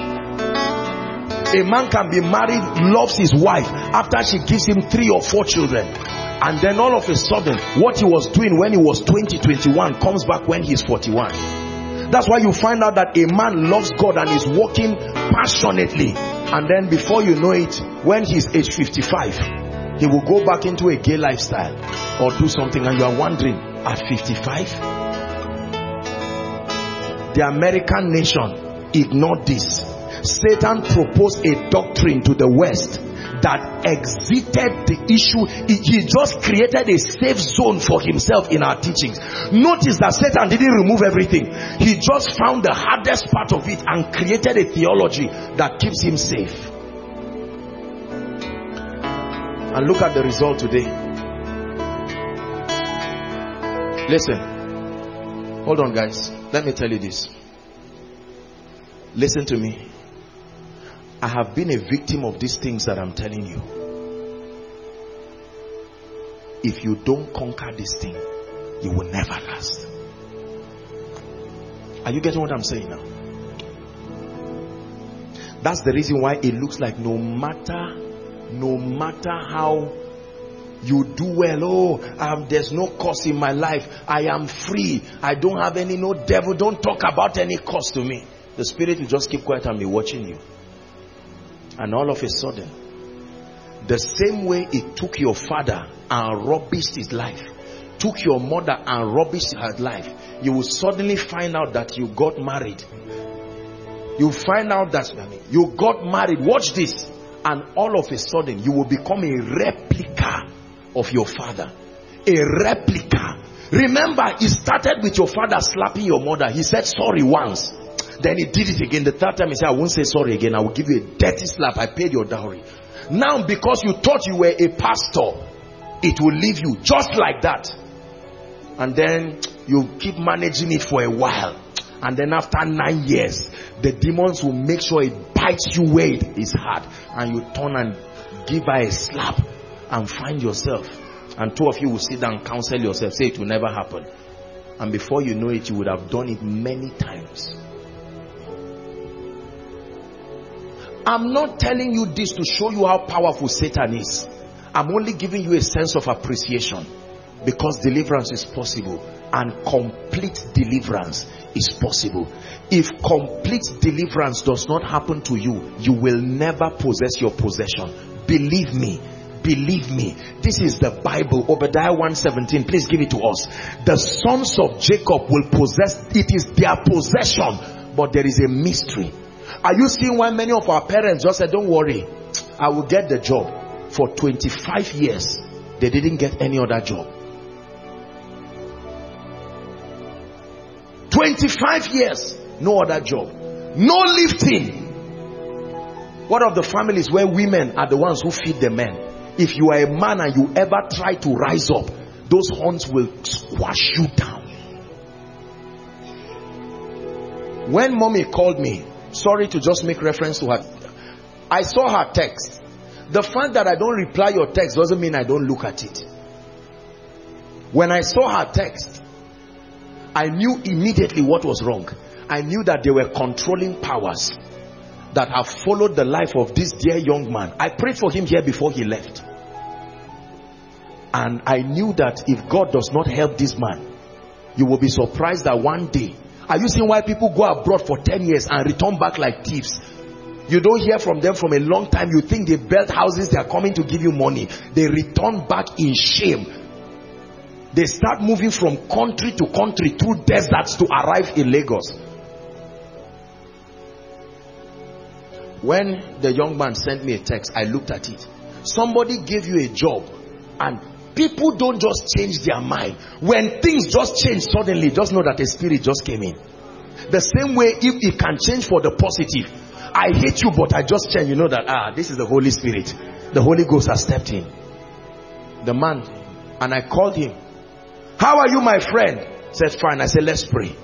A man can be married, loves his wife, after she gives him three or four children, and then all of a sudden what he was doing when he was twenty, twenty-one comes back when he's forty-one. That's why you find out that a man loves God and is walking passionately, and then before you know it, when he's age fifty-five, he will go back into a gay lifestyle or do something, and you are wondering, at fifty-five? The American nation ignored this. Satan proposed a doctrine to the West that exited the issue. He just created a safe zone for himself in our teachings. Notice that Satan didn't remove everything. He just found the hardest part of it and created a theology that keeps him safe. And look at the result today. Listen. Hold on, guys. Let me tell you this. Listen to me. I have been a victim of these things that I'm telling you. If you don't conquer this thing, you will never last. Are you getting what I'm saying now? That's the reason why it looks like no matter, no matter how you do well, oh, um, there's no curse in my life, I am free, I don't have any, no devil, don't talk about any curse to me. The spirit will just keep quiet and be watching you. And all of a sudden, the same way it took your father and rubbished his life, took your mother and rubbished her life, you will suddenly find out that you got married. You find out that you got married. Watch this. And all of a sudden, you will become a replica of your father. A replica. Remember, it started with your father slapping your mother. He said sorry once. Then he did it again. The third time he said, I won't say sorry again. I will give you a dirty slap. I paid your dowry. Now, because you thought you were a pastor, it will leave you just like that. And then you keep managing it for a while. And then after nine years, the demons will make sure it bites you where it is hard. And you turn and give her a slap and find yourself. And two of you will sit down and counsel yourself. Say it will never happen. And before you know it, you would have done it many times. I'm not telling you this to show you how powerful Satan is. I'm only giving you a sense of appreciation, because deliverance is possible, and complete deliverance is possible. If complete deliverance does not happen to you, you will never possess your possession. Believe me. Believe me. This is the Bible. Obadiah one seventeen. Please give it to us. The sons of Jacob will possess. It is their possession, but there is a mystery. Are you seeing why many of our parents just said, don't worry, I will get the job? For twenty-five years, they didn't get any other job. twenty-five years, no other job. No lifting. What of the families where women are the ones who feed the men? If you are a man and you ever try to rise up, those horns will squash you down. When mommy called me, sorry to just make reference to her, I saw her text. The fact that I don't reply your text doesn't mean I don't look at it. When I saw her text, I knew immediately what was wrong. I knew that there were controlling powers that have followed the life of this dear young man. I prayed for him here before he left. And I knew that if God does not help this man, you will be surprised that one day. Are you seeing why people go abroad for ten years and return back like thieves? You don't hear from them from a long time. You think they built houses, they are coming to give you money. They return back in shame. They start moving from country to country through deserts to arrive in Lagos. When the young man sent me a text, I looked at it. Somebody gave you a job and People don't just change their mind. When things just change suddenly, just know that a spirit just came in. The same way, if it can change for the positive, I hate you but I just change, you know that, ah, this is the Holy Spirit. The Holy Ghost has stepped in. The man, and I called him. How are you, my friend? Said, fine. I said, let's pray.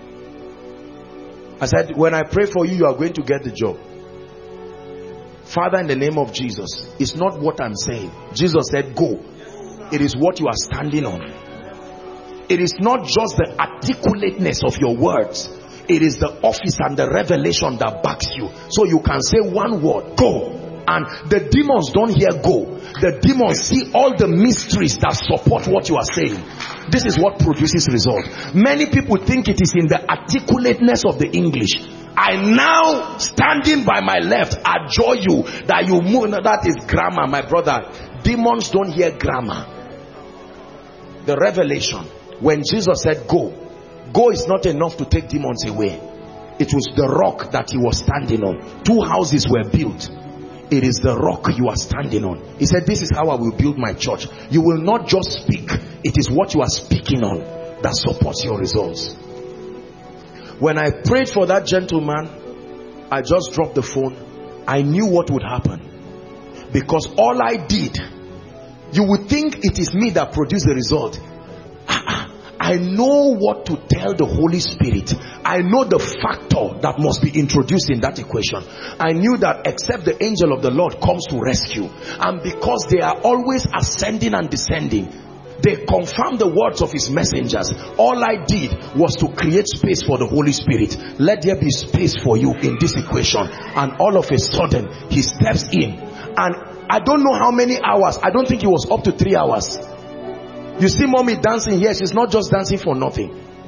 I said, when I pray for you, you are going to get the job. Father, in the name of Jesus, it's not what I'm saying. Jesus said, go. It is what you are standing on. It is not just the articulateness of your words. It is the office and the revelation that backs you. So you can say one word, go. And the demons don't hear go. The demons see all the mysteries that support what you are saying. This is what produces result. Many people think it is in the articulateness of the English. I now, standing by my left, adjure you that you move. No, that is grammar, my brother. Demons don't hear grammar. The revelation. When Jesus said go, go is not enough to take demons away. It was the rock that he was standing on. Two houses were built. It is the rock you are standing on. He said, this is how I will build my church. You will not just speak. It is what you are speaking on that supports your results. When I prayed for that gentleman, I just dropped the phone. I knew what would happen. Because all I did, you would think it is me that produced the result. I know what to tell the Holy Spirit. I know the factor that must be introduced in that equation. I knew that except the angel of the Lord comes to rescue. And because they are always ascending and descending, they confirm the words of his messengers. All I did was to create space for the Holy Spirit. Let there be space for you in this equation. And all of a sudden, he steps in. And I don't know how many hours. I don't think it was up to three hours. You see mommy dancing here. She's not just dancing for nothing.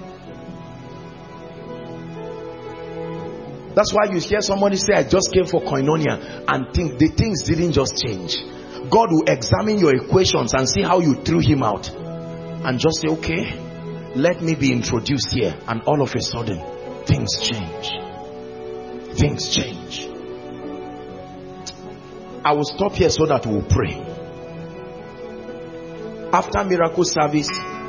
That's why you hear somebody say, I just came for koinonia, and think the things didn't just change. God will examine your equations and see how you threw him out. And just say, okay, let me be introduced here. And all of a sudden, things change. Things change. I will stop here so that we will pray. After miracle service,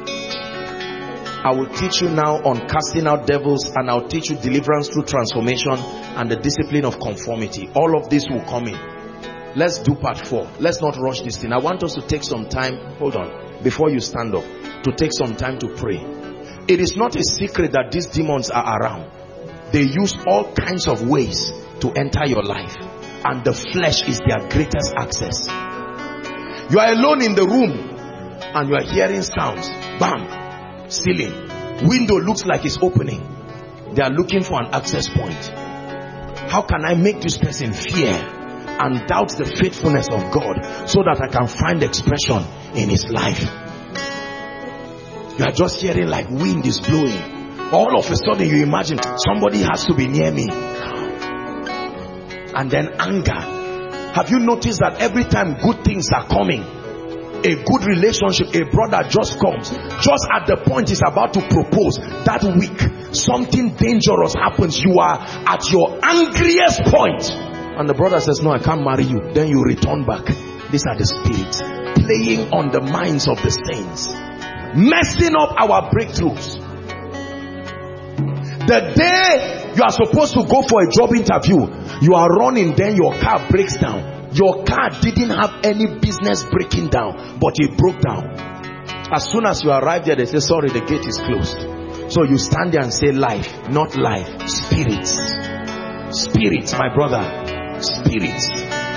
I will teach you now on casting out devils, and I'll teach you deliverance through transformation and the discipline of conformity. All of this will come in. Let's do part four. Let's not rush this thing. I want us to take some time, hold on, before you stand up, to take some time to pray. It is not a secret that these demons are around. They use all kinds of ways to enter your life, and the flesh is their greatest access. You are alone in the room and you are hearing sounds. Bam! Ceiling. Window looks like it's opening. They are looking for an access point. How can I make this person fear and doubt the faithfulness of God so that I can find expression in his life? You are just hearing like wind is blowing. All of a sudden you imagine somebody has to be near me. And then anger. Have you noticed that every time good things are coming, a good relationship, a brother just comes, just at the point he's about to propose, that week something dangerous happens, you are at your angriest point, and the brother says, no, I can't marry you. Then you return back. These are the spirits playing on the minds of the saints, messing up our breakthroughs. The day you are supposed to go for a job interview, you are running, then your car breaks down. Your car didn't have any business breaking down, but it broke down. As soon as you arrive there, they say, sorry, the gate is closed. So you stand there and say, life, not life, spirits. Spirits, my brother, spirits.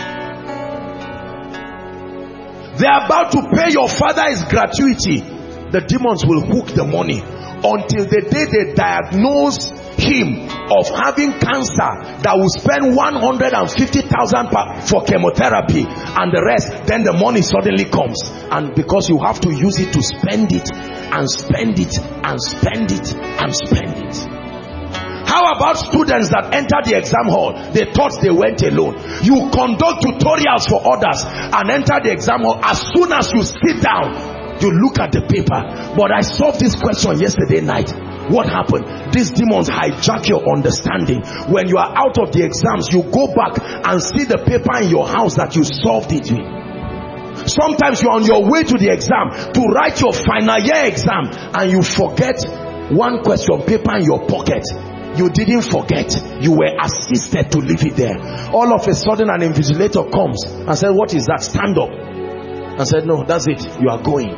They are about to pay your father's gratuity. The demons will hook the money until the day they diagnose him of having cancer that will spend one hundred fifty thousand for chemotherapy and the rest. Then the money suddenly comes, and because you have to use it to spend it and spend it and spend it and spend it. How about students that enter the exam hall? They thought they went alone. You conduct tutorials for others and enter the exam hall. As soon as you sit down, you look at the paper. But I solved this question yesterday night. What happened? These demons hijack your understanding. When you are out of the exams, you go back and see the paper in your house that you solved it with. Sometimes you're on your way to the exam to write your final year exam and you forget one question paper in your pocket. You didn't forget. You were assisted to leave it there. All of a sudden an invigilator comes and said, what is that? Stand up. And said, no, that's it. You are going.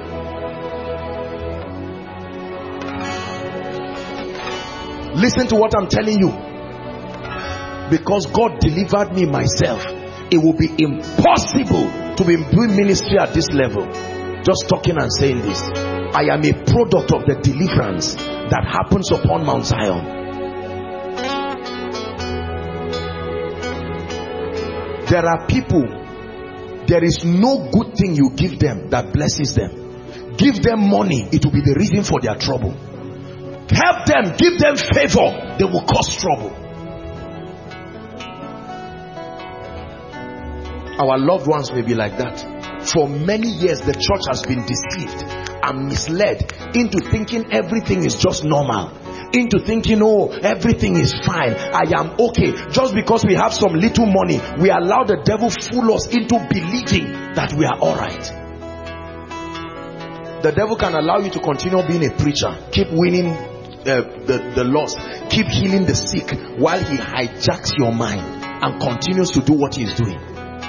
Listen to what I'm telling you. Because God delivered me myself, it will be impossible to be doing ministry at this level. Just talking and saying this. I am a product of the deliverance that happens upon Mount Zion. There are people, there is no good thing you give them that blesses them. Give them money, it will be the reason for their trouble. Help them, give them favor, they will cause trouble. Our loved ones may be like that. For many years the church has been deceived and misled into thinking everything is just normal, into thinking, oh, everything is fine, I am okay. Just because we have some little money, we allow the devil fool us into believing that we are alright. The devil can allow you to continue being a preacher, keep winning uh, the, the lost, keep healing the sick, while he hijacks your mind and continues to do what he is doing.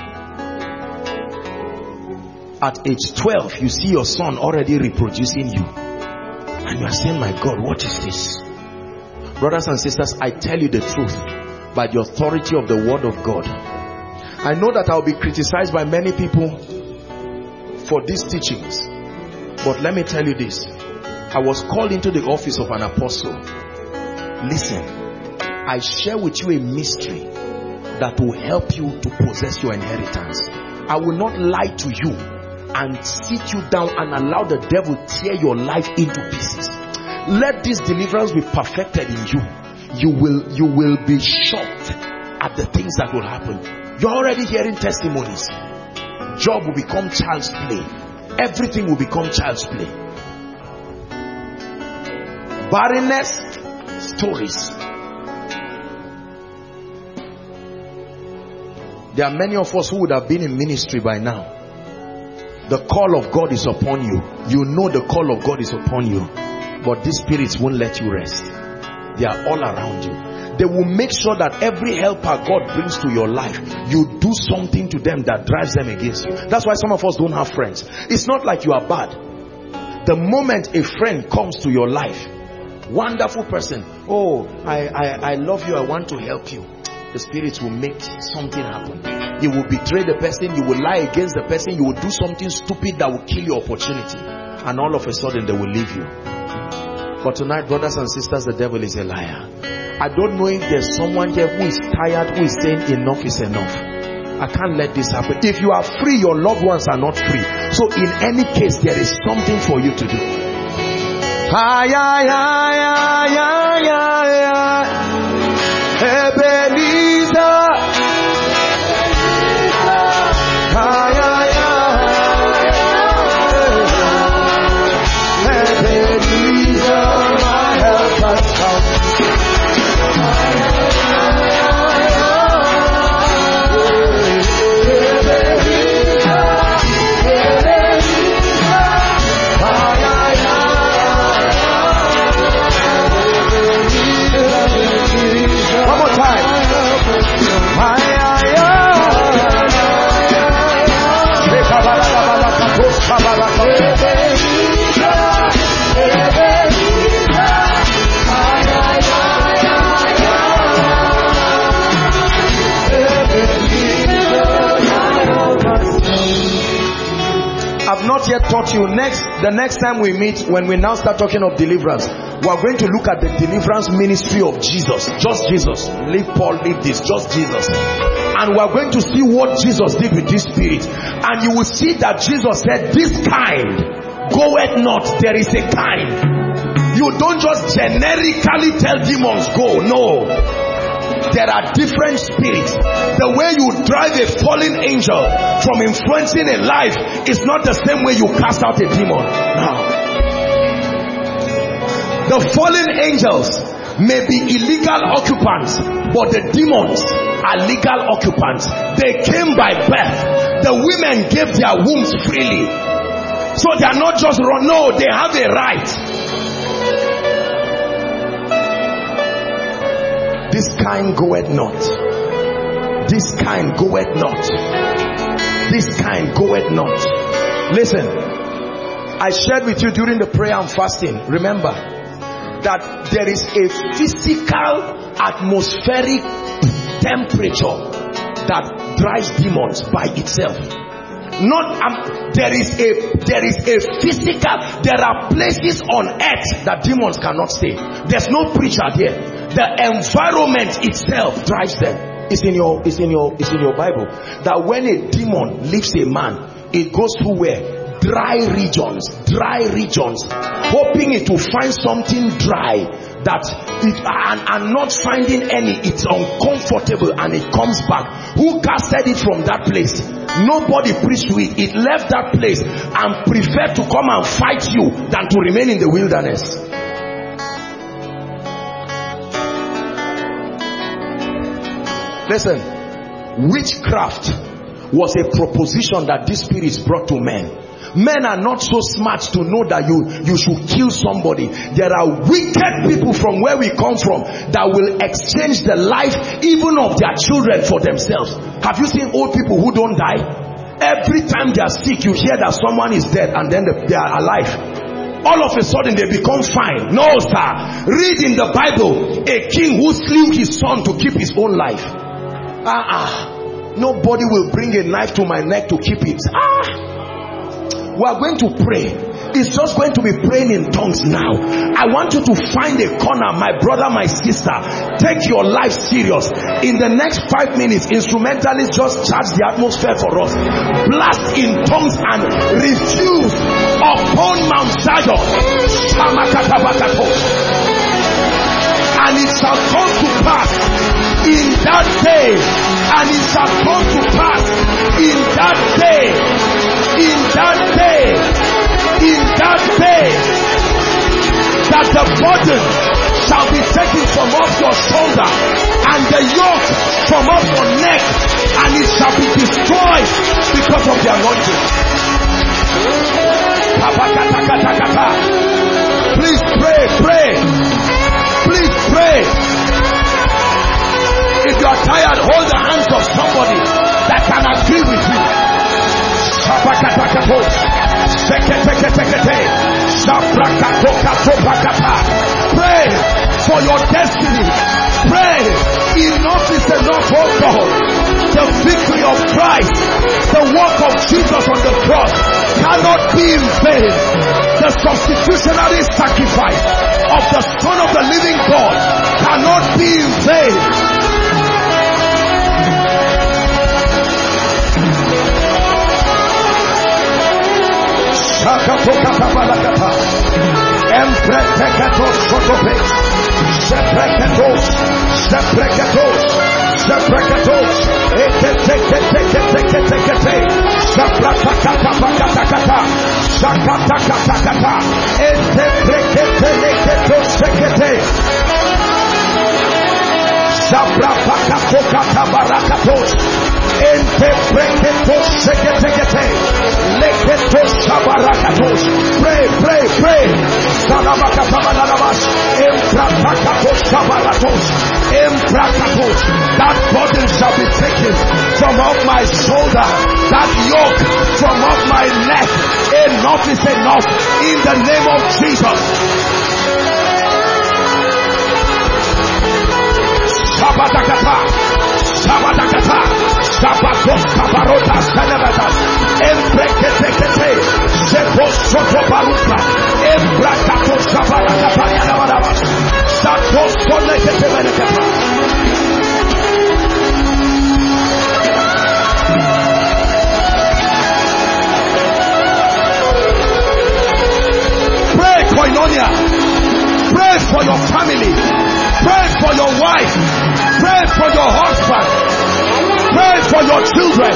At age twelve, you see your son already reproducing you. And you are saying, my God, what is this? Brothers and sisters, I tell you the truth by the authority of the word of God. I know that I will be criticized by many people for these teachings. But let me tell you this. I was called into the office of an apostle. Listen, I share with you a mystery that will help you to possess your inheritance. I will not lie to you and sit you down and allow the devil tear your life into pieces. Let this deliverance be perfected in you. You will, you will be shocked at the things that will happen. You're already hearing testimonies. Job will become child's play. Everything will become child's play. Barrenness, stories. There are many of us who would have been in ministry by now. The call of God is upon you. You know the call of God is upon you. But these spirits won't let you rest. They are all around you. They will make sure that every helper God brings to your life, you do something to them that drives them against you. That's why some of us don't have friends. It's not like you are bad. The moment a friend comes to your life, wonderful person, oh, I, I, I love you, I want to help you. The spirits will make something happen. You will betray the person, you will lie against the person, you will do something stupid that will kill your opportunity. And all of a sudden they will leave you. But tonight, brothers and sisters, the devil is a liar. I don't know if there's someone here who is tired, who is saying enough is enough. I can't let this happen. If you are free, your loved ones are not free. So in any case, there is something for you to do. Ay, ay, ay, ay, ay, ay, ay. Ebenezer. Ay, ay, ay. Ebenezer, my help has come. I've not yet taught you. Next, the next time we meet, when we now start talking of deliverance, we are going to look at the deliverance ministry of Jesus. Just Jesus. Leave Paul, leave this. Just Jesus. And we are going to see what Jesus did with this spirit. And you will see that Jesus said, this kind goeth not. There is a kind. You don't just generically tell demons go. No. There are different spirits. The way you drive a fallen angel from influencing a life is not the same way you cast out a demon. No. The fallen angels may be illegal occupants, but the demons are legal occupants. They came by birth. The women gave their wombs freely. So they are not just run. No, they have a right. This kind goeth not. This kind goeth not. This kind goeth not. Listen, I shared with you during the prayer and fasting, remember, that there is a physical atmospheric temperature that drives demons by itself. Not um, there is a there is a physical, there are places on earth that demons cannot stay. There's no preacher there. The environment itself drives them. It's in your it's in your it's in your Bible that when a demon leaves a man, it goes through where? Dry regions, dry regions, hoping it will find something dry that it, and, and not finding any, it's uncomfortable and it comes back. Who casted it from that place? Nobody preached to it. It left that place and preferred to come and fight you than to remain in the wilderness. Listen, witchcraft was a proposition that these spirits brought to men. Men are not so smart to know that you, you should kill somebody. There are wicked people from where we come from that will exchange the life even of their children for themselves. Have you seen old people who don't die? Every time they are sick, you hear that someone is dead and then they are alive. All of a sudden they become fine. No, sir. Read in the Bible a king who slew his son to keep his own life. Ah, uh-uh. Nobody will bring a knife to my neck to keep it. Ah. We are going to pray. It's just going to be praying in tongues now. I want you to find a corner, my brother, my sister. Take your life serious. In the next five minutes, instrumentalists just charge the atmosphere for us. Blast in tongues and refuse upon Mount Zion. And it shall come to pass in that day. And it shall come to pass in that day. In that day, in that day, that the burden shall be taken from off your shoulder and the yoke from off your neck, and it shall be destroyed because of the anointing. Please pray, pray. Please pray. If you are tired, hold the hands of somebody that can agree with you. Pray for your destiny. Pray. Enough is enough, oh God. The victory of Christ, the work of Jesus on the cross cannot be in vain. The substitutionary sacrifice of the Son of the living God cannot be in vain. Shakatokapabalakata, Empreketos Sotope, Sepreketos, Sepreketos, Sepreketos, Eketeketeketekete, Sapratakatabakatakata, Shakatakatakata, Entepreketeketos Sekete, Saprapakatokatabaracatos, Entepreketos Seketekete, Leketos Sabarakatos. Pray, pray, pray. Sadabakatabanamas, Emprakatos Sabaratos, Emprakatos. That burden shall be taken from off my shoulder, that yoke from off my neck. Enough is enough in the name of Jesus. Sabadakata, Sabadakata, Sabatos Kabarota Sanabatas, Embreketekete, Sepos Sotobaruka, Embrakatos Sabarakata Yanabas, Satos Soneketemenekata. Pray, Koinonia. Pray for your family. Pray for your wife. Pray for your husband. Pray for your children.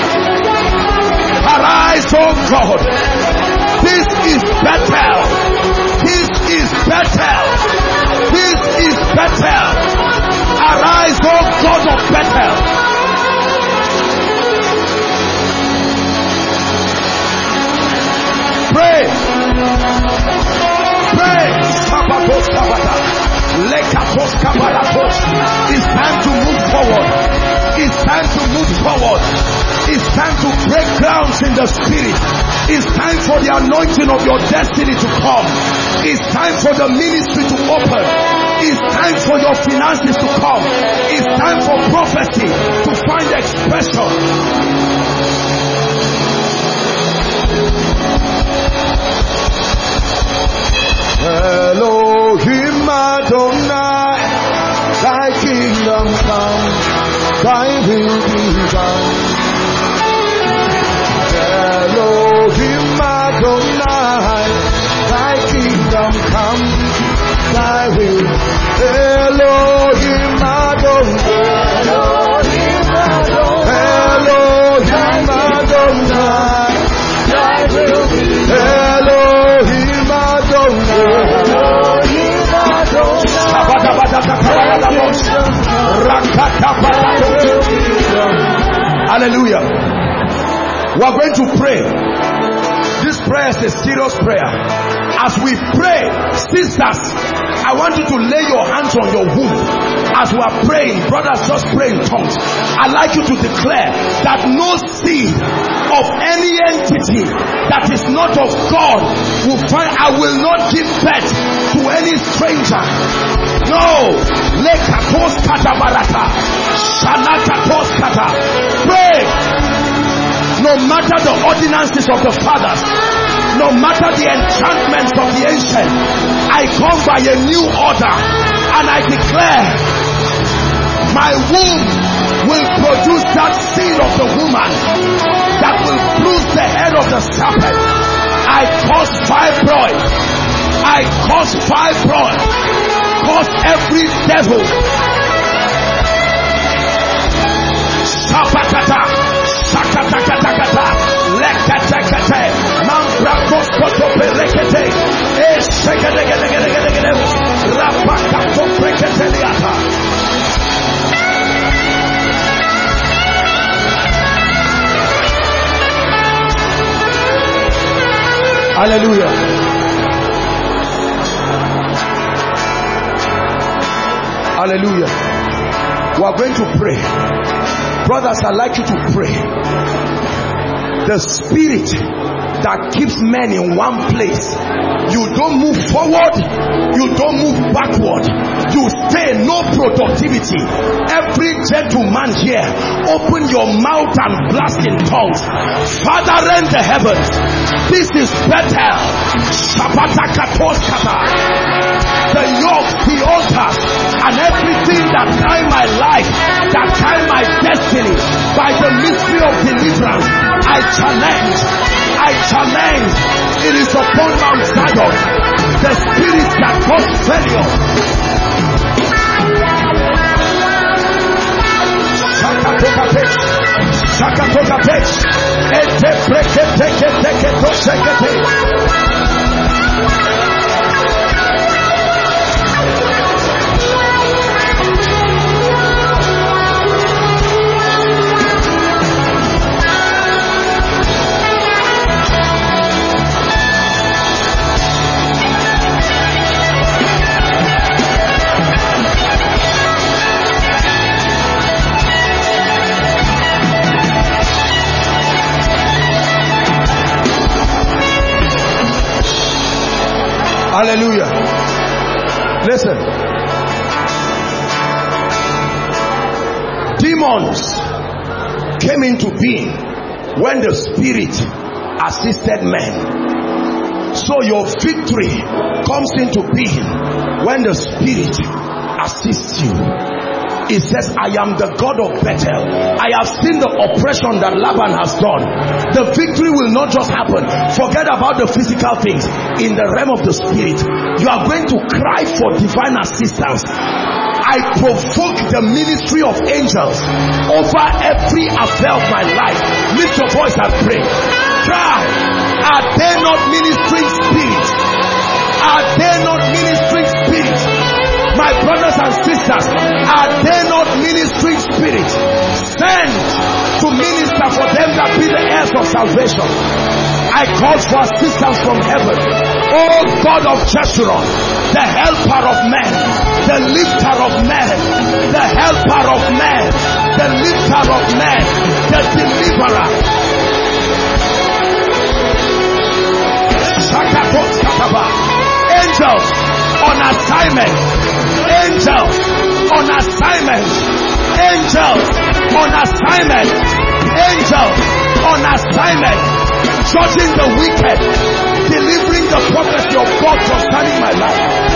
Arise, oh God. This is Bethel. This is Bethel. This is Bethel. Arise, oh God of Bethel. It's time to move forward. It's time to move forward. It's time to break grounds in the spirit. It's time for the anointing of your destiny to come. It's time for the ministry to open. It's time for your finances to come. It's time for prophecy to find expression. Elohim Adonai, thy kingdom come, thy will be done. Elohim Adonai, thy kingdom come, thy will. Elohim Adonai, Elohim Adonai, thy will be done. Elohim Hallelujah. We are going to pray. This prayer is a serious prayer. As we pray, sisters, I want you to lay your hands on your womb. As we are praying, brothers, just pray in tongues. I'd like you to declare that no seed of any entity that is not of God will find. I will not give birth to any stranger. No. Pray. No matter the ordinances of the fathers, no matter the enchantments of the ancient, I come by a new order and I declare my womb will produce that seed of the woman that will bruise the head of the serpent. I cause fibroid. I cause fibroid. Cause every devil. Shapakata. Shakatakata. Lekatakate. Mambrakos kotoperekete. Eh, shekadegedegedegede. Rapakato preketeliata. Hallelujah. Hallelujah. We are going to pray. Brothers, I'd like you to pray. The spirit that keeps men in one place. You don't move forward. You don't move backward. You stay, no productivity. Every gentleman here, open your mouth and blast in tongues. Father, rend the heavens. This is Bethel. The yoke, the altars, and everything that tie my life, that tie my destiny, by the mystery of deliverance, I challenge, I challenge. It is upon Mount Zion, the spirit that cause failure. Shakatoka pech, ete preke teke teke to shekete. Hallelujah. Listen. Demons came into being when the Spirit assisted men. So your victory comes into being when the Spirit assists you. It says, I am the God of Bethel. I have seen the oppression that Laban has done. The victory will not just happen. Forget about the physical things. In the realm of the spirit, you are going to cry for divine assistance. I provoke the ministry of angels over every affair of my life. Lift your voice and pray. Cry. Are they not ministering spirits? Are they not ministering spirits? My brothers and sisters, are they not ministering spirits sent to minister for them that be the heirs of salvation? I call for assistance from heaven Oh God of Jeshurun, the helper of men, the lifter of men, the helper of men, the lifter of men, the deliverer. Angels on assignment, angels on assignment, angels on assignment, angels on assignment, judging the wicked, delivering the prophecy of God concerning my life.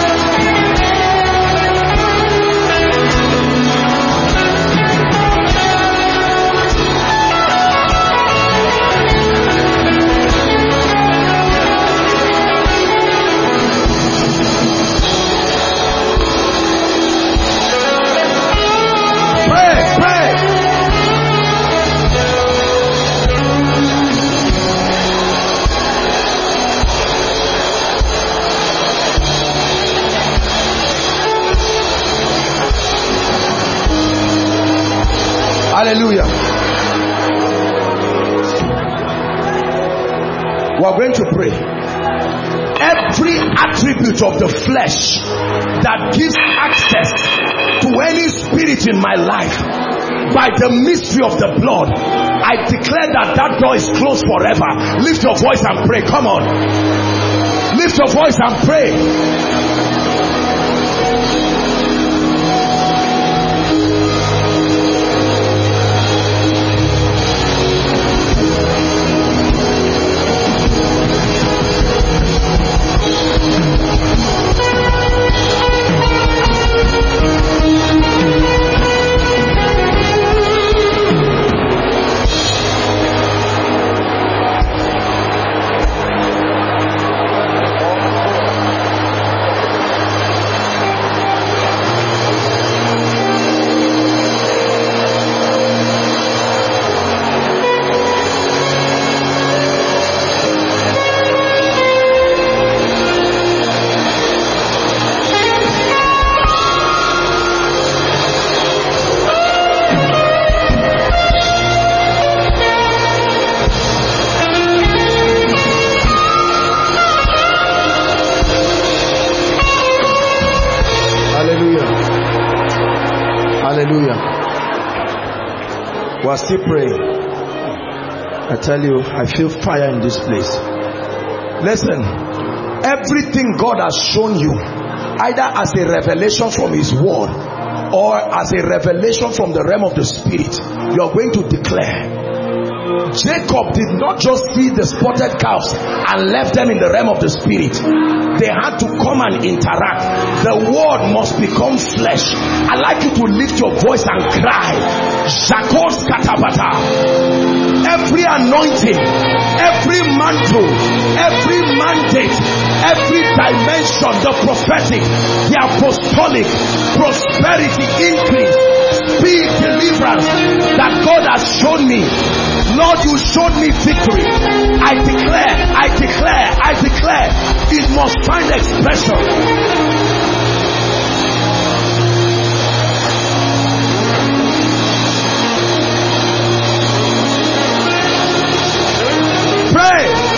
Hallelujah. We are going to pray. Every attribute of the flesh that gives access to any spirit in my life, by the mystery of the blood, I declare that that door is closed forever. Lift your voice and pray. Come on. Lift your voice and pray. We are still praying. I tell you, I feel fire in this place. Listen, everything God has shown you, either as a revelation from His word or as a revelation from the realm of the spirit, you are going to declare. Jacob did not just see the spotted calves and left them in the realm of the spirit. They had to come and interact. The word must become flesh. I'd like you to lift your voice and cry. Shakos katabata. Every anointing, every mantle, every mandate, every dimension, the prophetic, the apostolic, prosperity, increase, speed, deliverance that God has shown me. Lord, you showed me victory. I declare, I declare, I declare, it must find expression. Pray.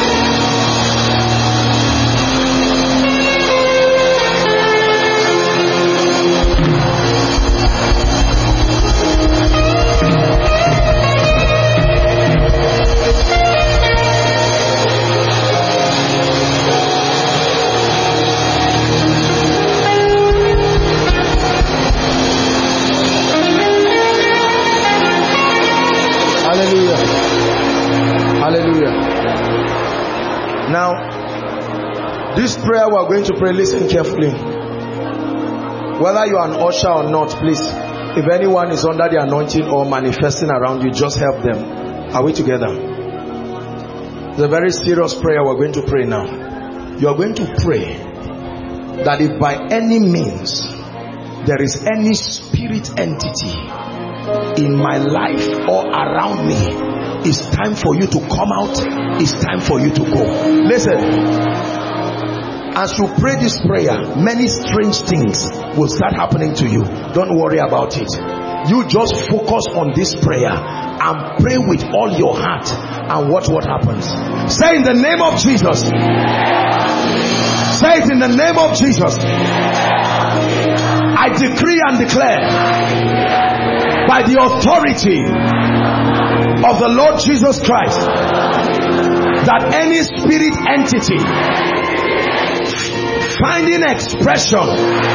Now, this prayer we are going to pray, listen carefully. Whether you are an usher or not, please, if anyone is under the anointing or manifesting around you, just help them. Are we together? It's a very serious prayer we're going to pray now. You are going to pray that if by any means there is any spirit entity in my life or around me, it's time for you to come out. It's time for you to go. Listen, as you pray this prayer, many strange things will start happening to you. Don't worry about it. You just focus on this prayer and pray with all your heart and watch what happens. Say in the name of Jesus. Say it in the name of Jesus. I decree and declare by the authority of the Lord Jesus Christ that any spirit entity finding expression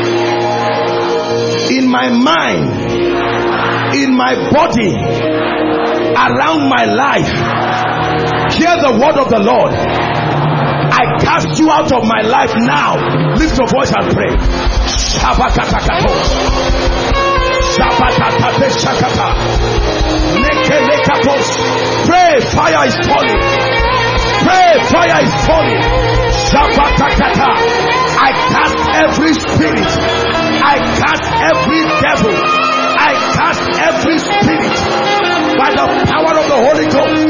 in my mind, in my body, around my life, hear the word of the Lord. I cast you out of my life now. Lift your voice and pray. Pray, fire is falling. Pray, fire is falling. I cast every spirit. I cast every devil. I cast every spirit by the power of the Holy Ghost.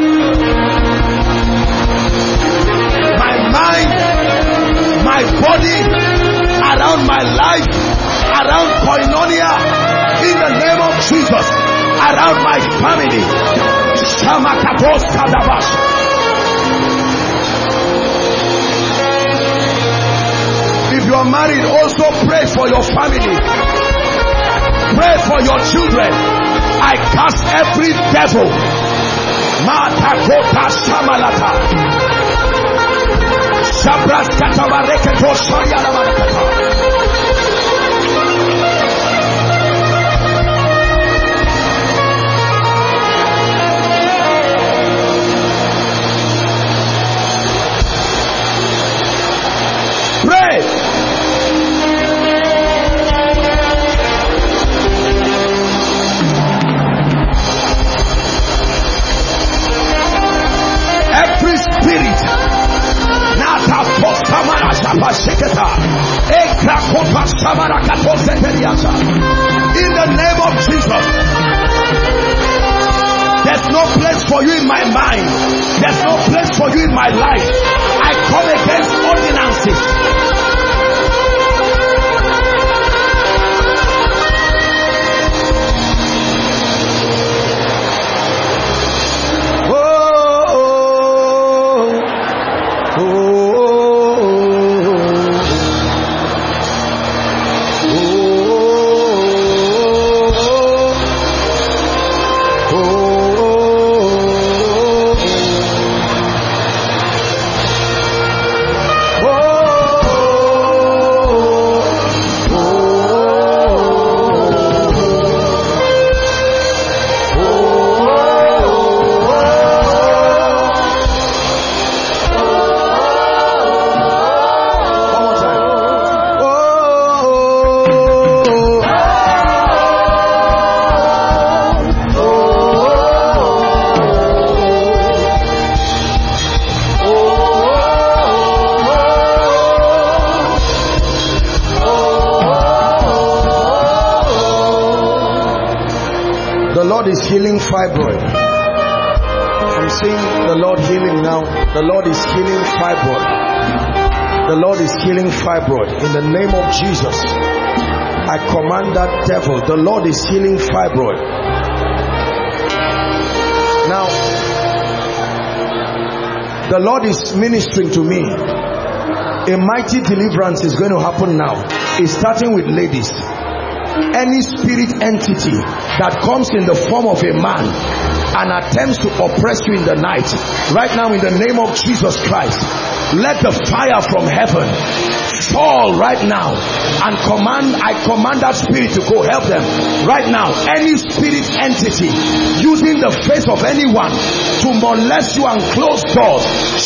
My mind, my body, around my life, around koinonia, in the name of Jesus, around my family. Shamakatos Kadabash. If you are married, also pray for your family. Pray for your children. I cast every devil. Matakota Shamalata. Shabras Katabareketo Shayalamanakata. Pray. Every spirit Nata Postamara Shapasheketa Ekrakota Shamara Katoseteriasa, in the name of Jesus. There's no place for you in my mind. There's no place for you in my life. I come against ordinances. Healing fibroid. I'm seeing the Lord healing now. The Lord is healing fibroid. The Lord is healing fibroid. In the name of Jesus, I command that devil. The Lord is healing fibroid. Now, the Lord is ministering to me. A mighty deliverance is going to happen now. It's starting with ladies. Any spirit entity that comes in the form of a man and attempts to oppress you in the night, right now in the name of Jesus Christ, let the fire from heaven fall right now and command, I command that spirit to go. Help them right now. Any spirit entity using the face of anyone to molest you and close doors,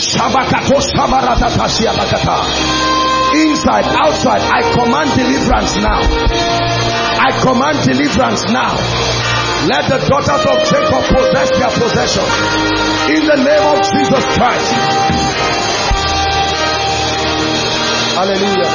inside, outside, I command deliverance now. I command deliverance now. Let the daughters of Jacob possess their possession in the name of Jesus Christ. Hallelujah.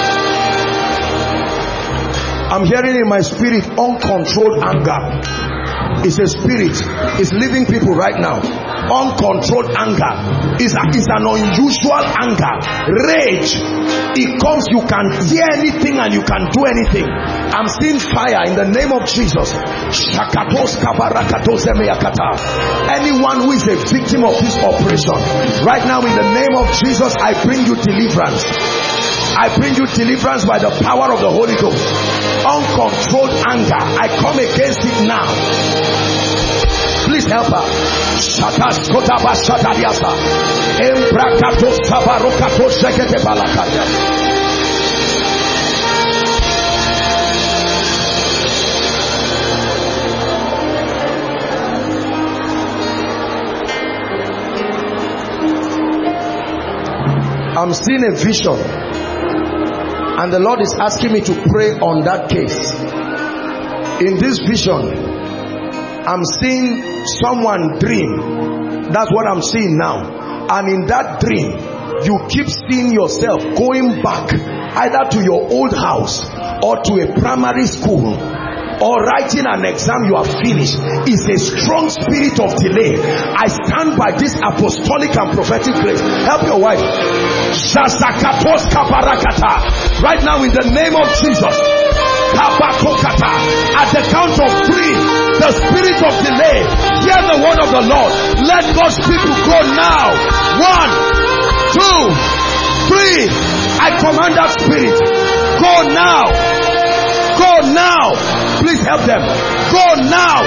I'm hearing in my spirit uncontrolled anger. It's a spirit. It's leaving people right now. Uncontrolled anger is, a, is an unusual anger. Rage, it comes, you can hear anything and you can do anything. I'm seeing fire in the name of Jesus. Anyone who is a victim of this operation, right now in the name of Jesus, I bring you deliverance. I bring you deliverance by the power of the Holy Ghost. Uncontrolled anger, I come against it now. Please help her. I'm seeing a vision, and the Lord is asking me to pray on that case. In this vision, I'm seeing someone dream. That's what I'm seeing now. And in that dream, you keep seeing yourself going back either to your old house or to a primary school, or writing an exam you have finished. Is a strong spirit of delay. I stand by this apostolic and prophetic grace. Help your wife. Right now in the name of Jesus, at the count of three, the spirit of delay, hear the word of the Lord. Let God's people go now. One, two, three. I command that spirit, go now. Go now. Please help them. Go now.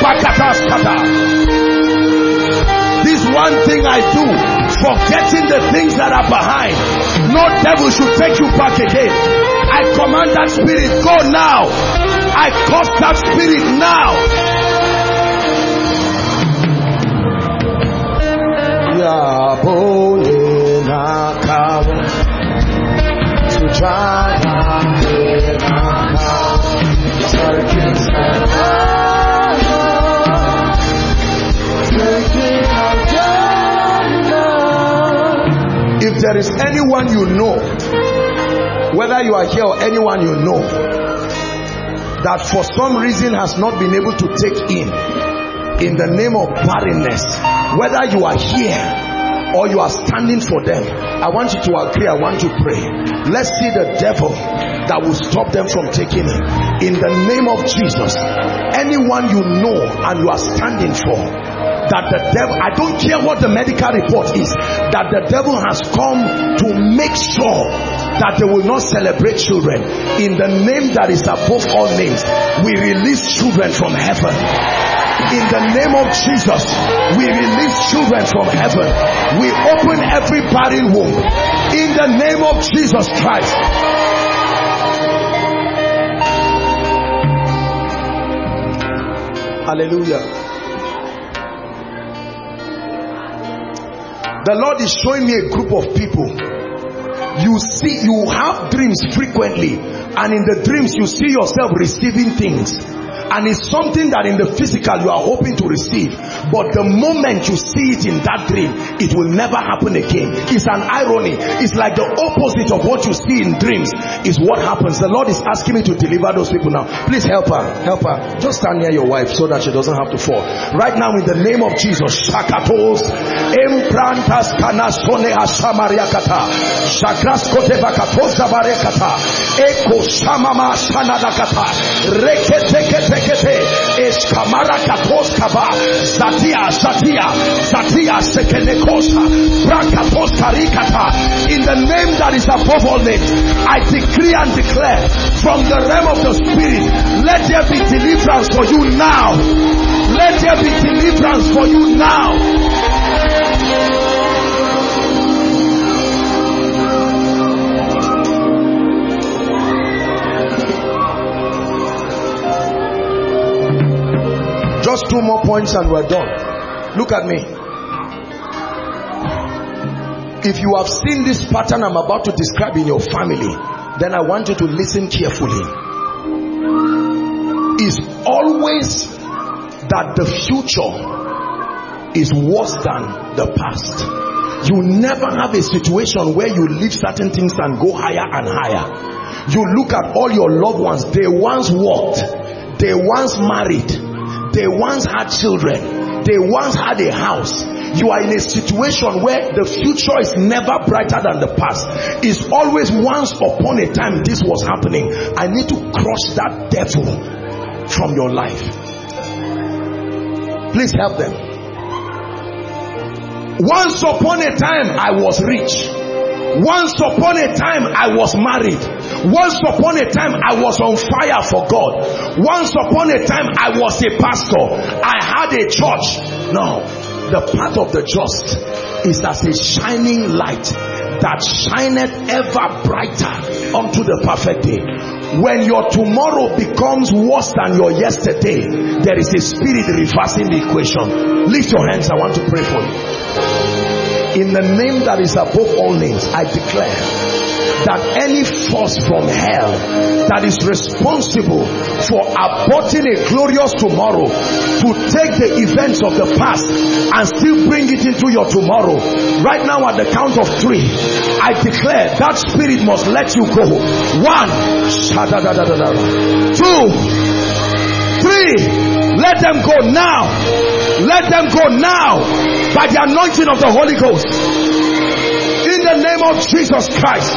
This one thing I do, forgetting the things that are behind. No devil should take you back again. I command that spirit, go now. I curse that spirit now. If there is anyone you know, whether you are here or anyone you know, that for some reason has not been able to take in, in the name of barrenness, whether you are here or you are standing for them, I want you to agree, I want to pray. Let's see the devil that will stop them from taking it. In the name of Jesus, anyone you know and you are standing for, that the devil, I don't care what the medical report is, that the devil has come to make sure that they will not celebrate children. In the name that is above all names, we release children from heaven. In the name of Jesus, we release children from heaven. We open every barren womb. In the name of Jesus Christ. Hallelujah. The Lord is showing me a group of people. You see, you have dreams frequently, and in the dreams you see yourself receiving things. And it's something that in the physical you are hoping to receive, but the moment you see it in that dream, it will never happen again. It's an irony. It's like the opposite of what you see in dreams is what happens. The Lord is asking me to deliver those people now. Please help her. Help her. Just stand near your wife so that she doesn't have to fall. Right now in the name of Jesus. Shakatos Emprantas Kanasone Ashamariakata Shakraskote Bakatos Zabarekata Eko Shamama Shanadakata Rekete Eskamara Katos Kaba Zatia Zatia Zatia Sekenekosa Brakatos Karikata. In the name that is above all names, I decree and declare from the realm of the spirit, let there be deliverance for you now. Let there be deliverance for you now. Just two more points and we're done. Look at me. If you have seen this pattern I'm about to describe in your family, then I want you to listen carefully. It's always that the future is worse than the past. You never have a situation where you leave certain things and go higher and higher. You look at all your loved ones. They once walked, they once married, they once had children. they once had a house. You are in a situation where the future is never brighter than the past. It's always once upon a time this was happening. I need to crush that devil from your life. Please help them. Once upon a time I was rich. Once upon a time I was married. Once upon a time I was on fire for God. Once upon a time I was a pastor. I had a church. No. The path of the just is as a shining light that shineth ever brighter unto the perfect day. When your tomorrow becomes worse than your yesterday, there is a spirit reversing the equation. Lift your hands. I want to pray for you. In the name that is above all names, I declare that any force from hell that is responsible for aborting a glorious tomorrow, to take the events of the past and still bring it into your tomorrow, right now at the count of three, I declare that spirit must let you go. One, two, three. Let them go now. Let them go now by the anointing of the Holy Ghost. In the name of Jesus Christ.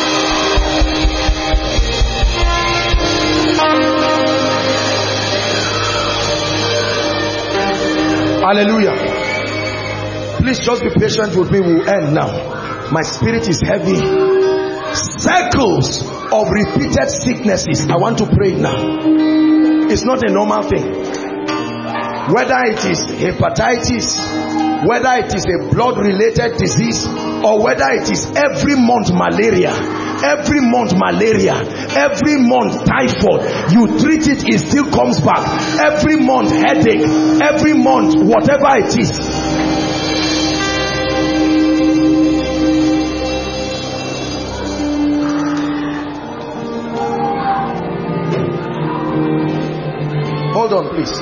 Hallelujah. Please just be patient with me. We'll end now. My spirit is heavy. Circles of repeated sicknesses. I want to pray now. It's not a normal thing. Whether it is hepatitis, whether it is a blood related disease, or whether it is every month malaria, every month malaria, every month typhoid, you treat it, it still comes back. Every month headache, every month whatever it is. Hold on, please.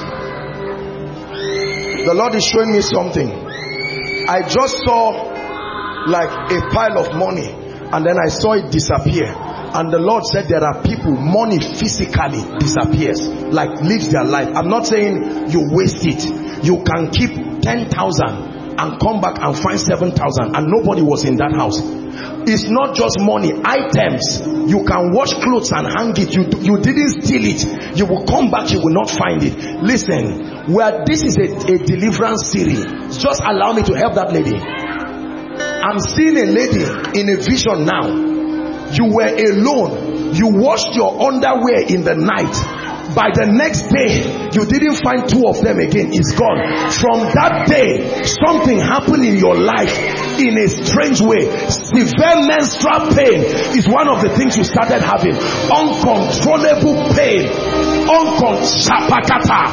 The Lord is showing me something. I just saw like a pile of money, and then I saw it disappear. And the Lord said there are people, money physically disappears, like leaves their life. I'm not saying you waste it. You can keep ten thousand and come back and find seven thousand, and nobody was in that house. It's not just money, items. You can wash clothes and hang it. You, you didn't steal it. You will come back, you will not find it. Listen, where this is a, a deliverance series, just allow me to help that lady. I'm seeing a lady in a vision now. You were alone. You washed your underwear in the night. By the next day, you didn't find two of them again. It's gone. From that day, something happened in your life in a strange way. Severe menstrual pain is one of the things you started having. Uncontrollable pain. Uncontrollable.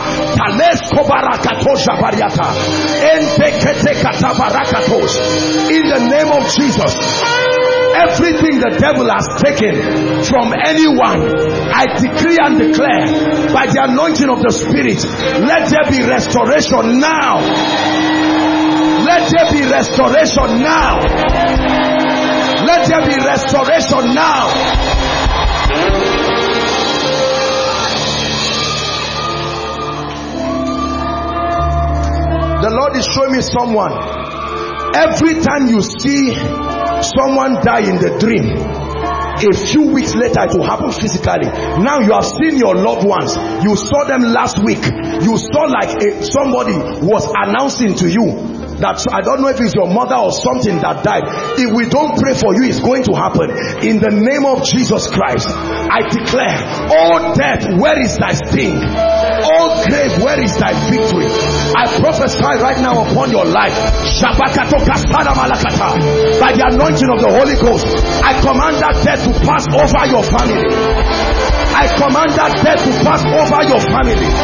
In the name of Jesus. Everything the devil has taken from anyone, I decree and declare by the anointing of the Spirit, let there be restoration now. Let there be restoration now. Let there be restoration now. The Lord is showing me someone. Every time you see someone die in the dream, a few weeks later it will happen physically. Now you have seen your loved ones. You saw them last week. You saw like a, somebody was announcing to you that, I don't know if it's your mother or something that died. If we don't pray for you, it's going to happen. In the name of Jesus Christ, I declare, oh death, where is thy sting? Oh grave, where is thy victory? I prophesy right now upon your life. By the anointing of the Holy Ghost, I command that death to pass over your family. I command that death to pass over your family.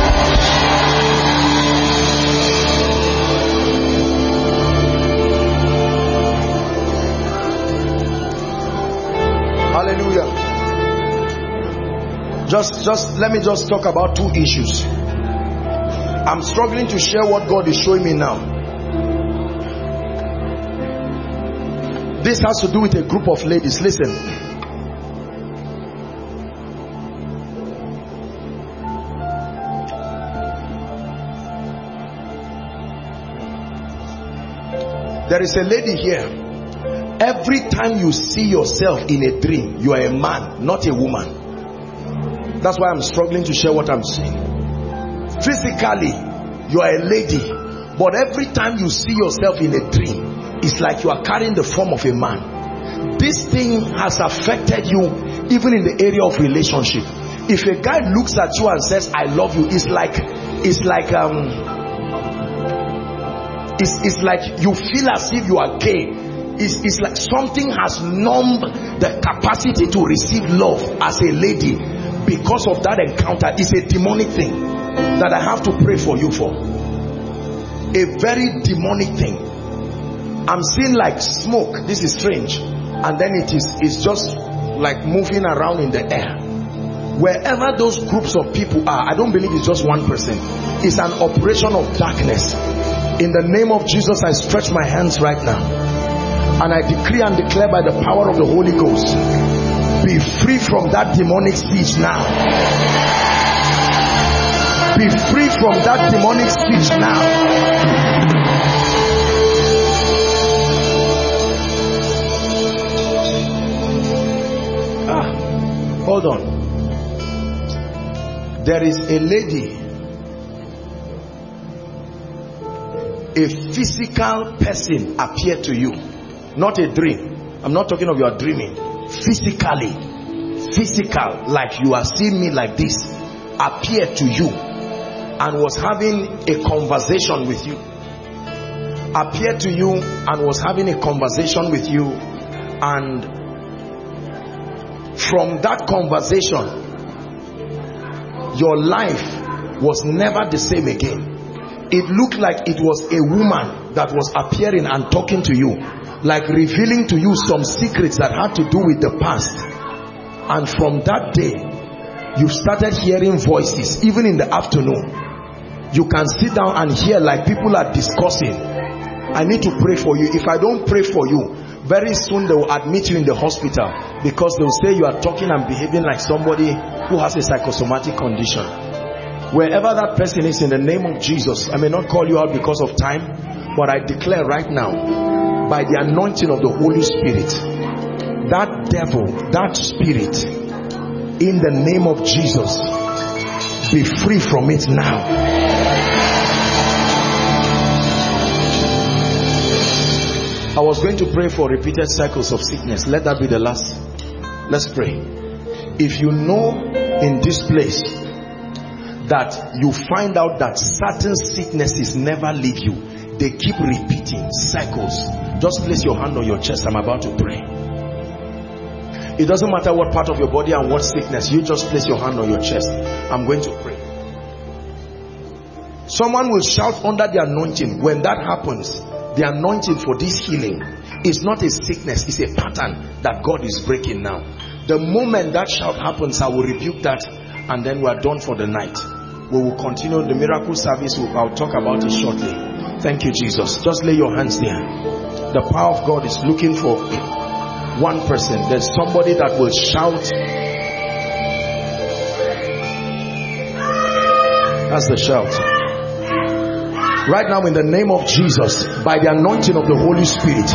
Hallelujah. Just, just let me just talk about two issues. I'm struggling to share what God is showing me now. This has to do with a group of ladies. Listen. There is a lady here. Every time you see yourself in a dream, you are a man, not a woman. That's why I'm struggling to share what I'm saying. Physically, you are a lady, but every time you see yourself in a dream, it's like you are carrying the form of a man. This thing has affected you even in the area of relationship. If a guy looks at you and says, I love you, it's like, it's like, um, it's, it's like you feel as if you are gay. It's, it's like something has numbed the capacity to receive love as a lady because of that encounter. It's a demonic thing that I have to pray for you for. A very demonic thing. I'm seeing like smoke. This is strange. And then it is it's just like moving around in the air. Wherever those groups of people are, I don't believe it's just one person. It's an operation of darkness. In the name of Jesus, I stretch my hands right now. And I decree and declare by the power of the Holy Ghost, be free from that demonic speech now. Be free from that demonic speech now. Ah, hold on. There is a lady, a physical person appeared to you. Not a dream. I'm not talking of you are dreaming. Physically. Physical. Like you are seeing me like this. Appeared to you. And was having a conversation with you. Appeared to you and was having a conversation with you. And from that conversation, your life was never the same again. It looked like it was a woman that was appearing and talking to you. Like revealing to you some secrets that had to do with the past. And from that day, you started hearing voices. Even in the afternoon, you can sit down and hear like people are discussing. I need to pray for you. If I don't pray for you, very soon they will admit you in the hospital, because they will say you are talking and behaving like somebody who has a psychosomatic condition. Wherever that person is, in the name of Jesus, I may not call you out because of time, but I declare right now, by the anointing of the Holy Spirit, that devil, that spirit, in the name of Jesus, be free from it now. I was going to pray for repeated cycles of sickness. Let that be the last. Let's pray. If you know in this place that you find out that certain sicknesses never leave you, they keep repeating cycles, just place your hand on your chest. I'm about to pray. It doesn't matter what part of your body and what sickness, you just place your hand on your chest. I'm going to pray. Someone will shout under the anointing. When that happens, the anointing for this healing is not a sickness, it's a pattern that God is breaking now. The moment that shout happens, I will rebuke that, and then we are done for the night. We will continue the miracle service. I'll talk about it shortly. Thank you, Jesus. Just lay your hands there. The power of God is looking for one person. There's somebody that will shout. That's the shout. Right now, in the name of Jesus, by the anointing of the Holy Spirit,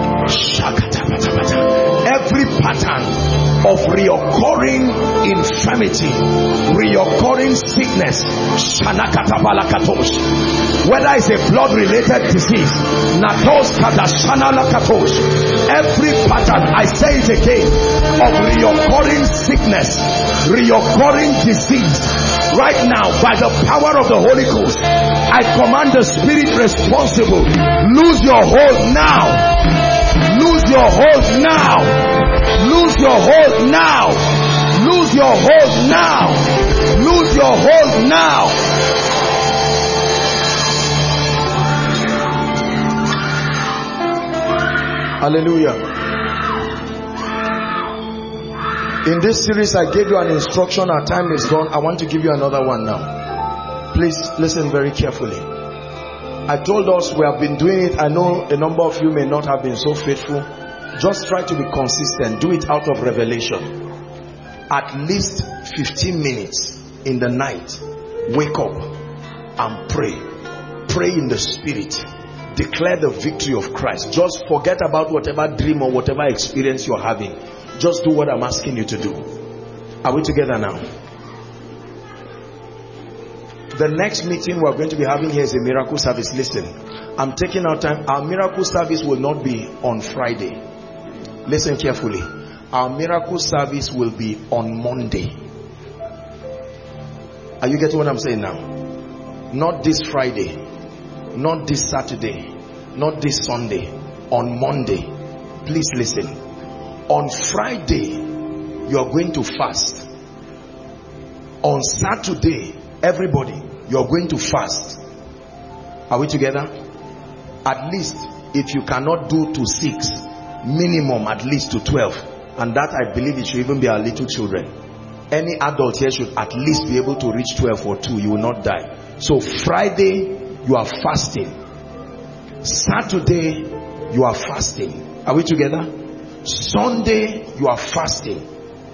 every pattern of reoccurring infirmity, reoccurring sickness, whether it's a blood related disease, every pattern, I say it again, of reoccurring sickness, reoccurring disease, right now, by the power of the Holy Ghost, I command the spirit responsible, lose your hold now. Lose your hold now. Lose your hold now. Lose your hold now. Lose your hold now. Hallelujah. In this series, I gave you an instruction. Our time is gone. I want to give you another one now. Please listen very carefully. I told us we have been doing it. I know a number of you may not have been so faithful. Just try to be consistent. Do it out of revelation. At least fifteen minutes in the night. Wake up and pray. Pray in the spirit. declare the victory of Christ. Just forget about whatever dream or whatever experience you're having. Just do what I'm asking you to do. Are we together now? The next meeting we're going to be having here is a miracle service. Listen, I'm taking our time. Our miracle service will not be on Friday. Listen carefully. Our miracle service will be on Monday. Are you getting what I'm saying now? Not this Friday, not this Saturday, not this Sunday. On Monday. Please listen. On Friday, you are going to fast. On Saturday, everybody, you are going to fast. Are we together? At least, if you cannot do to six, minimum at least to twelve. And that I believe it should even be our little children. Any adult here should at least be able to reach twelve or two. You will not die. So Friday, you are fasting. Saturday, you are fasting. Are we together? Sunday, you are fasting.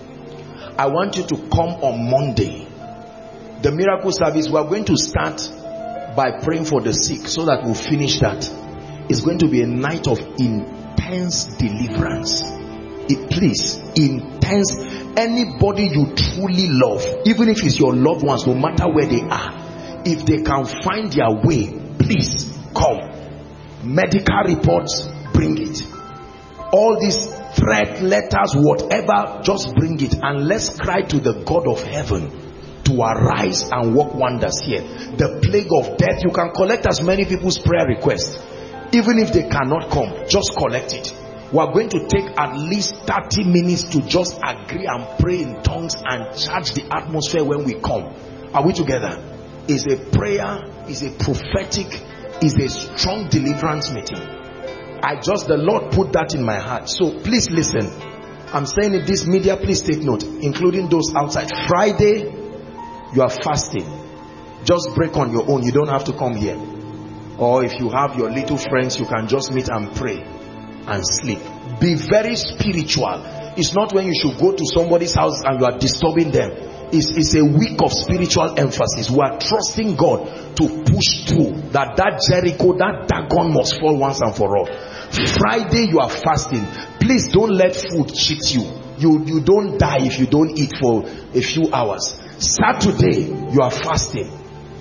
I want you to come on Monday. The miracle service, we are going to start by praying for the sick so that we'll finish that. It's going to be a night of intense deliverance. It, please, intense. Anybody you truly love, even if it's your loved ones, no matter where they are, if they can find their way, please come. Medical reports, bring it. All these threat letters, whatever, just bring it, and let's cry to the God of heaven to arise and work wonders here. The plague of death, you can collect as many people's prayer requests. Even if they cannot come, just collect it. We are going to take at least thirty minutes to just agree and pray in tongues and charge the atmosphere when we come. Are we together? It's a prayer, it's a prophetic, it's a strong deliverance meeting. I just, the Lord put that in my heart. So please listen. I'm saying it, this media, please take note, including those outside. Friday, you are fasting. Just break on your own. You don't have to come here. Or if you have your little friends, you can just meet and pray and sleep. Be very spiritual. It's not when you should go to somebody's house and you are disturbing them. It's, it's a week of spiritual emphasis. We are trusting God to push through. That that Jericho, that Dagon must fall once and for all. Friday, you are fasting. Please don't let food cheat you. You, you don't die if you don't eat for a few hours. Saturday, you are fasting.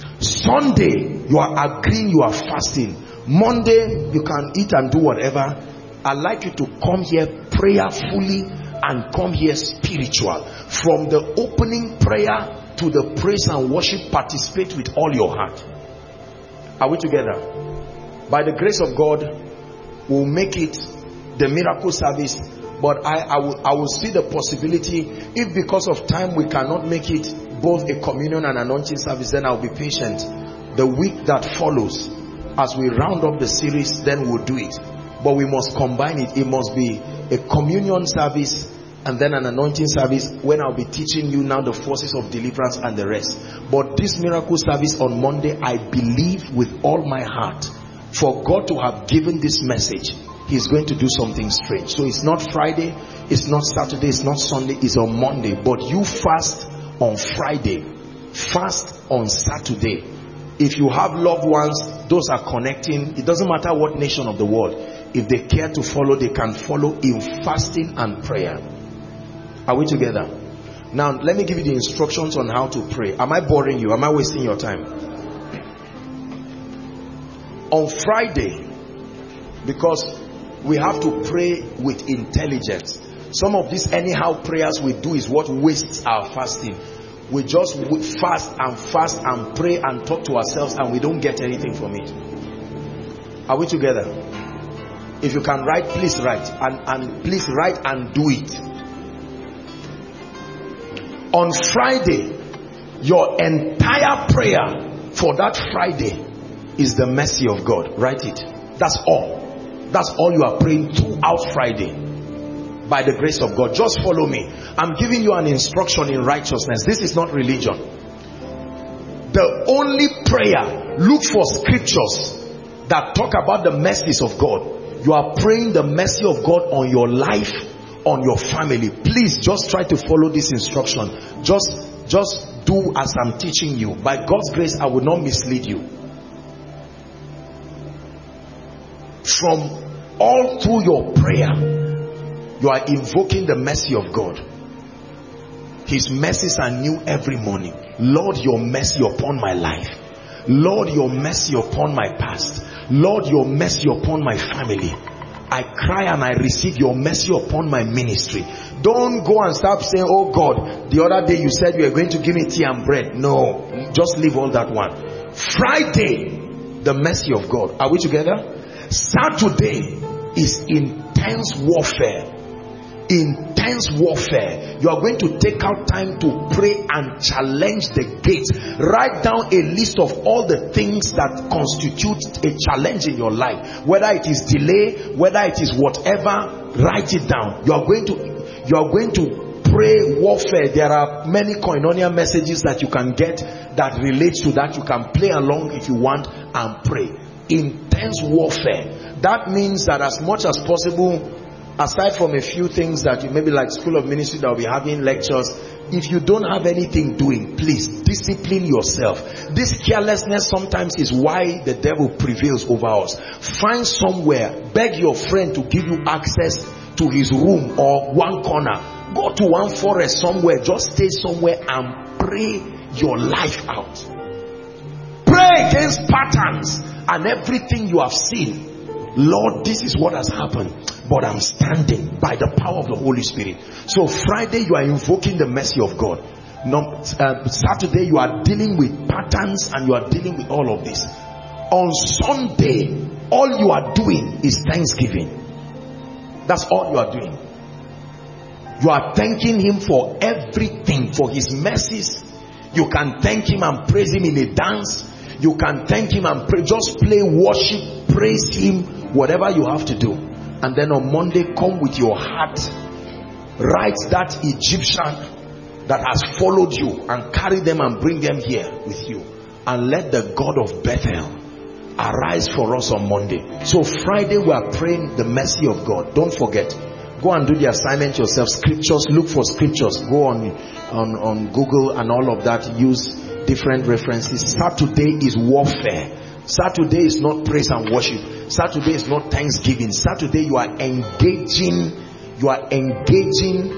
Sunday, you are agreeing you are fasting. Monday, you can eat and do whatever. I'd like you to come here prayerfully and come here spiritual. From the opening prayer to the praise and worship, participate with all your heart. Are we together? By the grace of God, we'll make it the miracle service. But I, I, will, I will see the possibility, if because of time we cannot make it both a communion and anointing service, then I'll be patient. The week that follows, as we round up the series, then we'll do it. But we must combine it. It must be a communion service and then an anointing service, when I'll be teaching you now the forces of deliverance and the rest. But this miracle service on Monday, I believe with all my heart, for God to have given this message, He's going to do something strange. So it's not Friday, it's not Saturday, it's not Sunday, it's on Monday. But you fast on Friday, fast on Saturday. If you have loved ones, those are connecting. It doesn't matter what nation of the world. If they care to follow, they can follow in fasting and prayer. Are we together? Now, let me give you the instructions on how to pray. Am I boring you? Am I wasting your time? On Friday, because we have to pray with intelligence. Some of these anyhow prayers we do is what wastes our fasting. We just fast and fast and pray and talk to ourselves and we don't get anything from it. Are we together? If you can write, please write. And, and please write and do it. On Friday, your entire prayer for that Friday is the mercy of God. Write it. That's all. That's all you are praying throughout Friday. By the grace of God. Just follow me. I'm giving you an instruction in righteousness. This is not religion. The only prayer, look for scriptures that talk about the mercies of God. You are praying the mercy of God on your life, on your family. Please just try to follow this instruction. Just, just do as I'm teaching you. By God's grace, I will not mislead you. from all through your prayer, you are invoking the mercy of God. His mercies are new every morning. Lord, your mercy upon my life. Lord, your mercy upon my past. Lord, your mercy upon my family. I cry and I receive your mercy upon my ministry. Don't go and start saying, oh God, the other day you said you were going to give me tea and bread. No, just leave all that one. Friday, the mercy of God. Are we together? Saturday is intense warfare. Intense warfare. You are going to take out time to pray and challenge the gates. Write down a list of all the things that constitute a challenge in your life. Whether it is delay, whether it is whatever, write it down. You are going to, you are going to pray warfare. There are many koinonia messages that you can get that relates to that. You can play along if you want and pray. Intense warfare. That means that as much as possible, aside from a few things that you maybe like School of Ministry that will be having lectures, if you don't have anything doing, please discipline yourself. This carelessness sometimes is why the devil prevails over us. Find somewhere, beg your friend to give you access to his room or one corner. Go to one forest somewhere, just stay somewhere and pray your life out. Pray against patterns and everything you have seen. Lord, this is what has happened, but I'm standing by the power of the Holy Spirit. So Friday, you are invoking the mercy of God. No, uh, Saturday, you are dealing with patterns and you are dealing with all of this. On Sunday, all you are doing is thanksgiving. That's all you are doing. You are thanking him for everything, for his mercies. You can thank him and praise him in a dance. You can thank him and pray. Just play worship, praise him, whatever you have to do. And then on Monday, come with your heart. Write that Egyptian that has followed you and carry them and bring them here with you. And let the God of Bethel arise for us on Monday. So Friday we are praying the mercy of God. Don't forget. Go and do the assignment yourself. Scriptures, look for scriptures. Go on, on, on Google and all of that. Use different references. Saturday is warfare. Saturday is not praise and worship. Saturday is not thanksgiving. Saturday you are engaging, you are engaging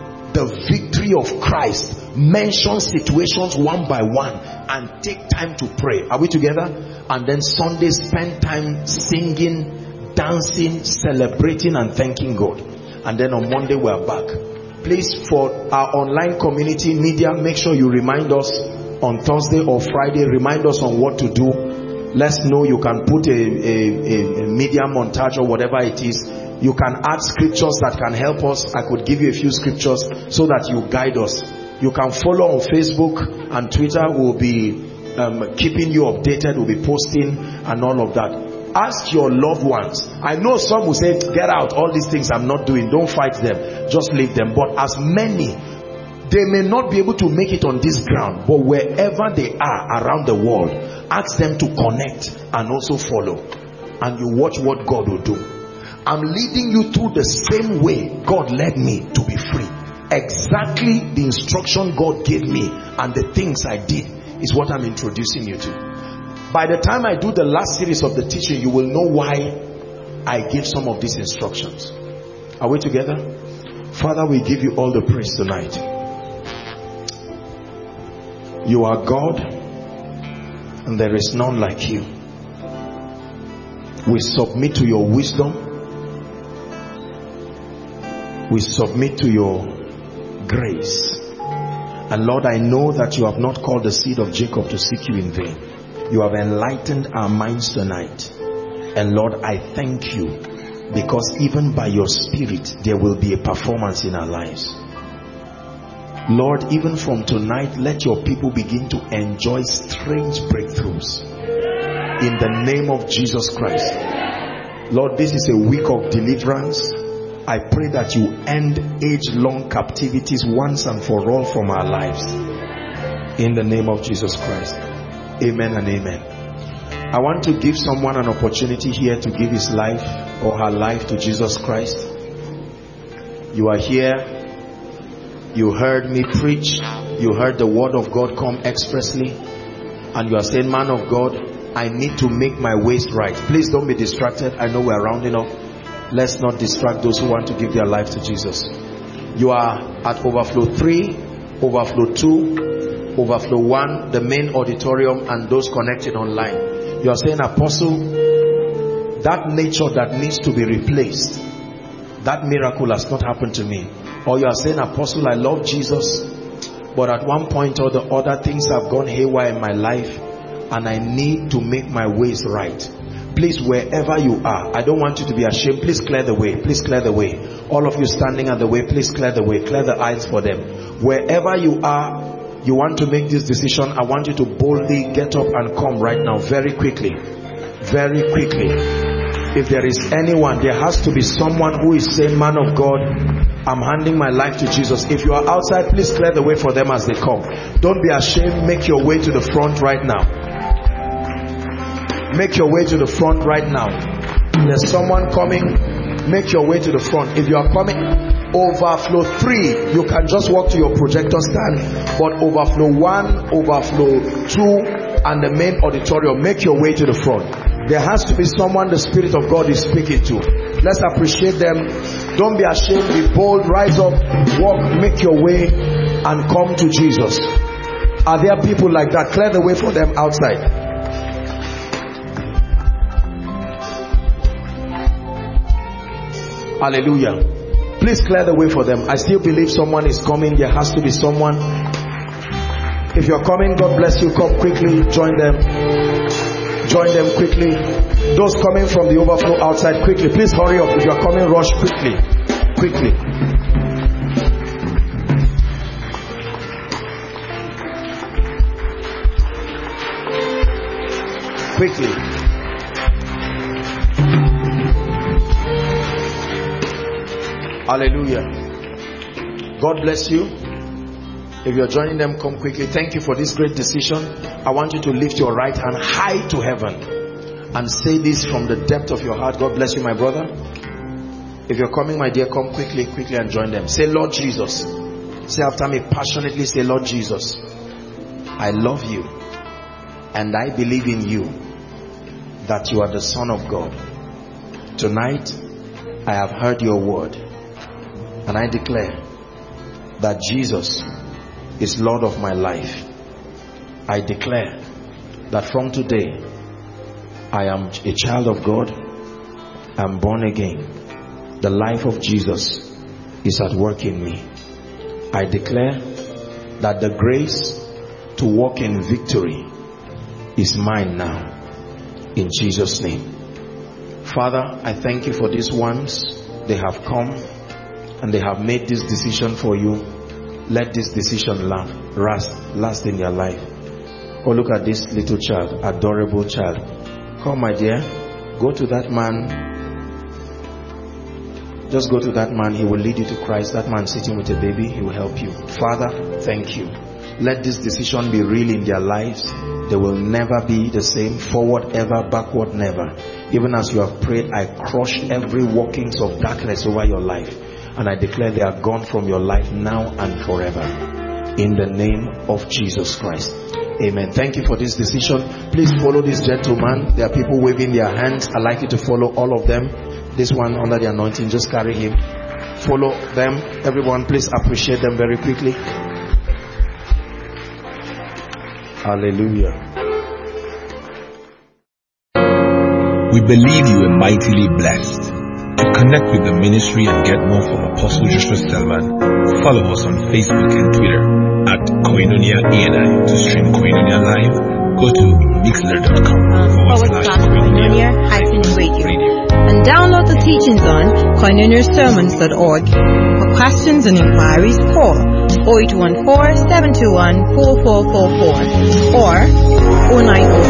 the victory of Christ. Mention situations one by one and take time to pray. Are we together? And then Sunday, spend time singing, dancing, celebrating and thanking God. And then on Monday we are back. Please, for our online community media, make sure you remind us on Thursday or Friday. Remind us on what to do. Let's know. You can put a, a, a media montage or whatever it is. You can add scriptures that can help us. I could give you a few scriptures so that you guide us. You can follow on Facebook and Twitter. We'll be um, keeping you updated. We'll be posting and all of that. Ask your loved ones. I know some will say, get out, all these things I'm not doing. Don't fight them. Just leave them. But as many, they may not be able to make it on this ground, but wherever they are around the world, ask them to connect and also follow. And you watch what God will do. I'm leading you through the same way God led me to be free. Exactly the instruction God gave me and the things I did is what I'm introducing you to. By the time I do the last series of the teaching, you will know why I give some of these instructions. Are we together? Father, we give you all the praise tonight. You are God, and there is none like you. We submit to your wisdom. We submit to your grace. And Lord, I know that you have not called the seed of Jacob to seek you in vain. You have enlightened our minds tonight. And Lord, I thank you because even by your Spirit, there will be a performance in our lives. Lord, even from tonight, let your people begin to enjoy strange breakthroughs. In the name of Jesus Christ. Lord, this is a week of deliverance. I pray that you end age-long captivities once and for all from our lives. In the name of Jesus Christ. Amen and amen. I want to give someone an opportunity here to give his life or her life to Jesus Christ. You are here. You heard me preach. You heard the word of God come expressly. And you are saying, man of God, I need to make my ways right. Please don't be distracted. I know we're rounding up. Let's not distract those who want to give their life to Jesus. You are at Overflow three, Overflow two, Overflow one, the main auditorium, and those connected online. You are saying, Apostle, that nature that needs to be replaced, that miracle has not happened to me. Or you are saying, Apostle, I love Jesus, but at one point or the other things have gone haywire in my life and I need to make my ways right. Please, wherever you are, I don't want you to be ashamed. Please clear the way. Please clear the way. All of you standing at the way, please clear the way. Clear the aisles for them. Wherever you are, you want to make this decision, I want you to boldly get up and come right now, very quickly. Very quickly. If there is anyone, there has to be someone who is saying, man of God, I'm handing my life to Jesus. If you are outside, please clear the way for them as they come. Don't be ashamed. Make your way to the front right now. Make your way to the front right now. There's someone coming. Make your way to the front. If you are coming Overflow three, you can just walk to your projector stand. But Overflow one, Overflow two, and the main auditorium, make your way to the front. There has to be someone the Spirit of God is speaking to. Let's appreciate them. Don't be ashamed. Be bold. Rise up. Walk. Make your way and come to Jesus. Are there people like that? Clear the way for them outside. Hallelujah. Please clear the way for them. I still believe someone is coming. There has to be someone. If you're coming, God bless you. Come quickly. Join them. Join them quickly. Those coming from the overflow outside, quickly. Please hurry up. If you're coming, rush quickly. Quickly. Quickly. Hallelujah. God bless you. If you're joining them, come quickly. Thank you for this great decision. I want you to lift your right hand high to heaven and say this from the depth of your heart. God bless you, my brother. If you're coming, my dear, come quickly, quickly and join them. Say, Lord Jesus. Say after me passionately, say, Lord Jesus, I love you and I believe in you that you are the Son of God. Tonight, I have heard your word. And I declare that Jesus is Lord of my life. I declare that from today, I am a child of God. I am born again. The life of Jesus is at work in me. I declare that the grace to walk in victory is mine now. In Jesus' name. Father, I thank you for these ones. They have come and they have made this decision for you. Let this decision last, last in their life. Oh, look at this little child, adorable child. Come, my dear, go to that man. Just go to that man. He will lead you to Christ. That man sitting with a baby, he will help you. Father, thank you. Let this decision be real in their lives. They will never be the same. Forward ever, backward never. Even as you have prayed, I crush every workings of darkness over your life. And I declare they are gone from your life now and forever. In the name of Jesus Christ. Amen. Thank you for this decision. Please follow this gentleman. There are people waving their hands. I'd like you to follow all of them. This one under the anointing, just carry him. Follow them. Everyone, please appreciate them very quickly. Hallelujah. We believe you are mightily blessed. To connect with the ministry and get more from Apostle Joshua Selman, follow us on Facebook and Twitter at Koinonia A N I. To stream Koinonia live, go to mixler dot com forward slash Koinonia radio. And download the teachings on koinonia sermons dot org. For questions and inquiries, call oh eight one four, seven two one, four four four four or oh nine oh